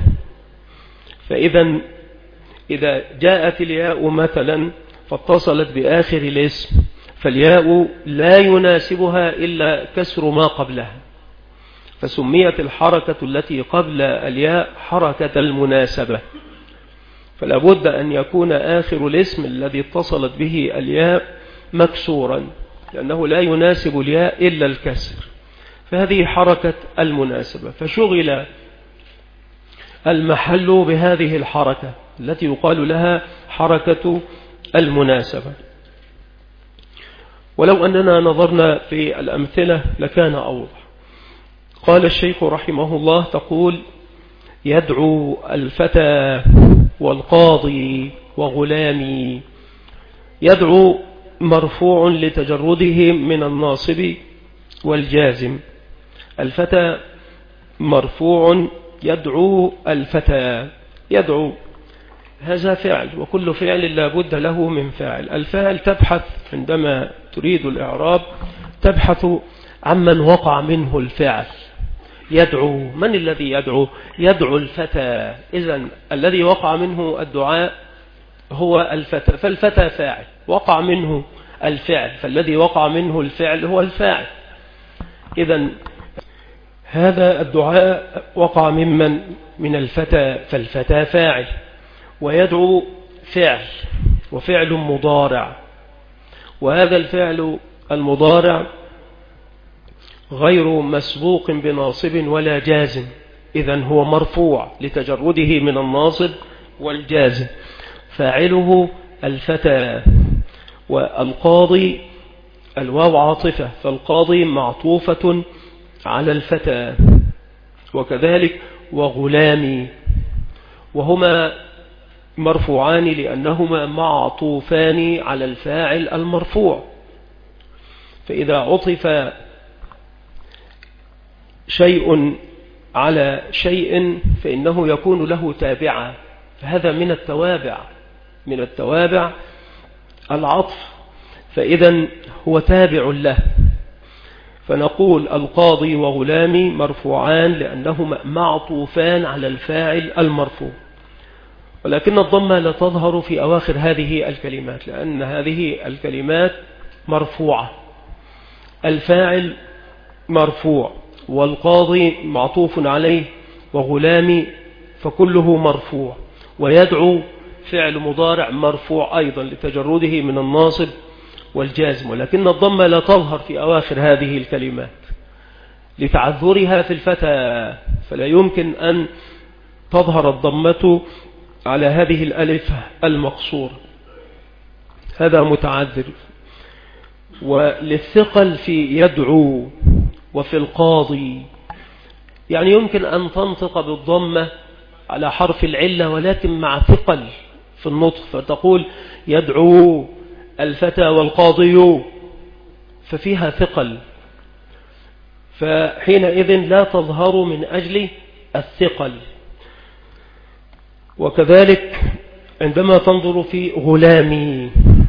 فإذا إذا جاءت الياء مثلا فاتصلت بآخر الاسم، فالياء لا يناسبها إلا كسر ما قبلها، فسميت الحركة التي قبل الياء حركة المناسبة. فلا بد أن يكون آخر الاسم الذي اتصلت به الياء مكسورا، لأنه لا يناسب الياء إلا الكسر، فهذه حركة المناسبة. فشغل المحل بهذه الحركة التي يقال لها حركة المناسبة. ولو أننا نظرنا في الأمثلة لكان أوضح. قال الشيخ رحمه الله تقول يدعو الفتى والقاضي وغلامي. يدعو مرفوع لتجرده من الناصب والجازم. الفتى مرفوع يدعو الفتى. يدعو هذا فعل، وكل فعل لا بد له من فاعل. الفاعل تبحث عندما تريد الإعراب تبحث عمن وقع منه الفعل. يدعو، من الذي يدعو؟ يدعو الفتى. إذن الذي وقع منه الدعاء هو الفتى، فالفتى فاعل، وقع منه الفعل، فالذي وقع منه الفعل هو الفاعل. إذن هذا الدعاء وقع ممن؟ من الفتى، فالفتى فاعل، ويدعو فعل، وفعل مضارع، وهذا الفعل المضارع غير مسبوق بناصب ولا جازم، إذن هو مرفوع لتجرده من الناصب والجازم. فاعله الفتى. والقاضي الواو عاطفة، فالقاضي معطوفة على الفتى، وكذلك وغلامي، وهما مرفوعان لأنهما معطوفان على الفاعل المرفوع. فإذا عطف شيء على شيء فإنه يكون له تابعا، فهذا من التوابع، من التوابع العطف، فإذا هو تابع له. فنقول القاضي وغلامي مرفوعان لأنهما معطوفان على الفاعل المرفوع، ولكن الضمة لا تظهر في أواخر هذه الكلمات، لأن هذه الكلمات مرفوعة، الفاعل مرفوع، والقاضي معطوف عليه، وغلامي فكله مرفوع، ويدعو فعل مضارع مرفوع أيضا لتجرده من الناصب والجازم، ولكن الضمة لا تظهر في أواخر هذه الكلمات لتعذرها في الفتى، فلا يمكن أن تظهر الضمة على هذه الألف المقصور، هذا متعذر. وللثقل في يدعو وفي القاضي، يعني يمكن أن تنطق بالضمة على حرف العلة ولكن مع ثقل في النطق، فتقول يدعو الفتى والقاضي، ففيها ثقل، فحينئذ لا تظهر من أجل الثقل. وكذلك عندما تنظر في غلامي،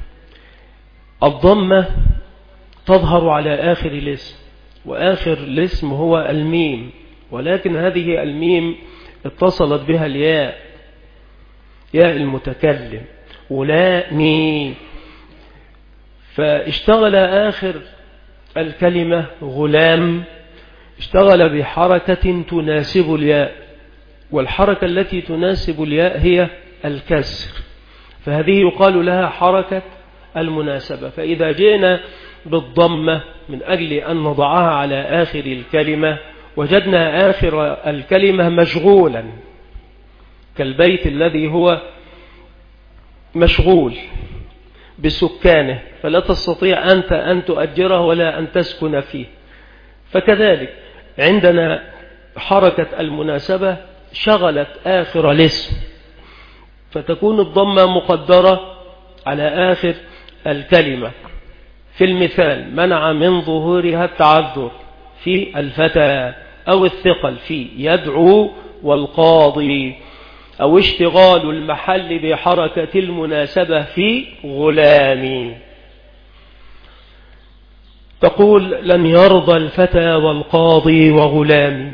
الضمة تظهر على آخر الاسم، وآخر الاسم هو الميم، ولكن هذه الميم اتصلت بها الياء، ياء المتكلم، غلامي، فاشتغل آخر الكلمة غلام، اشتغل بحركة تناسب الياء، والحركة التي تناسب الياء هي الكسر، فهذه يقال لها حركة المناسبة. فإذا جئنا بالضمة من أجل أن نضعها على آخر الكلمة وجدنا آخر الكلمة مشغولا، كالبيت الذي هو مشغول بسكانه، فلا تستطيع أنت أن تؤجره ولا أن تسكن فيه. فكذلك عندنا حركة المناسبة شغلت آخر الاسم، فتكون الضمة مقدرة على آخر الكلمة. في المثال منع من ظهورها التعذر في الفتى، أو الثقل في يدعو والقاضي، أو اشتغال المحل بحركة المناسبة في غلامي. تقول لن يرضى الفتى والقاضي وغلامي،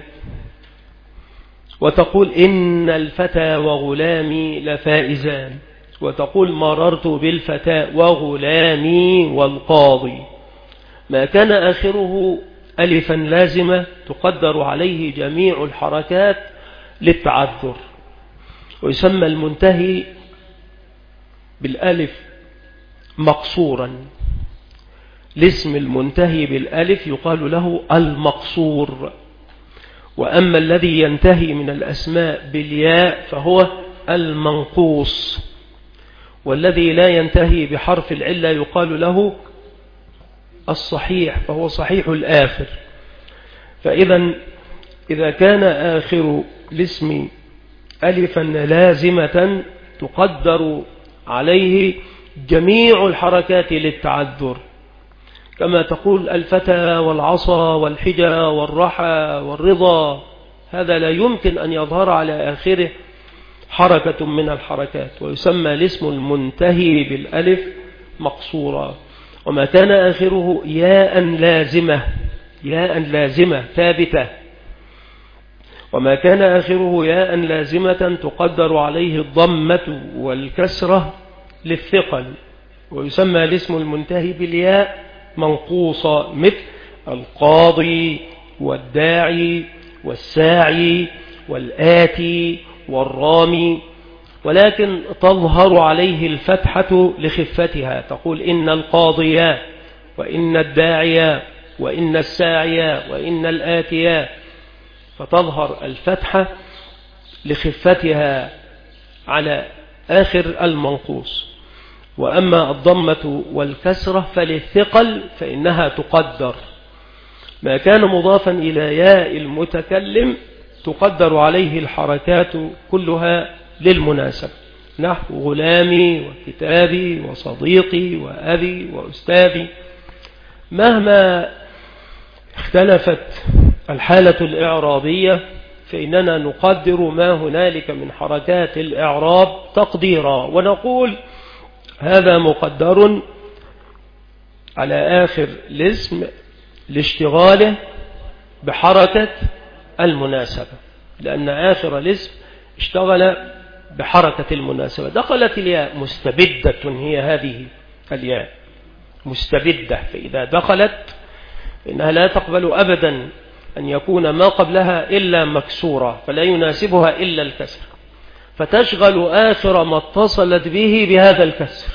وتقول إن الفتى وغلامي لفائزان، وتقول مررت بالفتى وغلامي والقاضي. ما كان آخره ألفا لازمة تقدر عليه جميع الحركات للتعذر، ويسمى المنتهي بالألف مقصورا. الاسم المنتهي بالألف يقال له المقصور، وأما الذي ينتهي من الأسماء بالياء فهو المنقوص، والذي لا ينتهي بحرف العلة يقال له الصحيح، فهو صحيح الآخر. فإذا إذا كان آخر الاسم ألفا لازمة تقدر عليه جميع الحركات للتعذر، كما تقول الفتى والعصا والحجى والرحى والرضا، هذا لا يمكن أن يظهر على آخره حركة من الحركات، ويسمى الاسم المنتهي بالألف مقصورا. وما كان آخره ياء لازمة ياء لازمة ثابتة، وما كان آخره ياء لازمة تقدر عليه الضمة والكسرة للثقل، ويسمى الاسم المنتهي بالياء منقوصة، مثل القاضي والداعي والساعي والآتي والرامي، ولكن تظهر عليه الفتحة لخفتها، تقول إن القاضيا وإن الداعيا وإن الساعيا وإن الآتيا، فتظهر الفتحة لخفتها على آخر المنقوص. وأما الضمة والكسرة فللثقل فإنها تقدر، ما كان مضافا إلى ياء المتكلم تقدر عليه الحركات كلها للمناسبة، نحو غلامي وكتابي وصديقي وأبي وأستاذي. مهما اختلفت الحالة الإعرابية فإننا نقدر ما هنالك من حركات الإعراب تقديرا، ونقول هذا مقدر على آخر الاسم لاشتغاله بحركة المناسبة، لأن آخر الاسم اشتغل بحركة المناسبة. دخلت الياء مستبدة، هي هذه الياء مستبدة، فإذا دخلت إنها لا تقبل أبدا أن يكون ما قبلها إلا مكسورة، فلا يناسبها إلا الكسر، فتشغل آخر ما اتصلت به بهذا الكسر.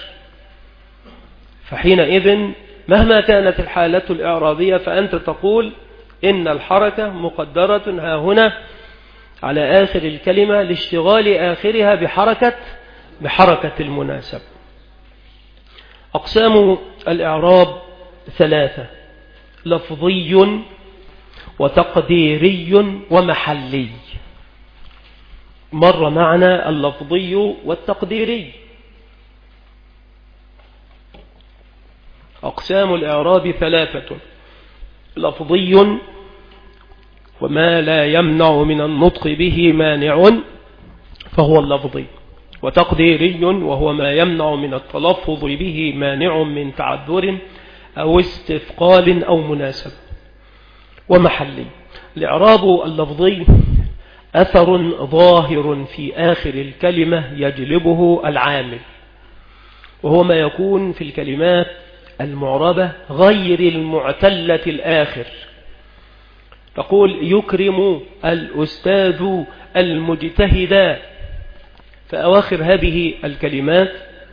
فحينئذ مهما كانت الحالة الإعرابية فأنت تقول إن الحركة مقدرة ها هنا على آخر الكلمة لاشتغال آخرها بحركة بحركة المناسبة. أقسام الإعراب ثلاثة: لفظي وتقديري ومحلي. مر معنا اللفظي والتقديري. أقسام الإعراب ثلاثة: لفظي وما لا يمنع من النطق به مانع فهو اللفظي، وتقديري وهو ما يمنع من التلفظ به مانع من تعذر أو استثقال أو مناسب. ومحلي. الإعراب اللفظي أثر ظاهر في آخر الكلمة يجلبه العامل، وهو ما يكون في الكلمات المعربة غير المعتلة الآخر. تقول يكرم الأستاذ المجتهد، فأواخر هذه الكلمات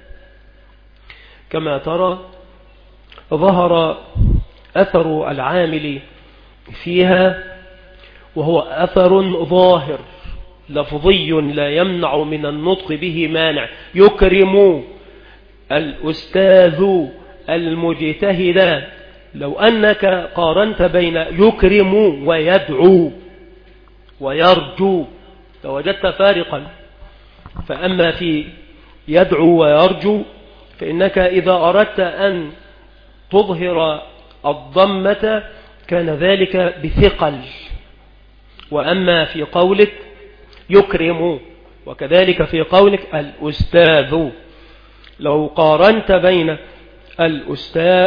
كما ترى ظهر أثر العامل فيها، وهو أثر ظاهر لفظي لا يمنع من النطق به مانع. يكرم الأستاذ المجتهد، لو أنك قارنت بين يكرم ويدعو ويرجو لوجدت فارقا. فأما في يدعو ويرجو فإنك إذا أردت أن تظهر الضمة كان ذلك بثقل، وأما في قولك يكرم وكذلك في قولك الأستاذ، لو قارنت بين الأستاذ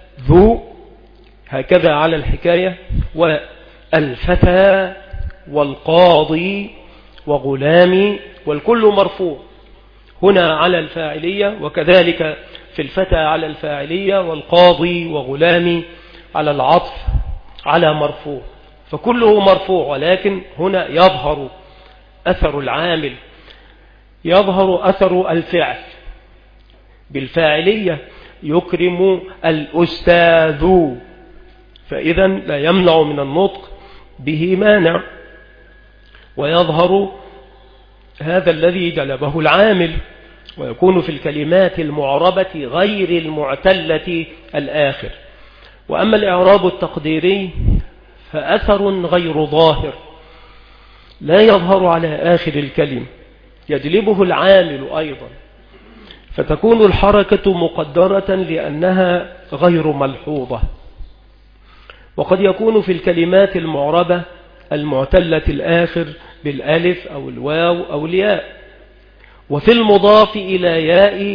هكذا على الحكاية والفتى والقاضي وغلامي، والكل مرفوع هنا على الفاعلية، وكذلك في الفتى على الفاعلية، والقاضي وغلامي على العطف على مرفوع، فكله مرفوع، ولكن هنا يظهر أثر العامل، يظهر أثر الفعل بالفاعلية يكرم الأستاذ، فإذا لا يمنع من النطق به مانع، ويظهر هذا الذي جلبه العامل، ويكون في الكلمات المعربة غير المعتلة الآخر. وأما الإعراب التقديري فأثر غير ظاهر لا يظهر على آخر الكلمة، يجلبه العامل أيضا، فتكون الحركة مقدرة لأنها غير ملحوظة. وقد يكون في الكلمات المعربة المعتلة الآخر بالألف أو الواو أو الياء، وفي المضاف إلى ياء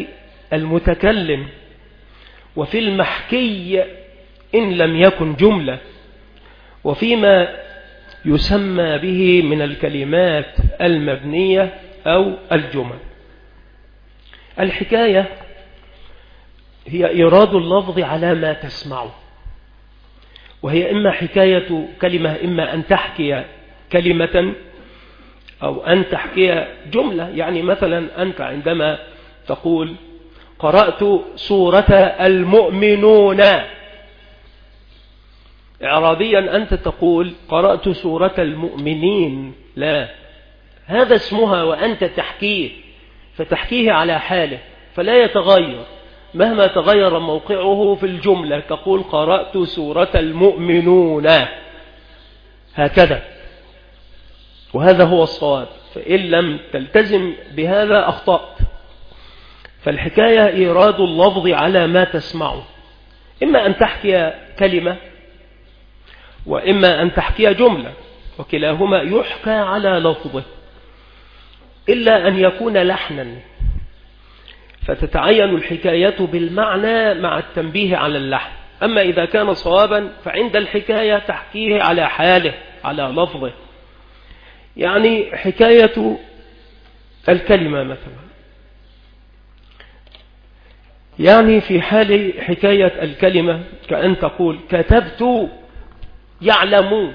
المتكلم، وفي المحكي إن لم يكن جملة، وفيما يسمى به من الكلمات المبنية أو الجمل. الحكاية هي إيراد اللفظ على ما تسمعه، وهي إما حكاية كلمة، إما أن تحكي كلمة أو أن تحكي جملة. يعني مثلا أنت عندما تقول قرأت سورة المؤمنون، إعرابيا أنت تقول قرأت سورة المؤمنين، لا، هذا اسمها وأنت تحكيه، فتحكيه على حاله فلا يتغير مهما تغير موقعه في الجملة. تقول قرأت سورة المؤمنون هكذا، وهذا هو الصواب، فإن لم تلتزم بهذا أخطأت. فالحكاية إيراد اللفظ على ما تسمعه، إما أن تحكي كلمة وإما أن تحكي جملة، وكلاهما يحكى على لفظه إلا أن يكون لحنا، فتتعين الحكاية بالمعنى مع التنبيه على اللحن. أما إذا كان صوابا فعند الحكاية تحكيه على حاله على لفظه. يعني حكاية الكلمة مثلا، يعني في حال حكاية الكلمة كأن تقول كتبت يعلم،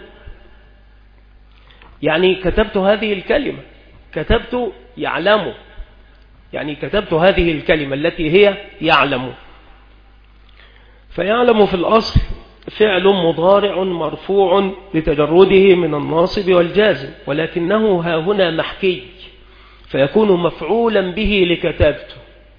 يعني كتبت هذه الكلمة، كتبت يعلم، يعني كتبت هذه الكلمة التي هي يعلم. فيعلم في الأصل فعل مضارع مرفوع لتجرده من الناصب والجازم، ولكنه ها هنا محكي فيكون مفعولا به لكتبت،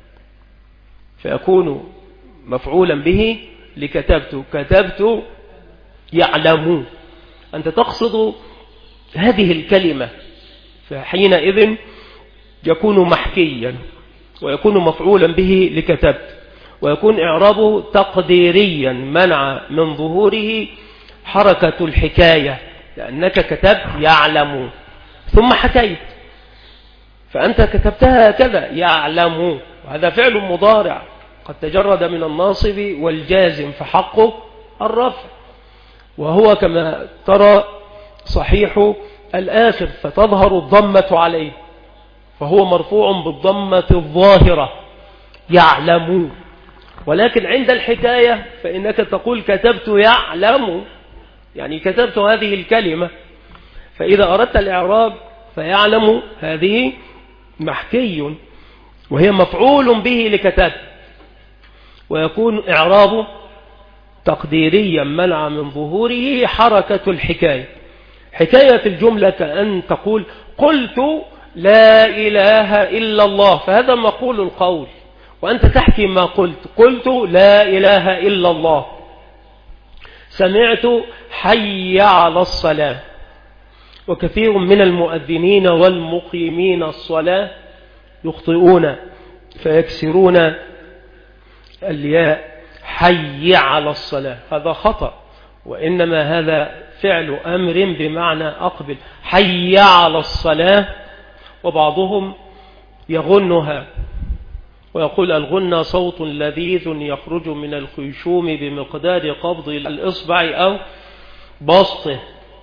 فيكون مفعولا به لكتبت، كتبت يعلم، أنت تقصد هذه الكلمة، فحينئذ يكون محكيا ويكون مفعولا به لكتبت، ويكون إعرابه تقديريا منع من ظهوره حركة الحكاية، لأنك كتبت يعلم ثم حكيت، فأنت كتبتها كذا يعلم، وهذا فعل مضارع قد تجرد من الناصب والجازم فحقه الرفع، وهو كما ترى صحيح الآخر فتظهر الضمة عليه، فهو مرفوع بالضمة الظاهرة يعلم. ولكن عند الحكاية فإنك تقول كتبت يعلم، يعني كتبت هذه الكلمة، فإذا أردت الإعراب فيعلم هذه محكي وهي مفعول به لكتبت، ويكون إعرابه تقديريا منع من ظهوره حركة الحكاية. حكاية الجملة كأن تقول قلت لا إله إلا الله، فهذا مقول القول وأنت تحكي ما قلت، قلت لا إله إلا الله، سمعت حي على الصلاة. وكثير من المؤذنين والمقيمين الصلاة يخطئون فيكسرون الياء حي على الصلاة، هذا خطأ، وإنما هذا فعل أمر بمعنى أقبل حي على الصلاة. وبعضهم يغنها ويقول الغنى صوت لذيذ يخرج من الخيشوم بمقدار قبض الإصبع أو بسطه،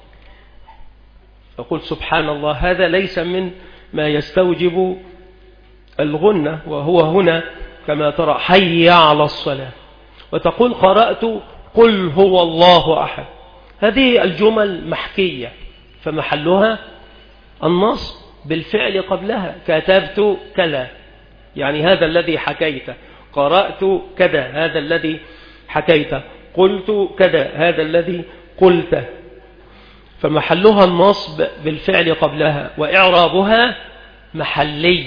يقول سبحان الله، هذا ليس من ما يستوجب الغنى، وهو هنا كما ترى حي على الصلاة. وتقول قرأت قل هو الله أحد، هذه الجمل محكية فمحلها النص بالفعل قبلها، كتبت كذا يعني هذا الذي حكيت، قرأت كذا هذا الذي حكيت، قلت كذا هذا الذي قلت، فمحلها النصب بالفعل قبلها، وإعرابها محلي.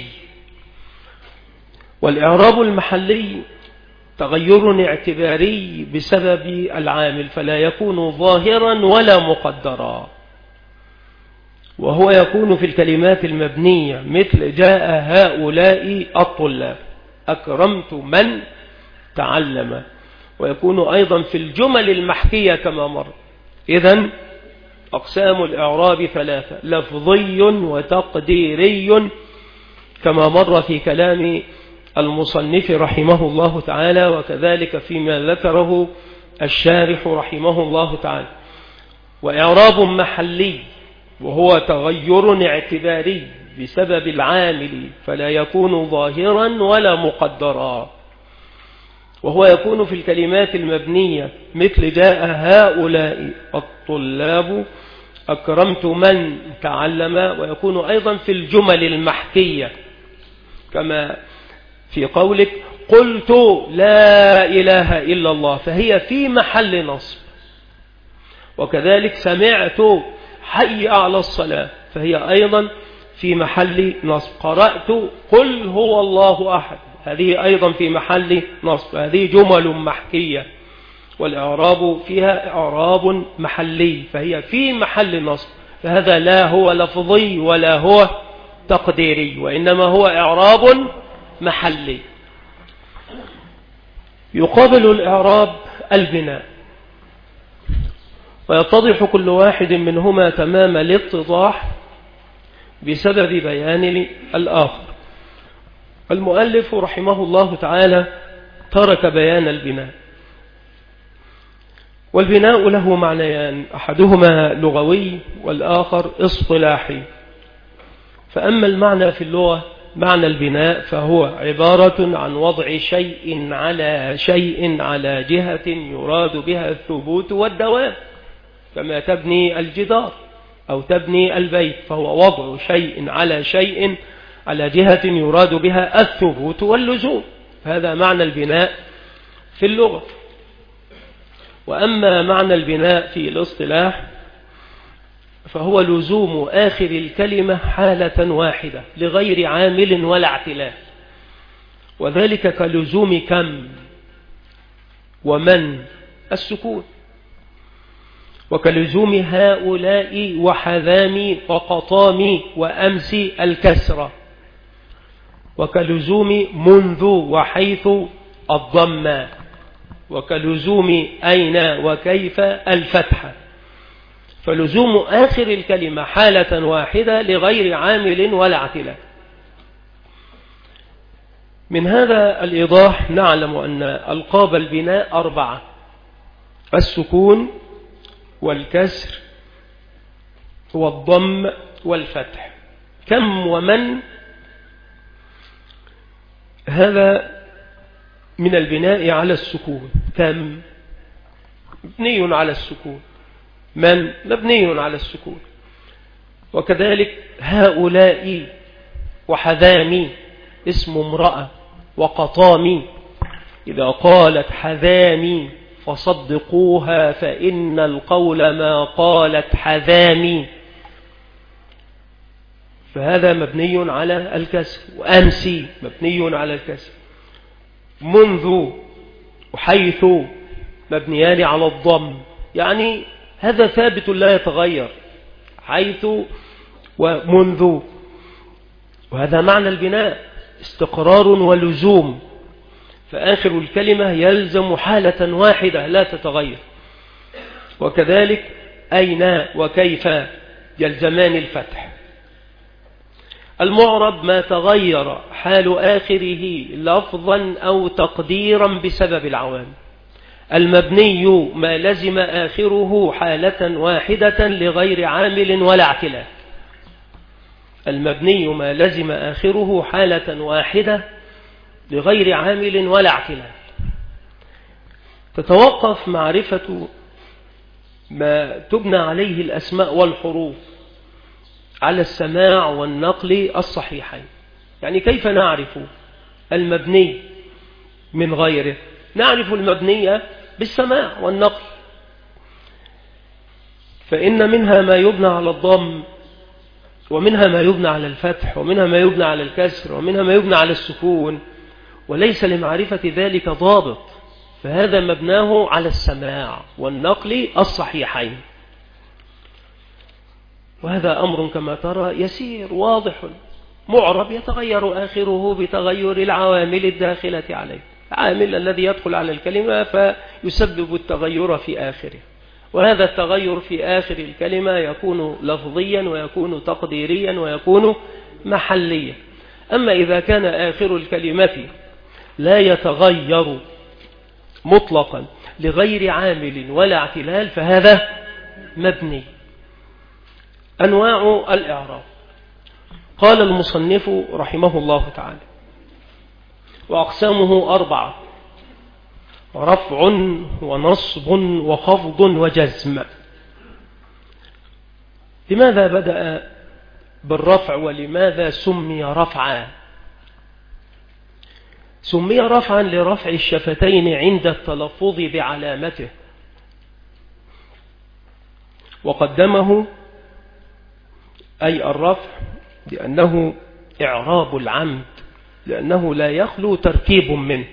والإعراب المحلي تغير اعتباري بسبب العامل، فلا يكون ظاهرا ولا مقدرا، وهو يكون في الكلمات المبنية مثل جاء هؤلاء الطلاب، أكرمت من تعلم، ويكون أيضا في الجمل المحكية كما مر. إذن أقسام الإعراب ثلاثة، لفظي وتقديري كما مر في كلام المصنف رحمه الله تعالى، وكذلك فيما ذكره الشارح رحمه الله تعالى. وإعراب محلي وهو تغير اعتباري بسبب العامل فلا يكون ظاهرا ولا مقدرا، وهو يكون في الكلمات المبنية مثل جاء هؤلاء الطلاب، أكرمت من تعلم، ويكون أيضا في الجمل المحكية كما في قولك قلت لا إله إلا الله، فهي في محل نصب. وكذلك سمعت حي على الصلاة، فهي أيضا في محل نصب. قرأت قل هو الله أحد، هذه أيضا في محل نصب. هذه جمل محكية والإعراب فيها إعراب محلي، فهي في محل نصب. فهذا لا هو لفظي ولا هو تقديري، وإنما هو إعراب محلي. يقابل الإعراب البناء، ويتضح كل واحد منهما تمام الاتضاح بسبب بيان الآخر. المؤلف رحمه الله تعالى ترك بيان البناء، والبناء له معنيان، أحدهما لغوي والآخر اصطلاحي. فأما المعنى في اللغة معنى البناء فهو عبارة عن وضع شيء على شيء على جهة يراد بها الثبوت والدوام، كما تبني الجدار أو تبني البيت، فهو وضع شيء على شيء على جهة يراد بها الثبوت واللزوم. هذا معنى البناء في اللغة. وأما معنى البناء في الاصطلاح فهو لزوم آخر الكلمة حالة واحدة لغير عامل ولا اعتلال، وذلك كلزوم كم ومن السكون، وكلزوم هؤلاء وحذامي وقطامي وأمس الكسرة، وكلزوم منذ وحيث الضمة، وكلزوم أين وكيف الفتحة. فلزوم آخر الكلمة حالة واحدة لغير عامل ولا اعتلال. من هذا الإيضاح نعلم أن ألقاب البناء أربعة: السكون والكسر والضم والفتح. كم ومن هذا من البناء على السكون، كم مبني على السكون، من مبني على السكون. وكذلك هؤلاء وحذامي اسم امرأة، وقطامي إذا قالت حذامي فصدقوها فإن القول ما قالت حذامي، فهذا مبني على الكسر. وأمسي مبني على الكسر. منذ وحيث مبنيان على الضم، يعني هذا ثابت لا يتغير، حيث ومنذ. وهذا معنى البناء، استقرار ولزوم، فآخر الكلمة يلزم حالة واحدة لا تتغير. وكذلك أين وكيف يلزمان الفتح. المعرب ما تغير حال آخره لفظا أو تقديرا بسبب العوامل. المبني ما لزم آخره حالة واحدة لغير عامل ولا اعتلال. المبني ما لزم آخره حالة واحدة لغير عامل ولا اعتلال. تتوقف معرفة ما تبنى عليه الأسماء والحروف على السماع والنقل الصحيحين. يعني كيف نعرف المبني من غيره؟ نعرف المبنية بالسماع والنقل، فإن منها ما يبنى على الضم، ومنها ما يبنى على الفتح، ومنها ما يبنى على الكسر، ومنها ما يبنى على السكون، وليس لمعرفة ذلك ضابط، فهذا مبناه على السماع والنقل الصحيحين. وهذا أمر كما ترى يسير واضح. معرب يتغير آخره بتغير العوامل الداخلة عليه، العامل الذي يدخل على الكلمة فيسبب التغير في آخره، وهذا التغير في آخر الكلمة يكون لفظيا ويكون تقديريا ويكون محليا. أما إذا كان آخر الكلمة لا يتغير مطلقا لغير عامل ولا اعتلال فهذا مبني. أنواع الإعراب. قال المصنف رحمه الله تعالى: وأقسامه أربعة: رفع ونصب وخفض وجزم. لماذا بدأ بالرفع ولماذا سمي رفعا؟ سمي رفعا لرفع الشفتين عند التلفظ بعلامته، وقدمه أي الرفع لأنه إعراب العمد، لأنه لا يخلو تركيب منه.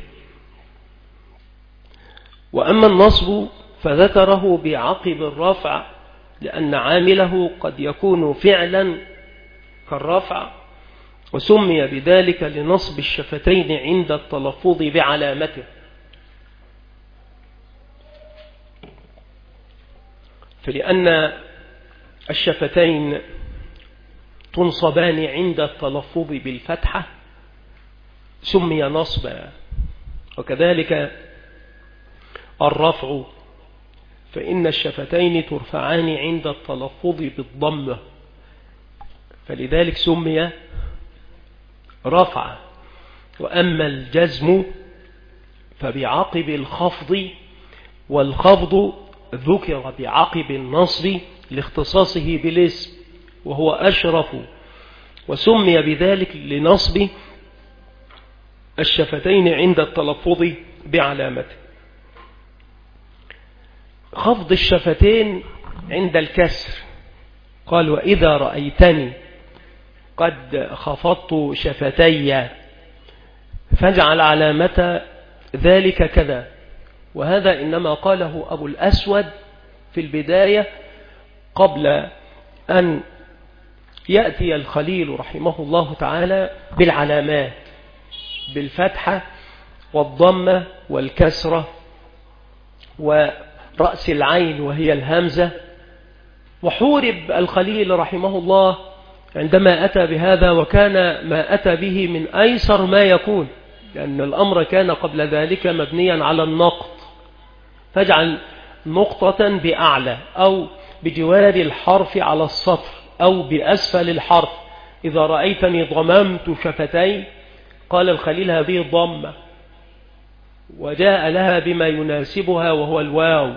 وأما النصب فذكره بعقب الرفع لأن عامله قد يكون فعلا كالرفع، وسمي بذلك لنصب الشفتين عند التلفظ بعلامته. فلأن الشفتين تنصبان عند التلفظ بالفتحة سمي نصبا، وكذلك الرفع فإن الشفتين ترفعان عند التلفظ بالضمة، فلذلك سمي رفع. وأما الجزم فبعقب الخفض، والخفض ذكر بعقب النصب لاختصاصه بالاسم وهو أشرف، وسمي بذلك لنصب الشفتين عند التلفظ بعلامته. خفض الشفتين عند الكسر قال: وإذا رأيتني قد خفضت شفتي فاجعل علامة ذلك كذا. وهذا إنما قاله أبو الأسود في البداية قبل أن يأتي الخليل رحمه الله تعالى بالعلامات بالفتحة والضمة والكسرة ورأس العين وهي الهمزة. وحورب الخليل رحمه الله عندما أتى بهذا، وكان ما أتى به من أيسر ما يكون، لأن الأمر كان قبل ذلك مبنيا على النقط، فاجعل نقطة بأعلى أو بجوار الحرف على السطر أو بأسفل الحرف. إذا رأيتني ضممت شفتي، قال الخليل هذه ضمة، وجاء لها بما يناسبها وهو الواو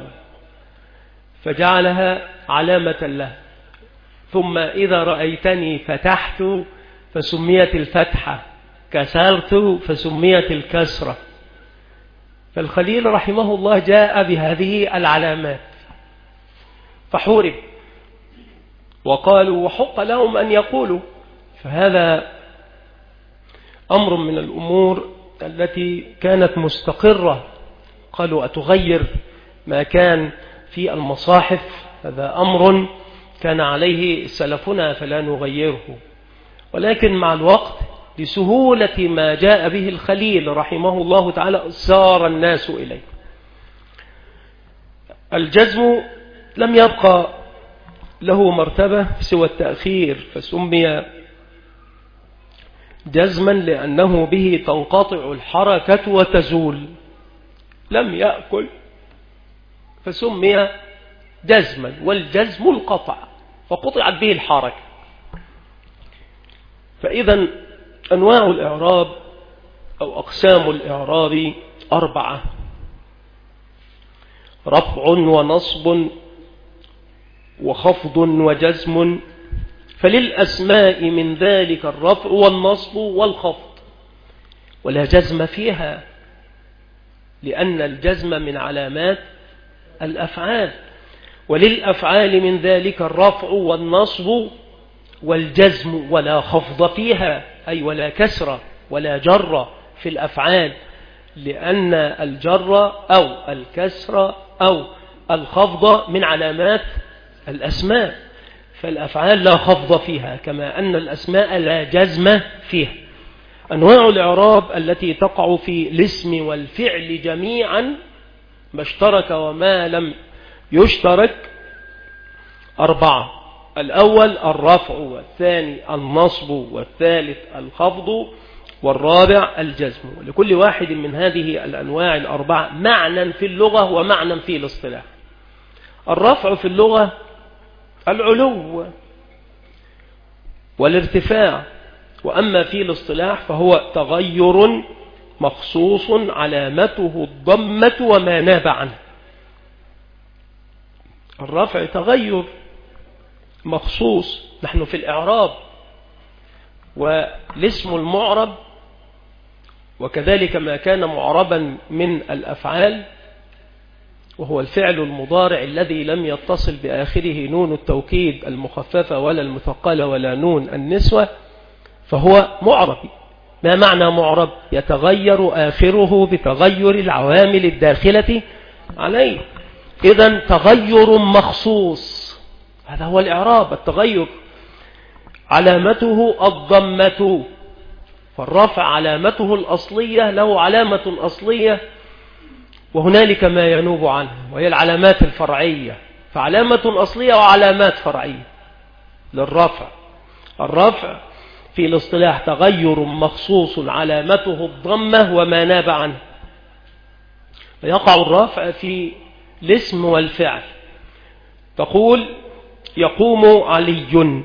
فجعلها علامة له. ثم إذا رأيتني فتحت فسميت الفتحة، كسرت فسميت الكسرة. فالخليل رحمه الله جاء بهذه العلامات فحورب، وقالوا وحق لهم أن يقولوا. فهذا أمر من الأمور التي كانت مستقرة. قالوا أتغير ما كان في المصاحف؟ هذا أمر كان عليه سلفنا فلا نغيره. ولكن مع الوقت لسهولة ما جاء به الخليل رحمه الله تعالى سار الناس إليه. الجزم لم يبقى له مرتبة سوى التأخير، فسمي جزما لأنه به تنقطع الحركة وتزول. لم يأكل فسمي جزما، والجزم القطع فقطعت به الحركة. فإذا أنواع الإعراب أو أقسام الإعراب أربعة: رفع ونصب وخفض وجزم. فللأسماء من ذلك الرفع والنصب والخفض، ولا جزم فيها لأن الجزم من علامات الأفعال. وللأفعال من ذلك الرفع والنصب والجزم، ولا خفض فيها أي ولا كسر ولا جر في الأفعال، لأن الجر أو الكسر أو الخفض من علامات الأسماء، فالأفعال لا خفض فيها كما أن الأسماء لا جزم فيها. أنواع الإعراب التي تقع في الاسم والفعل جميعا، ما اشترك وما لم يشترك، أربعة: الأول الرفع، والثاني النصب، والثالث الخفض، والرابع الجزم. ولكل واحد من هذه الأنواع الأربعة معنى في اللغة ومعنى في الاصطلاح. الرفع في اللغة العلو والارتفاع، وأما في الاصطلاح فهو تغير مخصوص علامته الضمة وما ناب عنه. الرفع تغير مخصوص. نحن في الإعراب والاسم المعرب وكذلك ما كان معربا من الأفعال وهو الفعل المضارع الذي لم يتصل بآخره نون التوكيد المخففة ولا المثقلة ولا نون النسوة فهو معرب. ما معنى معرب؟ يتغير آخره بتغير العوامل الداخلة عليه. إذن تغير مخصوص، هذا هو الإعراب. التغير علامته الضمة، فالرفع علامته الأصلية له علامة أصلية وهنالك ما ينوب عنه وهي العلامات الفرعية، فعلامة أصلية وعلامات فرعية للرفع. الرفع في الاصطلاح تغير مخصوص علامته الضمة وما ناب عنه. فيقع الرفع في الاسم والفعل. تقول يقوم علي،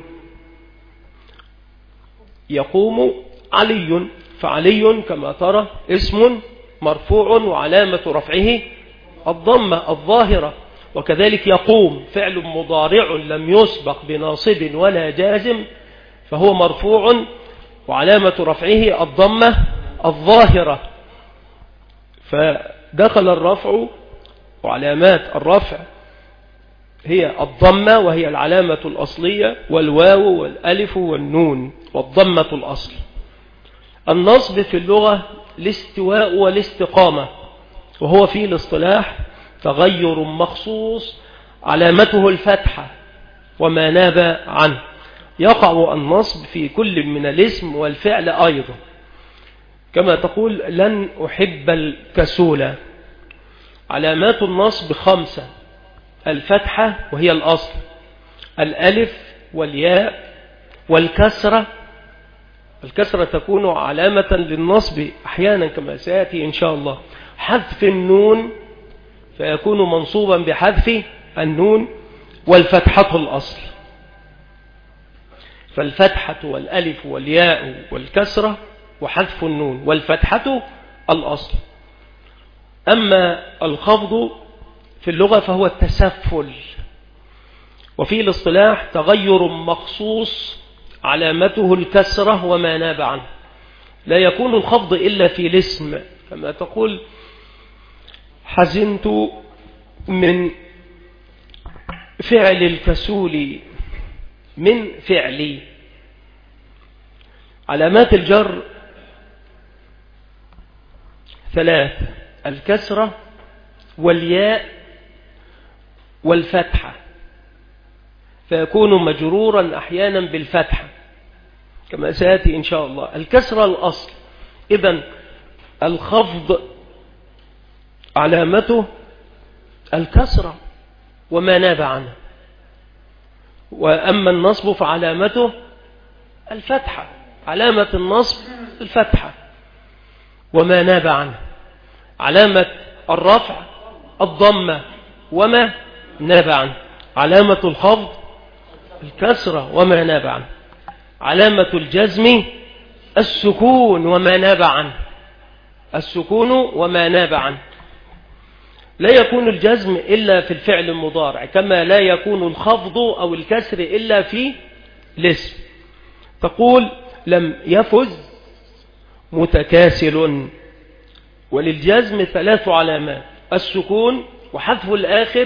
يقوم علي، فعلي كما ترى اسم مرفوع وعلامة رفعه الضمة الظاهرة. وكذلك يقوم فعل مضارع لم يسبق بناصب ولا جازم فهو مرفوع وعلامة رفعه الضمة الظاهرة. فدخل الرفع وعلامات الرفع هي الضمة وهي العلامة الأصلية والواو والألف والنون والضمة الأصل. النصب في اللغة الاستواء والاستقامة، وهو في الاصطلاح تغير مخصوص علامته الفتحة وما ناب عنه. يقع النصب في كل من الاسم والفعل أيضا، كما تقول لن أحب الكسول. علامات النصب خمسة: الفتحة وهي الأصل، الألف والياء والكسرة. الكسرة تكون علامة للنصب أحيانا كما سيأتي إن شاء الله. حذف النون فيكون منصوبا بحذف النون، والفتحة الأصل. فالفتحة والألف والياء والكسرة وحذف النون والفتحة الأصل. أما الخفض في اللغة فهو التسفل، وفي الاصطلاح تغير مخصوص علامته الكسرة وما ناب عنه. لا يكون الخفض إلا في الاسم، كما تقول حزنت من فعل الكسول، من فعلي. علامات الجر ثلاث: الكسرة والياء والفتحة، فيكون مجرورا أحيانا بالفتحة كما سيأتي إن شاء الله. الكسرة الأصل. إذن الخفض علامته الكسرة وما ناب عنه، وأما النصب فعلامته الفتحة. علامة النصب الفتحة وما ناب عنه. علامة الرفع الضمة وما ناب عنه. علامة الخفض الكسرة وما ناب عنه. علامة الجزم السكون وما ناب عنه. السكون وما ناب عنه. لا يكون الجزم إلا في الفعل المضارع، كما لا يكون الخفض أو الكسر إلا في الاسم. تقول لم يفز متكاسل. وللجزم ثلاث علامات: السكون وحذف الآخر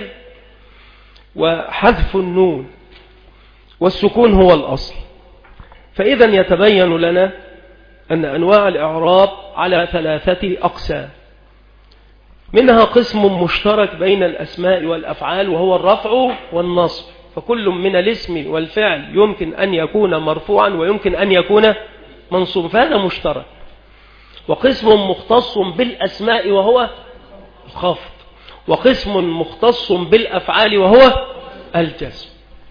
وحذف النون، والسكون هو الأصل. فإذا يتبين لنا أن أنواع الإعراب على ثلاثة أقسام، منها قسم مشترك بين الأسماء والأفعال وهو الرفع والنصب، فكل من الاسم والفعل يمكن أن يكون مرفوعا ويمكن أن يكون منصوب، فهذا مشترك. وقسم مختص بالأسماء وهو الخفض، وقسم مختص بالأفعال وهو الجزم.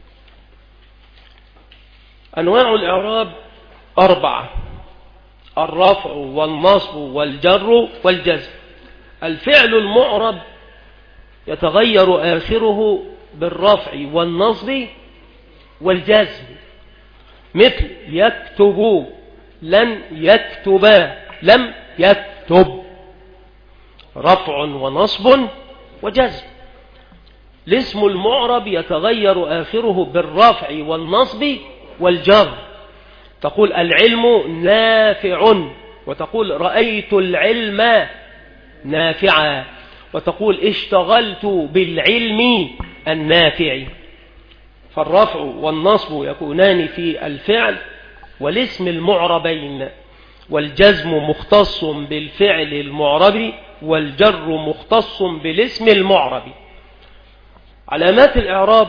أنواع الإعراب أربعة: الرفع والنصب والجر والجزم. الفعل المعرب يتغير آخره بالرفع والنصب والجزم، مثل يكتب، لن يكتبا، لم يكتب، رفع ونصب وجزم. الاسم المعرب يتغير آخره بالرفع والنصب والجر. تقول العلم نافع، وتقول رأيت العلم نافعا، وتقول اشتغلت بالعلم النافع. فالرفع والنصب يكونان في الفعل والاسم المعربين، والجزم مختص بالفعل المعرب، والجر مختص بالاسم المعرب. علامات الإعراب: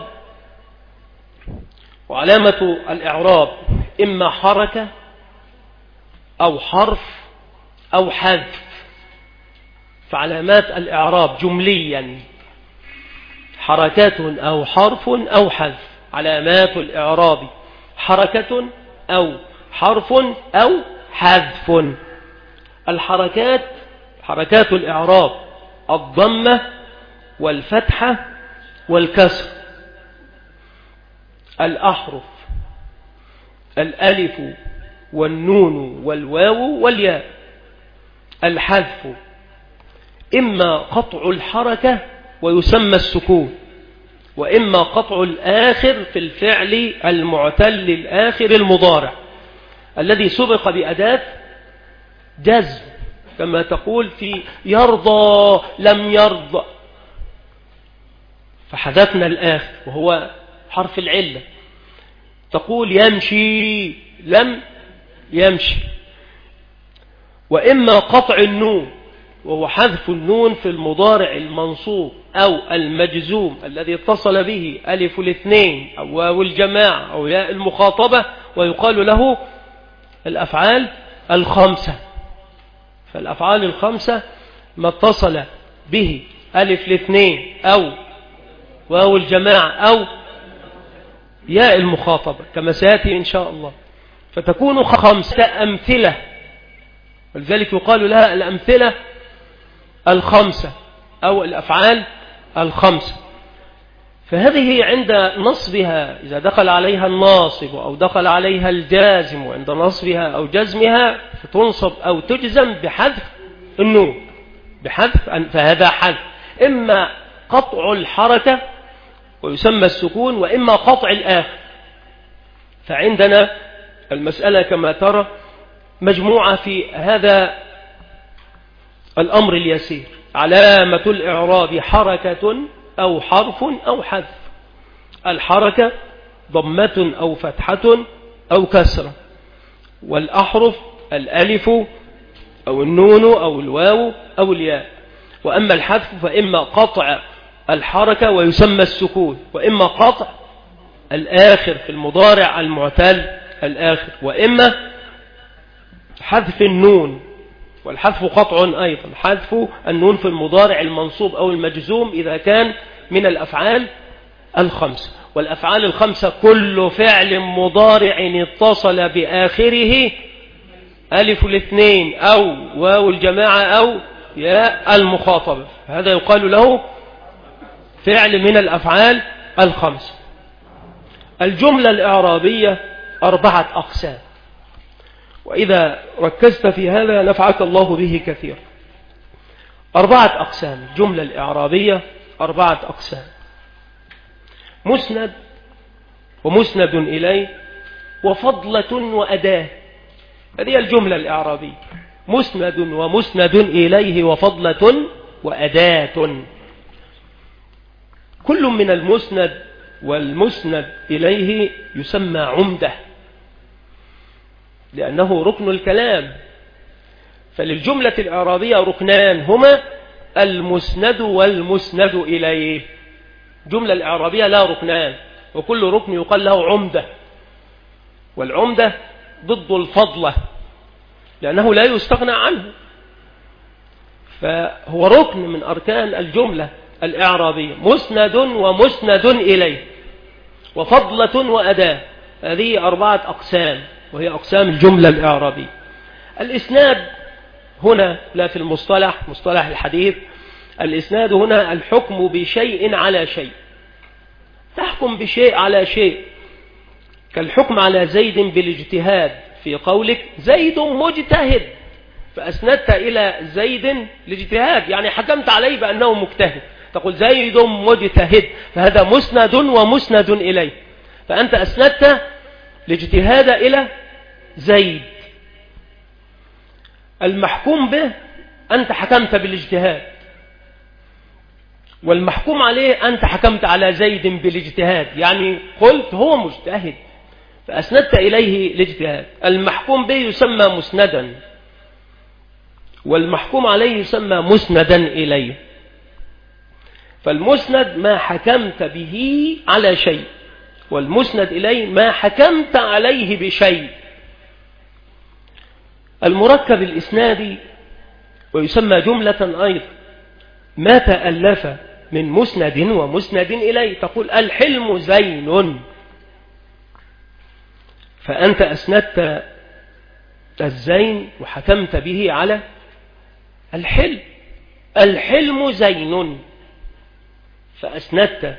وعلامة الإعراب إما حركة أو حرف أو حذف. فعلامات الإعراب جمليا حركات أو حرف أو حذف. علامات الإعراب حركة أو حرف أو حذف. الحركات حركات الإعراب الضمة والفتحة والكسر. الأحرف الألف والنون والواو والياء. الحذف إما قطع الحركة ويسمى السكون، وإما قطع الآخر في الفعل المعتل الآخر المضارع الذي سبق بأداة جزم، كما تقول في يرضى لم يرضى، فحذفنا الآخر وهو حرف العلة. تقول يمشي لم يمشي. وإما قطع النون وهو حذف النون في المضارع المنصوب أو المجزوم الذي اتصل به ألف الاثنين أو واو الجماعة أو ياء المخاطبة، ويقال له الأفعال الخمسة. فالأفعال الخمسة ما اتصل به ألف الاثنين أو واو الجماعة أو ياء المخاطبة كما سيأتي إن شاء الله، فتكون خمسة أمثلة، ولذلك يقال لها الأمثلة الخمسة أو الأفعال الخمسة. فهذه عند نصبها إذا دخل عليها الناصب أو دخل عليها الجازم، وعند نصبها أو جزمها فتنصب أو تجزم بحذف النون، بحذف، فهذا حذف إما قطع الحركة ويسمى السكون، وإما قطع الآخر. فعندنا المسألة كما ترى مجموعة في هذا الأمر اليسير. علامة الإعراب حركة أو حرف أو حذف. الحركة ضمة أو فتحة أو كسرة، والأحرف الألف أو النون أو الواو أو الياء. وأما الحذف فإما قطع الحركة ويسمى السكون، وإما قطع الآخر في المضارع المعتل الآخر، وإما حذف النون، والحذف قطع أيضا، حذف النون في المضارع المنصوب أو المجزوم إذا كان من الأفعال الخمسة. والأفعال الخمسة كل فعل مضارع اتصل بآخره ألف الاثنين أو واو الجماعة أو ياء المخاطبة، هذا يقال له فعل من الأفعال الخمسة. الجملة الإعرابية أربعة أقسام، وإذا ركزت في هذا نفعك الله به كثير. أربعة أقسام الجملة الإعرابية، أربعة أقسام: مسند ومسند إليه وفضلة وأداة. هذه الجملة الإعرابية: مسند ومسند إليه وفضلة وأداة. كل من المسند والمسند إليه يسمى عمدة لأنه ركن الكلام. فللجملة الإعرابية ركنان هما المسند والمسند إليه. جملة الإعرابية لا ركنان، وكل ركن يقال له عمدة، والعمدة ضد الفضلة لأنه لا يستغنى عنه، فهو ركن من أركان الجملة الإعرابية: مسند ومسند إليه وفضلة وأداة. هذه أربعة أقسام وهي أقسام الجملة الإعرابية. الإسناد هنا لا في المصطلح مصطلح الحديث، الإسناد هنا الحكم بشيء على شيء. تحكم بشيء على شيء، كالحكم على زيد بالاجتهاد في قولك زيد مجتهد، فأسندت إلى زيد الاجتهاد، يعني حكمت عليه بأنه مجتهد، تقول زيد مجتهد، فهذا مسند ومسند إليه، فأنت أسندت الاجتهاد إلى زيد. المحكوم به أنت حكمت بالاجتهاد، والمحكوم عليه أنت حكمت على زيد بالاجتهاد، يعني قلت هو مجتهد فأسندت إليه الاجتهاد. المحكوم به يسمى مسندا، والمحكوم عليه يسمى مسندا إليه. فالمسند ما حكمت به على شيء، والمسند إليه ما حكمت عليه بشيء. المركب الإسنادي ويسمى جملة أيضا ما تألف من مسند ومسند إليه، تقول الحلم زين، فأنت أسندت الزين وحكمت به على الحلم، الحلم زين، فأسندت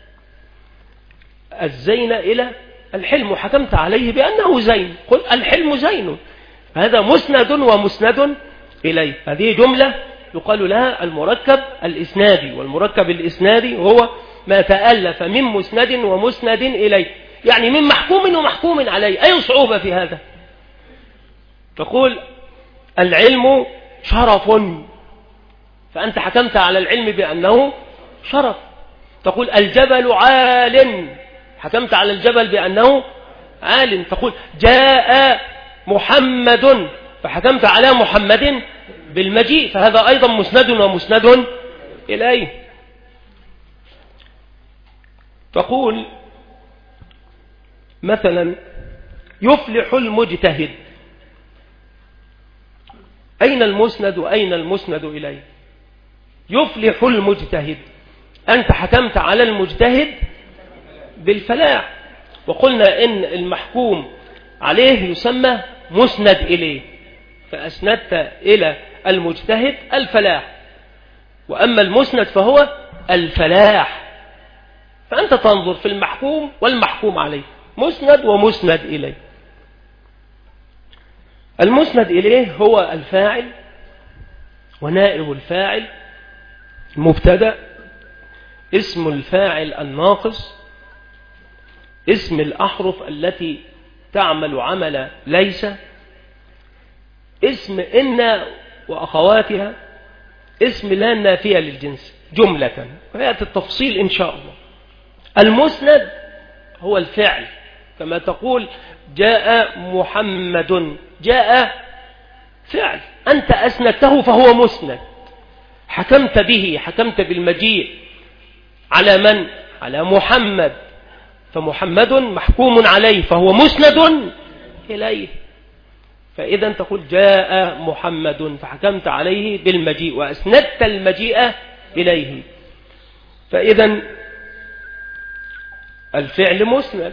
الزين إلى الحلم وحكمت عليه بأنه زين، قل الحلم زين، هذا مسند ومسند إليه. هذه جملة يقال لها المركب الإسنادي، والمركب الإسنادي هو ما تألف من مسند ومسند إليه، يعني من محكوم ومحكوم عليه. أي صعوبة في هذا؟ تقول العلم شرف، فأنت حكمت على العلم بأنه شرف. تقول الجبل عال، حكمت على الجبل بأنه عال. تقول جاء محمد، فحكمت على محمد بالمجيء، فهذا أيضا مسند ومسند إليه. تقول مثلا يفلح المجتهد، أين المسند وأين المسند إليه؟ يفلح المجتهد، أنت حكمت على المجتهد بالفلاح، وقلنا إن المحكوم عليه يسمى مسند إليه، فأسندت إلى المجتهد الفلاح، وأما المسند فهو الفلاح. فأنت تنظر في المحكوم والمحكوم عليه، مسند ومسند إليه. المسند إليه هو الفاعل ونائب الفاعل، المبتدأ، اسم الفاعل الناقص، اسم الأحرف التي تعمل عمل ليس، اسم إن وأخواتها، اسم لا النافية للجنس جملة، ويأتي التفصيل إن شاء الله. المسند هو الفعل، كما تقول جاء محمد، جاء فعل أنت أسندته فهو مسند، حكمت به، حكمت بالمجيء على من؟ على محمد، فمحمد محكوم عليه فهو مسند إليه. فإذا تقول جاء محمد، فحكمت عليه بالمجيء وأسندت المجيء إليه. فإذا الفعل مسند،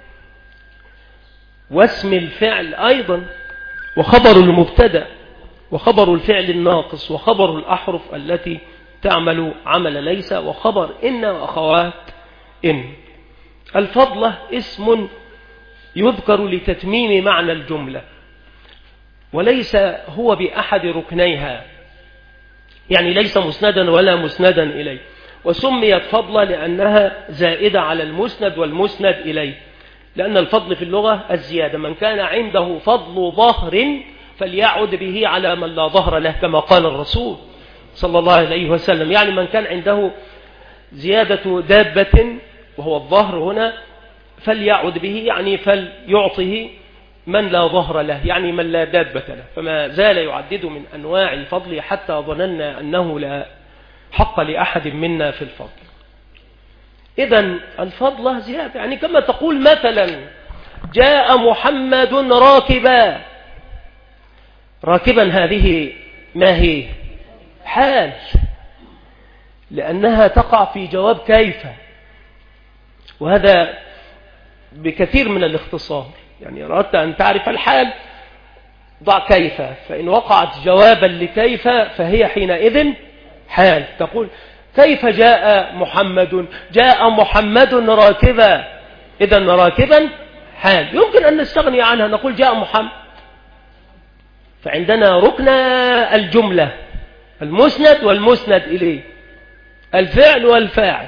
واسم الفعل أيضا، وخبر المبتدأ، وخبر الفعل الناقص، وخبر الأحرف التي تعمل عمل ليس، وخبر إن وأخوات إن. الفضلة اسم يذكر لتتميم معنى الجملة، وليس هو بأحد ركنيها، يعني ليس مسندا ولا مسندا إليه، وسميت فضلة لأنها زائدة على المسند والمسند إليه، لأن الفضل في اللغة الزيادة، من كان عنده فضل ظهر فليعد به على من لا ظهر له، كما قال الرسول صلى الله عليه وسلم. يعني من كان عنده زيادة دابة وهو الظهر هنا فليعد به، يعني فليعطه من لا ظهر له، يعني من لا دابة له. فما زال يعدد من أنواع الفضل حتى ظننا أنه لا حق لأحد منا في الفضل. إذن الفضلة زيادة، يعني كما تقول مثلا جاء محمد راكبا، راكبا هذه ما هي؟ حال، لأنها تقع في جواب كيف، وهذا بكثير من الاختصار. يعني أردت أن تعرف الحال ضع كيف، فإن وقعت جوابا لكيف فهي حينئذ حال. تقول كيف جاء محمد؟ جاء محمد راكبا، إذن راكبا حال يمكن أن نستغني عنها، نقول جاء محمد. فعندنا ركن الجملة، المسند والمسند إليه، الفعل والفاعل.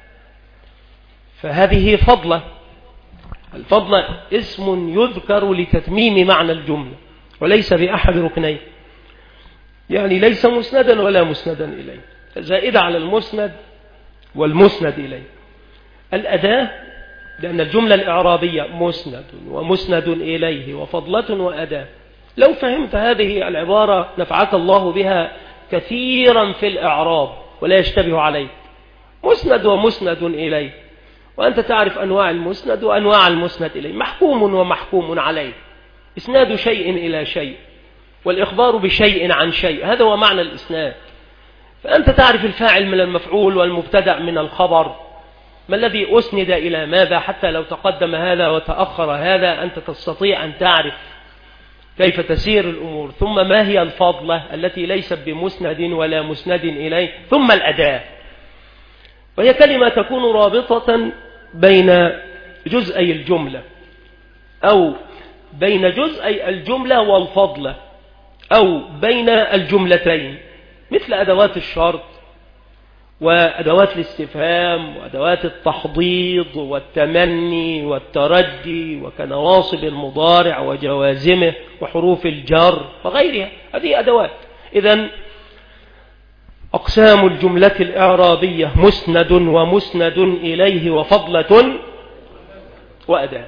فهذه فضلة، الفضلة اسم يذكر لتتميم معنى الجملة وليس بأحد ركنين، يعني ليس مسندا ولا مسندا إليه، زائدة على المسند والمسند إليه. الأداة، لأن الجملة الإعرابية مسند ومسند إليه وفضلة وأداة. لو فهمت هذه العبارة نفعك الله بها كثيرا في الإعراب ولا يشتبه عليك. مسند ومسند إليه، وأنت تعرف أنواع المسند وأنواع المسند إليه، محكوم ومحكوم عليه، إسناد شيء إلى شيء والإخبار بشيء عن شيء، هذا هو معنى الإسناد. فأنت تعرف الفاعل من المفعول والمبتدأ من الخبر، ما الذي أسند إلى ماذا، حتى لو تقدم هذا وتأخر هذا أنت تستطيع أن تعرف كيف تسير الأمور. ثم ما هي الفضلة التي ليست بمسند ولا مسند إليه؟ ثم الأداة، وهي كلمة تكون رابطة بين جزئي الجملة أو بين جزئي الجملة والفضلة أو بين الجملتين، مثل أدوات الشرط وأدوات الاستفهام وأدوات التحضيض والتمني والترجي وكنواصب المضارع وجوازمه وحروف الجر وغيرها، هذه أدوات. إذن أقسام الجملة الإعرابية مسند ومسند إليه وفضلة وأداة.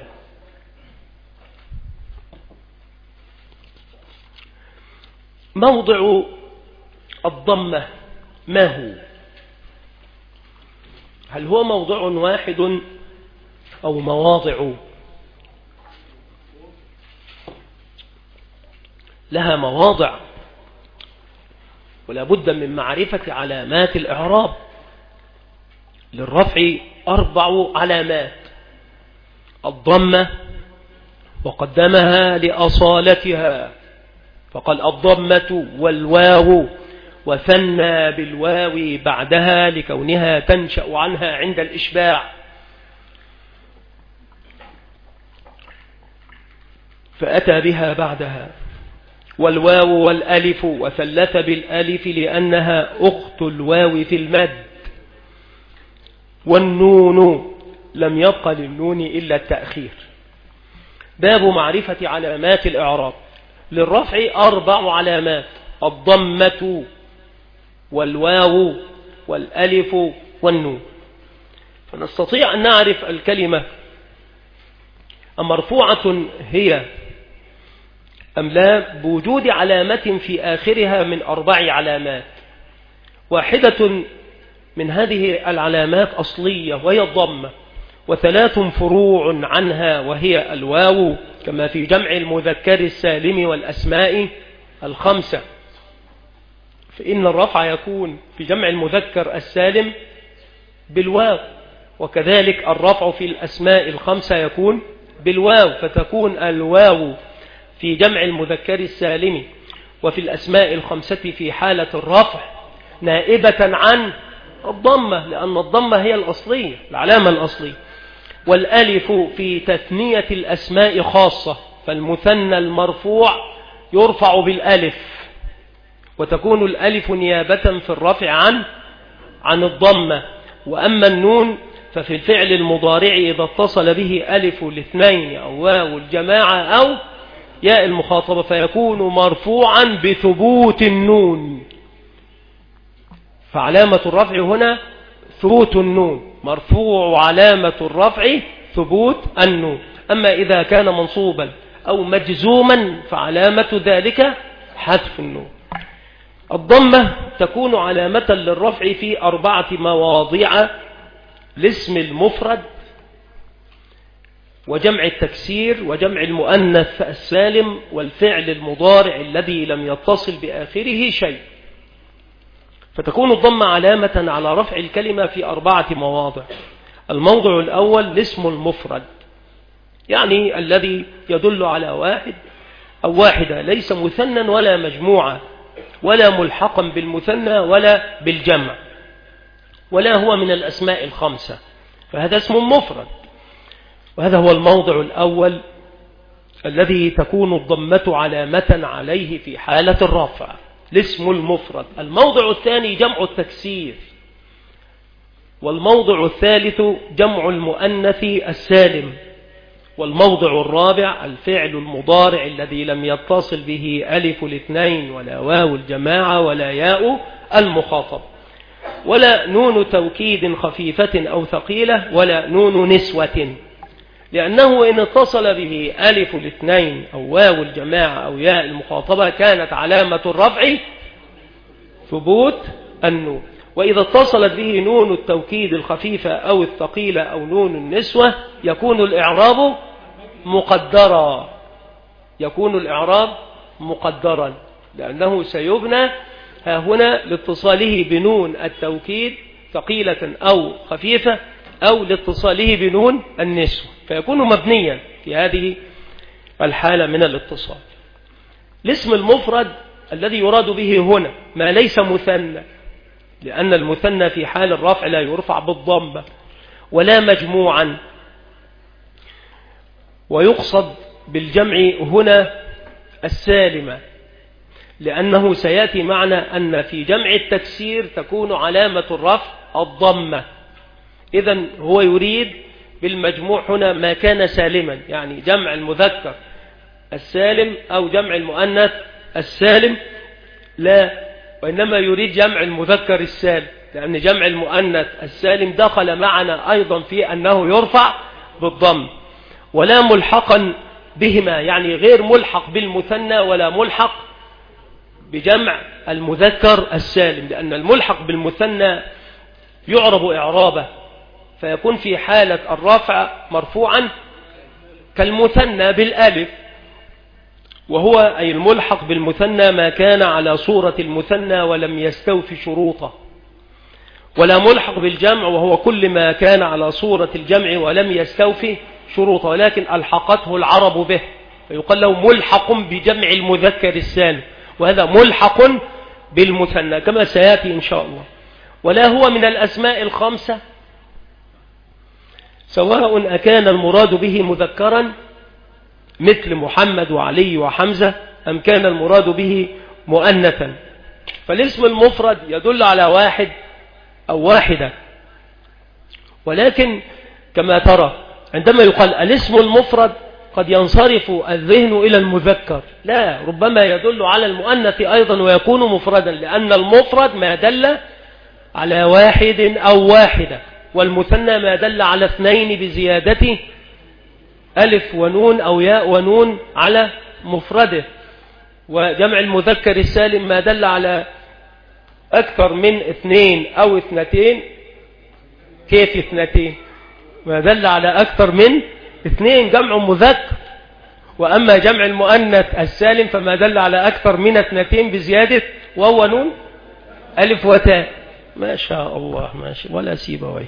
موضع الضمة ما هو؟ هل هو موضع واحد أو مواضع؟ لها مواضع، ولا بد من معرفة علامات الإعراب. للرفع أربع علامات: الضمة وقدمها لأصالتها فقال الضمة والواو، وثنى بالواو بعدها لكونها تنشأ عنها عند الإشباع، فأتى بها بعدها. والواو والألف، وثلث بالألف لأنها أخت الواو في المد. والنون لم يبق للنون إلا التأخير. باب معرفة علامات الإعراب. للرفع أربع علامات: الضمة والواو والألف والنون. فنستطيع أن نعرف الكلمة أمرفوعة هي أم لا بوجود علامة في آخرها من أربع علامات. واحدة من هذه العلامات أصلية وهي الضمة، وثلاث فروع عنها وهي الواو، كما في جمع المذكر السالم والأسماء الخمسة، فإن الرفع يكون في جمع المذكر السالم بالواو، وكذلك الرفع في الأسماء الخمسة يكون بالواو، فتكون الواو في جمع المذكر السالم وفي الأسماء الخمسة في حالة الرفع نائبة عن الضمة، لأن الضمة هي الأصلية، العلامة الأصلية. والألف في تثنية الأسماء خاصة، فالمثنى المرفوع يرفع بالألف، وتكون الألف نيابة في الرفع عن عن الضمة. وأما النون ففي الفعل المضارع إذا اتصل به ألف الاثنين أو واو الجماعة أو ياء المخاطبة فيكون مرفوعا بثبوت النون، فعلامة الرفع هنا ثبوت النون، مرفوع علامة الرفع ثبوت النون. أما إذا كان منصوبا أو مجزوما فعلامة ذلك حذف النون. الضمة تكون علامة للرفع في أربعة مواضع: الاسم المفرد وجمع التكسير وجمع المؤنث السالم والفعل المضارع الذي لم يتصل بآخره شيء. فتكون الضمة علامة على رفع الكلمة في أربعة مواضع. الموضع الأول الاسم المفرد، يعني الذي يدل على واحد أو واحدة، ليس مثنى ولا مجموعة ولا ملحقا بالمثنى ولا بالجمع. ولا هو من الأسماء الخمسة، فهذا اسم مفرد. وهذا هو الموضع الأول الذي تكون الضمة علامة عليه في حالة الرفع، الاسم المفرد. الموضع الثاني جمع التكسير، والموضع الثالث جمع المؤنث السالم، والموضع الرابع الفعل المضارع الذي لم يتصل به ألف الاثنين ولا واو الجماعة ولا ياء المخاطب، ولا نون توكيد خفيفة أو ثقيلة، ولا نون نسوة، لأنه إن اتصل به ألف الاثنين أو واو الجماعة أو ياء المخاطبة كانت علامة الرفع ثبوت النون، وإذا اتصلت به نون التوكيد الخفيفة أو الثقيلة أو نون النسوة يكون الإعراب مقدرا، يكون الإعراب مقدرا، لأنه سيبنى ها هنا لاتصاله بنون التوكيد ثقيلة أو خفيفة، أو لاتصاله بنون النسوة، فيكون مبنيا في هذه الحالة من الاتصال. الاسم المفرد الذي يراد به هنا ما ليس مثنى، لأن المثنى في حال الرفع لا يرفع بالضمة، ولا مجموعا. ويقصد بالجمع هنا السالمة، لأنه سيأتي معنا أن في جمع التكسير تكون علامة الرفع الضمة. إذن هو يريد بالمجموع هنا ما كان سالما، يعني جمع المذكر السالم أو جمع المؤنث السالم، لا، وإنما يريد جمع المذكر السالم، لأن جمع المؤنث السالم دخل معنا أيضا في أنه يرفع بالضم. ولا ملحقا بهما، يعني غير ملحق بالمثنى ولا ملحق بجمع المذكر السالم، لأن الملحق بالمثنى يعرب إعرابه، فيكون في حالة الرفع مرفوعا كالمثنى بالألف، وهو أي الملحق بالمثنى ما كان على صورة المثنى ولم يستوفي شروطه. ولا ملحق بالجمع وهو كل ما كان على صورة الجمع ولم يستوفي شروطه، ولكن ألحقته العرب به، فيقال له ملحق بجمع المذكر السالم، وهذا ملحق بالمثنى كما سيأتي إن شاء الله. ولا هو من الأسماء الخمسة، سواء أكان المراد به مذكرا مثل محمد وعلي وحمزة، أم كان المراد به مؤنثا. فالاسم المفرد يدل على واحد أو واحدة، ولكن كما ترى عندما يقال الاسم المفرد قد ينصرف الذهن إلى المذكر، لا، ربما يدل على المؤنث أيضا ويكون مفردا، لأن المفرد ما دل على واحد أو واحدة، والمثنى ما دل على اثنين بزيادة ألف ونون أو ياء ونون على مفرده، وجمع المذكر السالم ما دل على أكثر من اثنين أو اثنتين. كيف اثنتين؟ ما دل على أكثر من اثنين جمع مذكر، وأما جمع المؤنث السالم فما دل على أكثر من اثنتين بزيادة واو ونون ألف وتاء. ما شاء الله، ماشي، ولا سيبويه.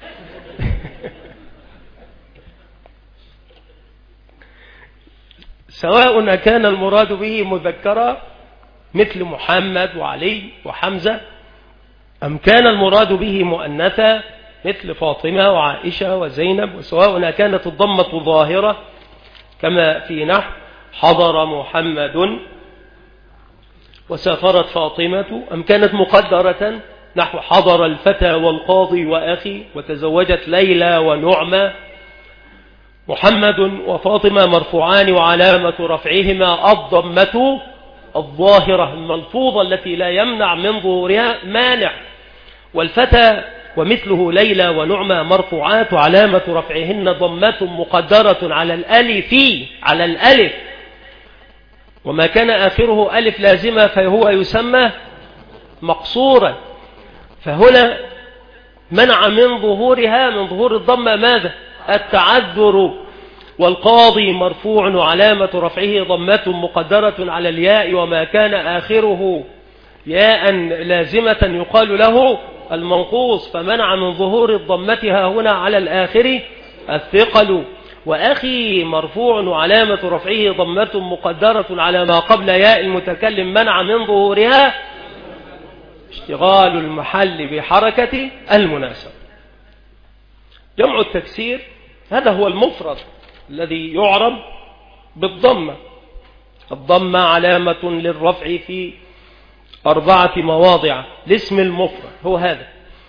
سواء كان المراد به مذكرا مثل محمد وعلي وحمزة، أم كان المراد به مؤنثا مثل فاطمة وعائشة وزينب، وسواء كانت الضمة ظاهرة كما في نحو حضر محمد وسافرت فاطمة، أم كانت مقدرة نحو حضر الفتى والقاضي وأخي وتزوجت ليلى ونعمة. محمد وفاطمة مرفوعان وعلامة رفعهما الضمة الظاهرة الملفوظة التي لا يمنع من ظهورها مانع، والفتى ومثله ليلى ونعمة مرفوعات وعلامة رفعهن ضمة مقدرة على الألف على الألف، وما كان آخره ألف لازمة فهو يسمى مقصورا. فهنا منع من ظهورها من ظهور الضمة ماذا؟ التعذر. والقاضي مرفوع وعلامة رفعه ضمة مقدرة على الياء، وما كان آخره ياء لازمة يقال له المنقوص، فمنع من ظهور ضمتها هنا على الآخر الثقل. وأخي مرفوع وعلامة رفعه ضمة مقدرة على ما قبل ياء المتكلم، منع من ظهورها اشتغال المحل بحركة المناسبة. جمع التكسير هذا هو المفرد الذي يعرب بالضمة. الضمة علامة للرفع في أربعة مواضع. الاسم المفرد هو هذا.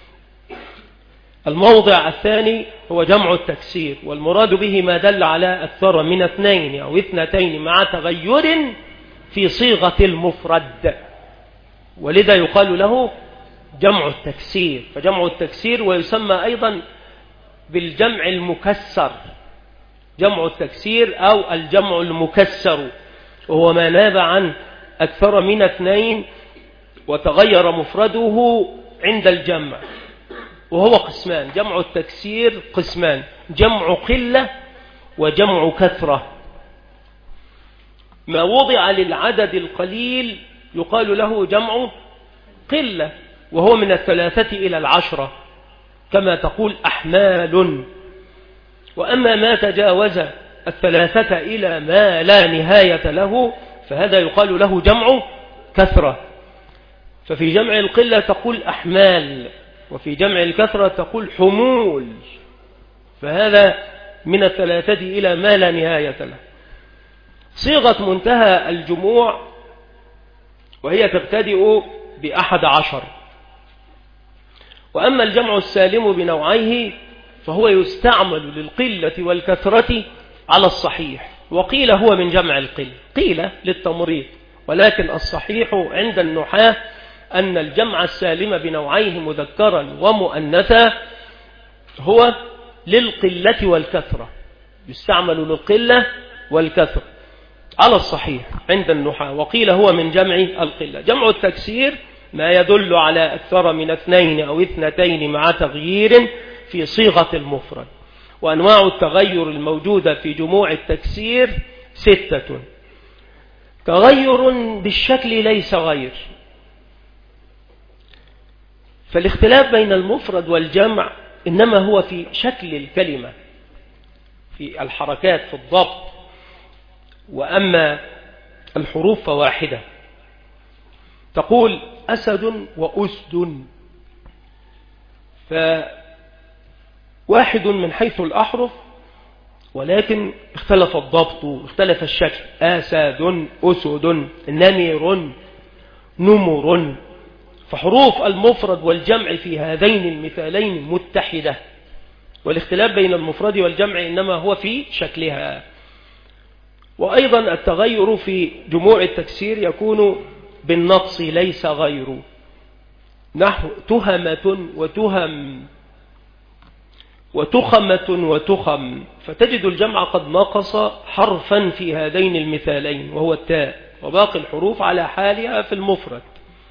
الموضع الثاني هو جمع التكسير، والمراد به ما دل على أكثر من اثنين أو اثنتين مع تغير في صيغة المفرد، ولذا يقال له جمع التكسير. فجمع التكسير ويسمى أيضا بالجمع المكسر، جمع التكسير أو الجمع المكسر، وهو ما ناب عن أكثر من اثنين وتغير مفرده عند الجمع، وهو قسمان. جمع التكسير قسمان: جمع قلة وجمع كثرة. ما وضع للعدد القليل يقال له جمع قلة، وهو من الثلاثة إلى العشرة، كما تقول أحمال. وأما ما تجاوز الثلاثة إلى ما لا نهاية له فهذا يقال له جمع كثرة. ففي جمع القلة تقول أحمال، وفي جمع الكثرة تقول حمول، فهذا من الثلاثة إلى ما لا نهاية له. صيغة منتهى الجموع وهي تبتدئ بأحد عشر. وأما الجمع السالم بنوعيه فهو يستعمل للقلة والكثرة على الصحيح، وقيل هو من جمع القلة، قيل للتمريض، ولكن الصحيح عند النحاة أن الجمع السالم بنوعيه مذكرا ومؤنثا هو للقلة والكثرة، يستعمل للقلة والكثرة على الصحيح عند النحاة، وقيل هو من جمع القلة. جمع التكسير ما يدل على أكثر من اثنين أو اثنتين مع تغيير في صيغة المفرد. وأنواع التغير الموجودة في جموع التكسير ستة. تغير بالشكل ليس غير، فالاختلاف بين المفرد والجمع إنما هو في شكل الكلمة، في الحركات، في الضبط، وأما الحروف فواحدة. تقول أسد وأسد، فواحد من حيث الأحرف، ولكن اختلف الضبط، اختلف الشكل. أسد، أسد، نمر، نمر. فحروف المفرد والجمع في هذين المثالين متحدة، والاختلاف بين المفرد والجمع إنما هو في شكلها. وأيضا التغير في جموع التكسير يكون بالنقص ليس غير، نحو تهمة وتهم وتخمة وتخم، فتجد الجمع قد نقص حرفا في هذين المثالين وهو التاء، وباقي الحروف على حالها في المفرد.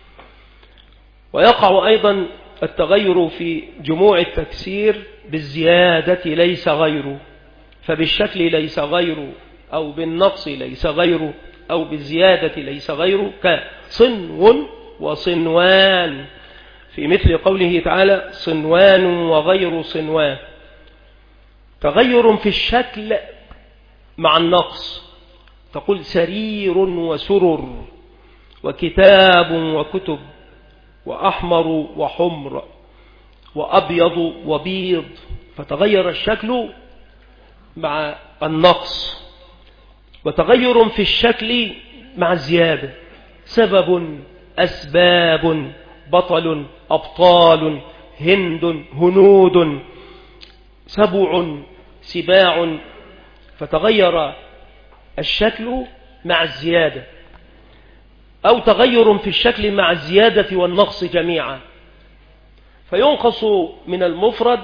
ويقع أيضا التغير في جموع التكسير بالزيادة ليس غير، فبالشكل ليس غير، أو بالنقص ليس غير، أو بالزيادة ليس غير، كصنو وصنوان، في مثل قوله تعالى صنوان وغير صنوان. تغير في الشكل مع النقص، تقول سرير وسرر، وكتاب وكتب، وأحمر وحمر، وأبيض وبيض، فتغير الشكل مع النقص. وتغير في الشكل مع الزيادة، سبب، أسباب، بطل، أبطال، هند، هنود، سبع، سباع، فتغير الشكل مع الزيادة، أو تغير في الشكل مع الزيادة والنقص جميعا، فينقص من المفرد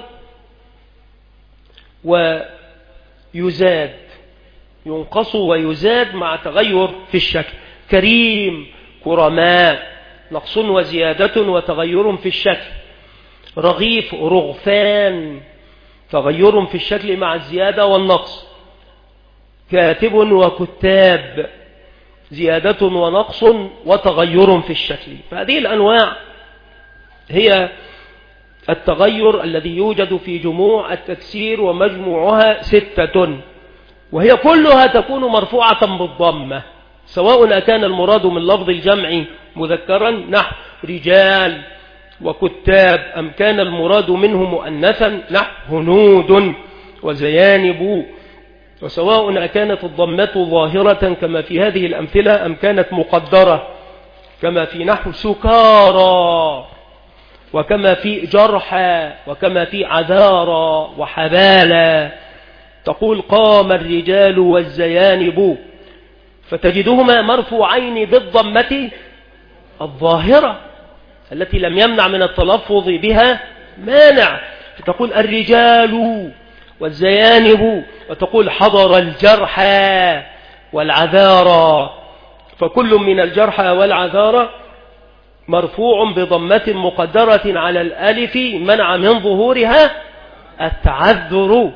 ويزاد، ينقص ويزاد مع تغير في الشكل. كريم، كرماء، نقص وزيادة وتغير في الشكل. رغيف، رغفان، تغير في الشكل مع الزيادة والنقص. كاتب وكتاب، زيادة ونقص وتغير في الشكل. فهذه الأنواع هي التغير الذي يوجد في جموع التكسير، ومجموعها ستة، وهي كلها تكون مرفوعة بالضمة، سواء أكان المراد من لفظ الجمع مذكرا، نحو رجال وكتاب أم كان المراد منه مؤنثا نحو هنود وزيانب، وسواء أكانت الضمة ظاهرة كما في هذه الأمثلة أم كانت مقدرة كما في نحو سكارى وكما في جرحى وكما في عذارى وحبالى. تقول قام الرجال والزيانب، فتجدهما مرفوعين بالضمة الظاهرة التي لم يمنع من التلفظ بها مانع، فتقول الرجال والزيانب، وتقول حضر الجرحى والعذارى، فكل من الجرحى والعذارى مرفوع بضمة مقدرة على الألف منع من ظهورها التعذر.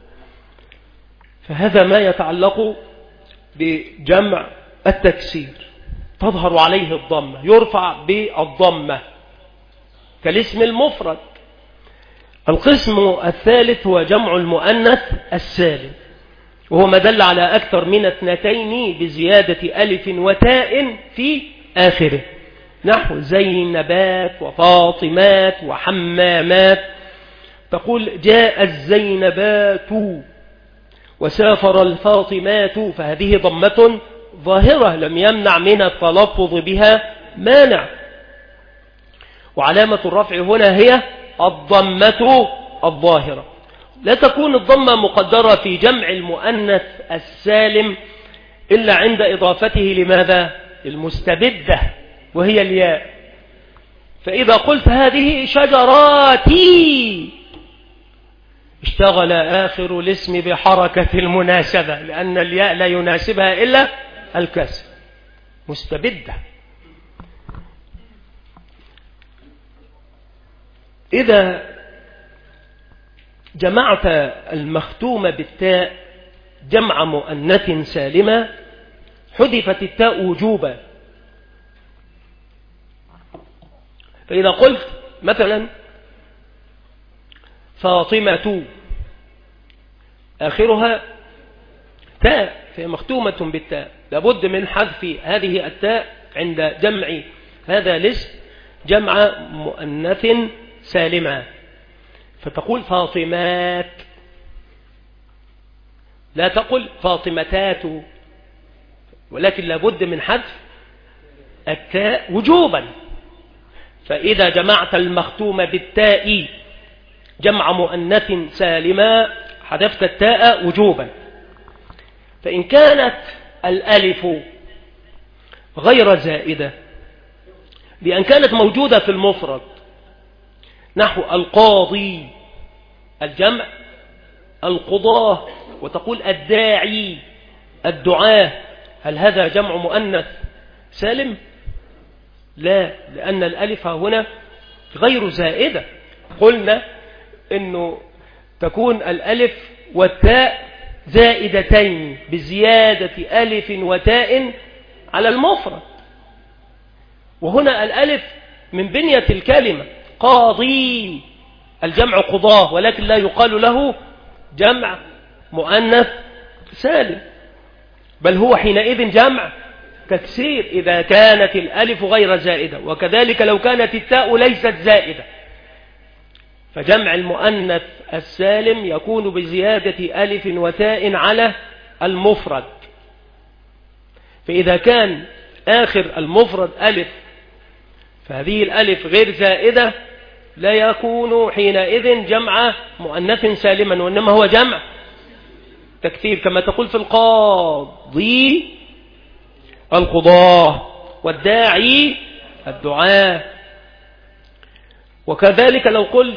فهذا ما يتعلق بجمع التكسير، تظهر عليه الضمة، يرفع بالضمة كالاسم المفرد. القسم الثالث هو جمع المؤنث السالم، وهو ما دل على أكثر من اثنتين بزيادة ألف وتاء في آخره، نحو زينبات وفاطمات وحمامات. تقول جاء الزينبات وسافر الفاطمات، فهذه ضمة ظاهرة لم يمنع من التلفظ بها مانع، وعلامة الرفع هنا هي الضمة الظاهرة. لا تكون الضمة مقدرة في جمع المؤنث السالم إلا عند إضافته لماذا؟ المستبدة وهي الياء. فإذا قلت هذه شجراتي اشتغل آخر الاسم بحركة المناسبة، لأن الياء لا يناسبها إلا الكسر، مستبدة. إذا جمعت المختوم بالتاء جمع مؤنث سالمة حذفت التاء وجوبا. فإذا قلت مثلا فاطمة آخرها تاء فهي مختومة بالتاء، لابد من حذف هذه التاء عند جمع هذا الاسم جمع مؤنث سالمة، فتقول فاطمات، لا تقل فاطمتات، ولكن لابد من حذف التاء وجوبا. فإذا جمعت المختوم بالتاء جمع مؤنث سالمة حذفت التاء وجوبا. فإن كانت الألف غير زائدة بأن كانت موجودة في المفرد نحو القاضي الجمع القضاة، وتقول الداعي الدعاة، هل هذا جمع مؤنث سالم؟ لا، لأن الألف هنا غير زائدة. قلنا إنه تكون الألف والتاء زائدتين بزيادة ألف وتاء على المفرد، وهنا الألف من بنية الكلمة. قاضي الجمع قضاه، ولكن لا يقال له جمع مؤنث سالم، بل هو حينئذ جمع تكسير إذا كانت الألف غير زائدة، وكذلك لو كانت التاء ليست زائدة. فجمع المؤنث السالم يكون بزيادة ألف وتاء على المفرد. فإذا كان آخر المفرد ألف فهذه الألف غير زائدة لا يكون حينئذ جمع مؤنث سالما، وإنما هو جمع تكثير، كما تقول في القاضي القضاة والداعي الدعاء. وكذلك لو قلت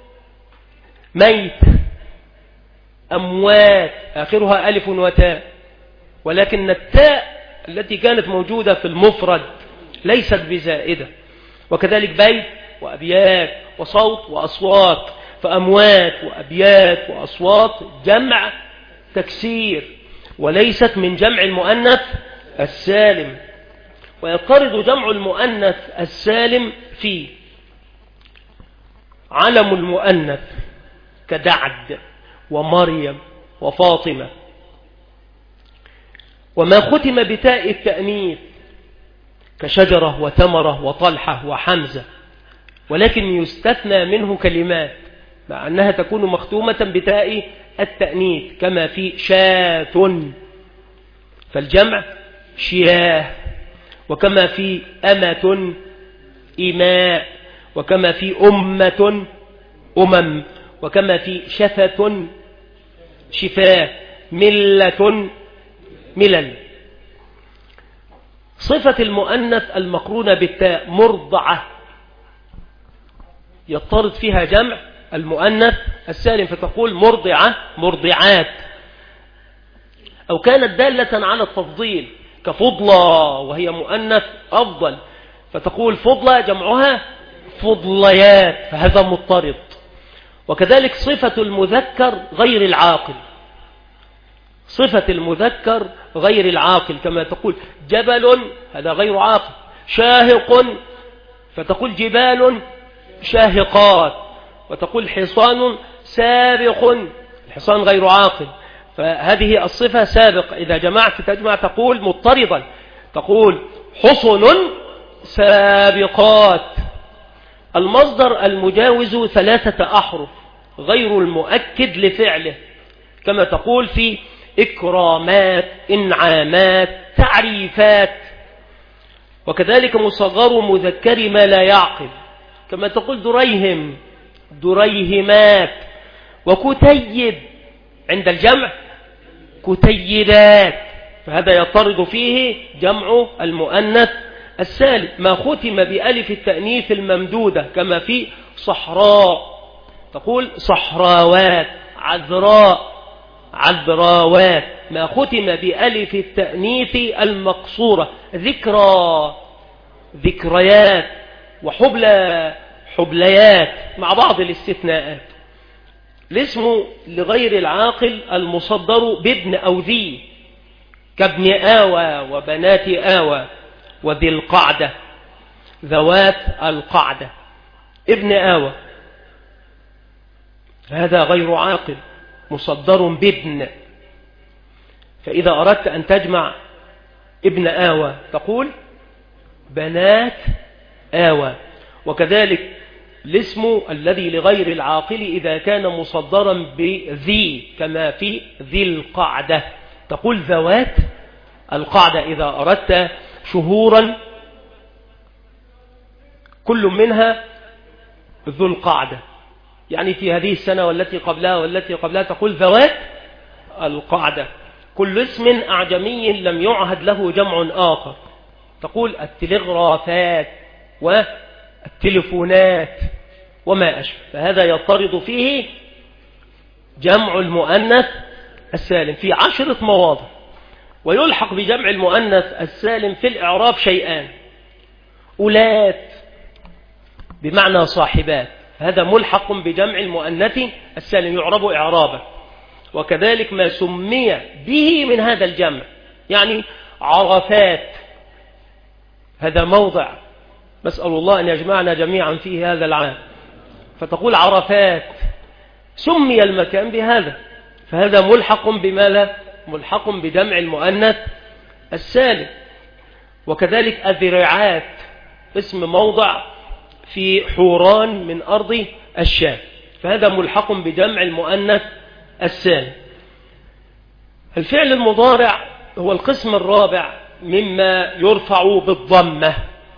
ميت أموات آخرها ألف وتاء، ولكن التاء التي كانت موجودة في المفرد ليست بزائدة. وكذلك بيت وأبيات وصوت وأصوات، فأموات وأبيات وأصوات جمع تكسير وليست من جمع المؤنث السالم. ويضطرد جمع المؤنث السالم في علم المؤنث كدعد ومريم وفاطمة، وما ختم بتاء التأنيث كشجرة وتمرة وطلحة وحمزة، ولكن يستثنى منه كلمات مع أنها تكون مختومة بتاء التأنيث كما في شاة، فالجمع شياه، وكما في أمة إماء، وكما في أمة أمم، وكما في شفة شفاء، ملة ملل. صفة المؤنث المقرونة بالتاء مرضعة يضطرد فيها جمع المؤنث السالم، فتقول مرضعة مرضعات، أو كانت دالة على التفضيل كفضلى وهي مؤنث أفضل، فتقول فضلى جمعها فضليات، فهذا مضطرد. وكذلك صفة المذكر غير العاقل، صفة المذكر غير العاقل كما تقول جبل، هذا غير عاقل، شاهق فتقول جبال شاهقات، وتقول حصان سابق، الحصان غير عاقل، فهذه الصفة سابق، إذا جمعت تجمع تقول مضطردا، تقول حصن سابقات. المصدر المجاوز ثلاثة أحرف غير المؤكد لفعله كما تقول في إكرامات إنعامات تعريفات. وكذلك مصغر مذكر ما لا يعقل كما تقول دريهم دريهمات. وكتيب عند الجمع كتيبات، فهذا يطرد فيه جمع المؤنث السالم. ما ختم بألف التأنيث الممدودة كما في صحراء، تقول صحراوات، عذراء عذراوات. ما ختم بألف التأنيث المقصورة ذكرى ذكريات، وحبلى حبليات مع بعض الاستثناءات. الاسم لغير العاقل المصدر بابن أو ذي كابن آوى وبنات آوى وذي القعدة ذوات القعدة. ابن آوى هذا غير عاقل مصدر بابن، فإذا أردت أن تجمع ابن آوى تقول بنات آوى. وكذلك الاسم الذي لغير العاقل إذا كان مصدرا بذي كما في ذي القعدة تقول ذوات القعدة. إذا أردت شهورا كل منها ذو القعدة، يعني في هذه السنة والتي قبلها والتي قبلها تقول ذوات القعدة. كل اسم أعجمي لم يعهد له جمع آخر تقول التلغرافات والتلفونات وما أشبه، فهذا يطرد فيه جمع المؤنث السالم في عشرة مواضع. ويلحق بجمع المؤنث السالم في الإعراب شيئان: أولات بمعنى صاحبات، هذا ملحق بجمع المؤنث السالم يعرب إعرابا. وكذلك ما سمي به من هذا الجمع، يعني عرفات، هذا موضع نسأل الله أن يجمعنا جميعا فيه هذا العام، فتقول عرفات سمي المكان بهذا، فهذا ملحق بماذا؟ ملحق بجمع المؤنث السالم. وكذلك الذراعات اسم موضع في حوران من أرض الشام، فهذا ملحق بجمع المؤنث السالم. الفعل المضارع هو القسم الرابع مما يرفع بالضمة،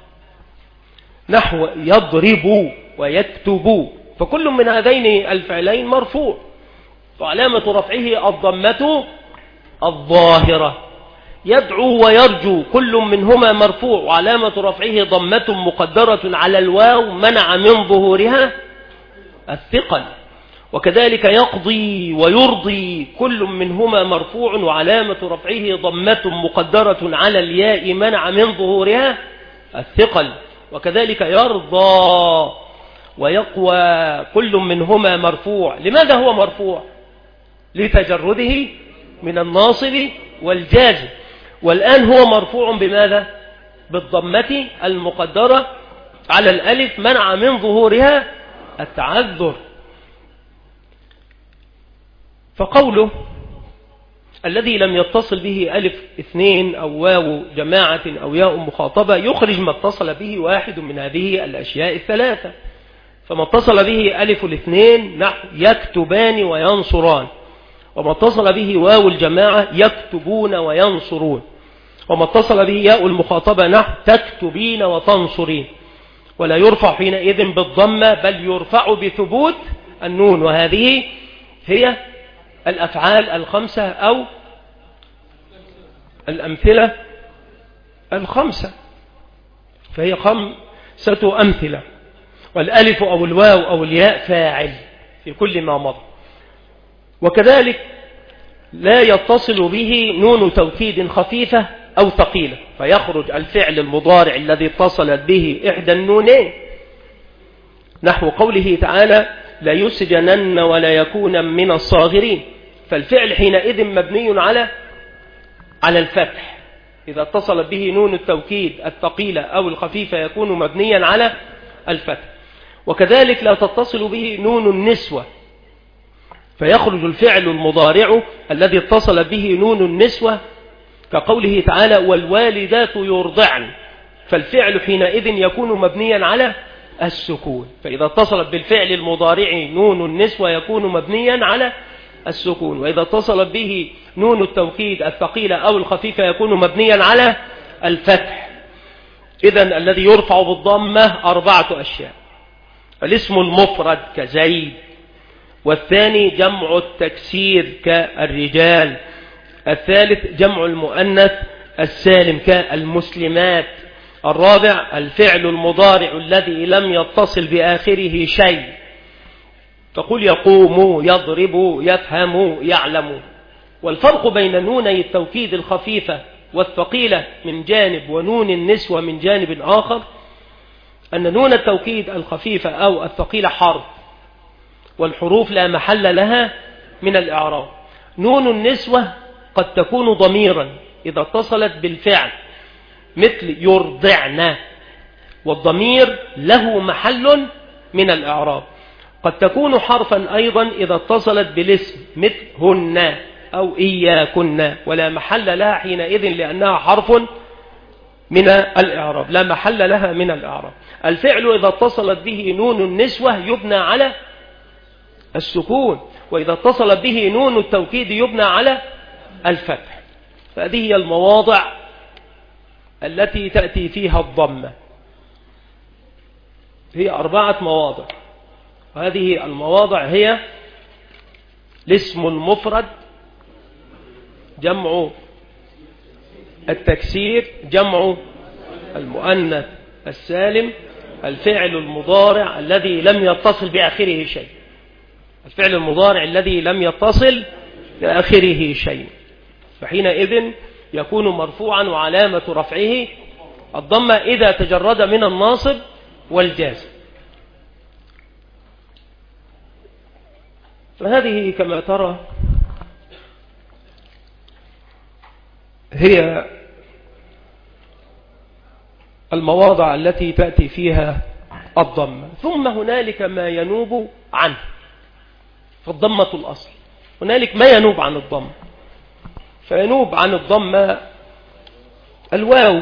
نحو يضرب ويكتب، فكل من هذين الفعلين مرفوع، وعلامة رفعه الضمة الظاهرة. يدعو ويرجو كل منهما مرفوع، وعلامة رفعه ضمة مقدرة على الواو منع من ظهورها الثقل. وكذلك يقضي ويرضي كل منهما مرفوع، وعلامة رفعه ضمة مقدرة على الياء منع من ظهورها الثقل. وكذلك يرضى ويقوى كل منهما مرفوع. لماذا هو مرفوع؟ لتجرده من الناصب والجازم، والآن هو مرفوع بماذا؟ بالضمة المقدرة على الألف منع من ظهورها التعذر. فقوله الذي لم يتصل به ألف اثنين أو واو جماعة أو ياء مخاطبة يخرج ما اتصل به واحد من هذه الأشياء الثلاثة. فما اتصل به ألف الاثنين نحو يكتبان وينصران، وما اتصل به واو الجماعة يكتبون وينصرون، وما اتصل به ياء المخاطبة نحو تكتبين وتنصرين. ولا يرفع حينئذ بالضمة بل يرفع بثبوت النون، وهذه هي الأفعال الخمسة أو الأمثلة الخمسة، فهي خمسة أمثلة، والألف أو الواو أو الياء فاعل في كل ما مضى. وكذلك لا يتصل به نون توكيد خفيفة أو ثقيلة، فيخرج الفعل المضارع الذي اتصلت به إحدى النونين، نحو قوله تعالى لا يسجنن ولا يكون من الصاغرين، فالفعل حينئذ مبني على على الفتح. إذا اتصلت به نون التوكيد الثقيلة أو الخفيفة يكون مبنيا على الفتح. وكذلك لا تتصل به نون النسوة، فيخرج الفعل المضارع الذي اتصل به نون النسوة كقوله تعالى والوالدات يرضعن، فالفعل حينئذ يكون مبنيا على السكون. فإذا اتصلت بالفعل المضارع نون النسوة يكون مبنيا على السكون، وإذا اتصلت به نون التوكيد الثقيلة أو الخفيفة يكون مبنيا على الفتح. إذن الذي يرفع بالضمة أربعة أشياء: الاسم المفرد كزيد، والثاني جمع التكسير كالرجال، الثالث جمع المؤنث السالم كالمسلمات، الرابع الفعل المضارع الذي لم يتصل بآخره شيء، تقول يقوم يضرب يفهم يعلم. والفرق بين نوني التوكيد الخفيفة والثقيلة من جانب ونون النسوة من جانب آخر أن نون التوكيد الخفيفة أو الثقيلة حرف، والحروف لا محل لها من الإعراب. نون النسوة قد تكون ضميرا إذا اتصلت بالفعل مثل يرضعن، والضمير له محل من الإعراب. قد تكون حرفا أيضا إذا اتصلت بالاسم مثل هن أو إياكن، ولا محل لها حينئذ لأنها حرف من الإعراب، لا محل لها من الإعراب. الفعل إذا اتصلت به نون النسوة يبنى على السكون، وإذا اتصلت به نون التوكيد يبنى على الفتح. فهذه هي المواضع التي تأتي فيها الضمة، هي أربعة مواضع، وهذه المواضع هي الاسم المفرد، جمع التكسير، جمع المؤنث السالم، الفعل المضارع الذي لم يتصل بآخره شيء، الفعل المضارع الذي لم يتصل بآخره شيء، فحينئذ يكون مرفوعا وعلامة رفعه الضمة إذا تجرد من الناصب والجازم. فهذه كما ترى هي المواضع التي تأتي فيها الضمة. ثم هنالك ما ينوب عنه، فالضمة الأصل. هنالك ما ينوب عن الضمة، فينوب عن الضمة الواو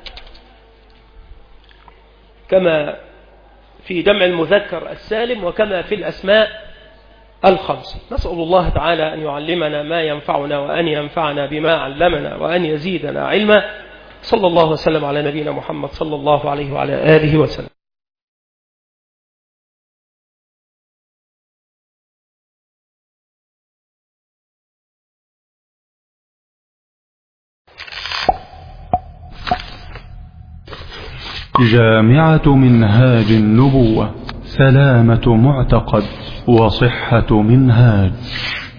كما في جمع المذكر السالم وكما في الأسماء الخمسة. نسأل الله تعالى أن يعلمنا ما ينفعنا وأن ينفعنا بما علمنا وأن يزيدنا علما. صلى الله وسلم على نبينا محمد صلى الله عليه وعلى آله وسلم. جامعة منهاج النبوة، سلامة معتقد وصحة منهاج.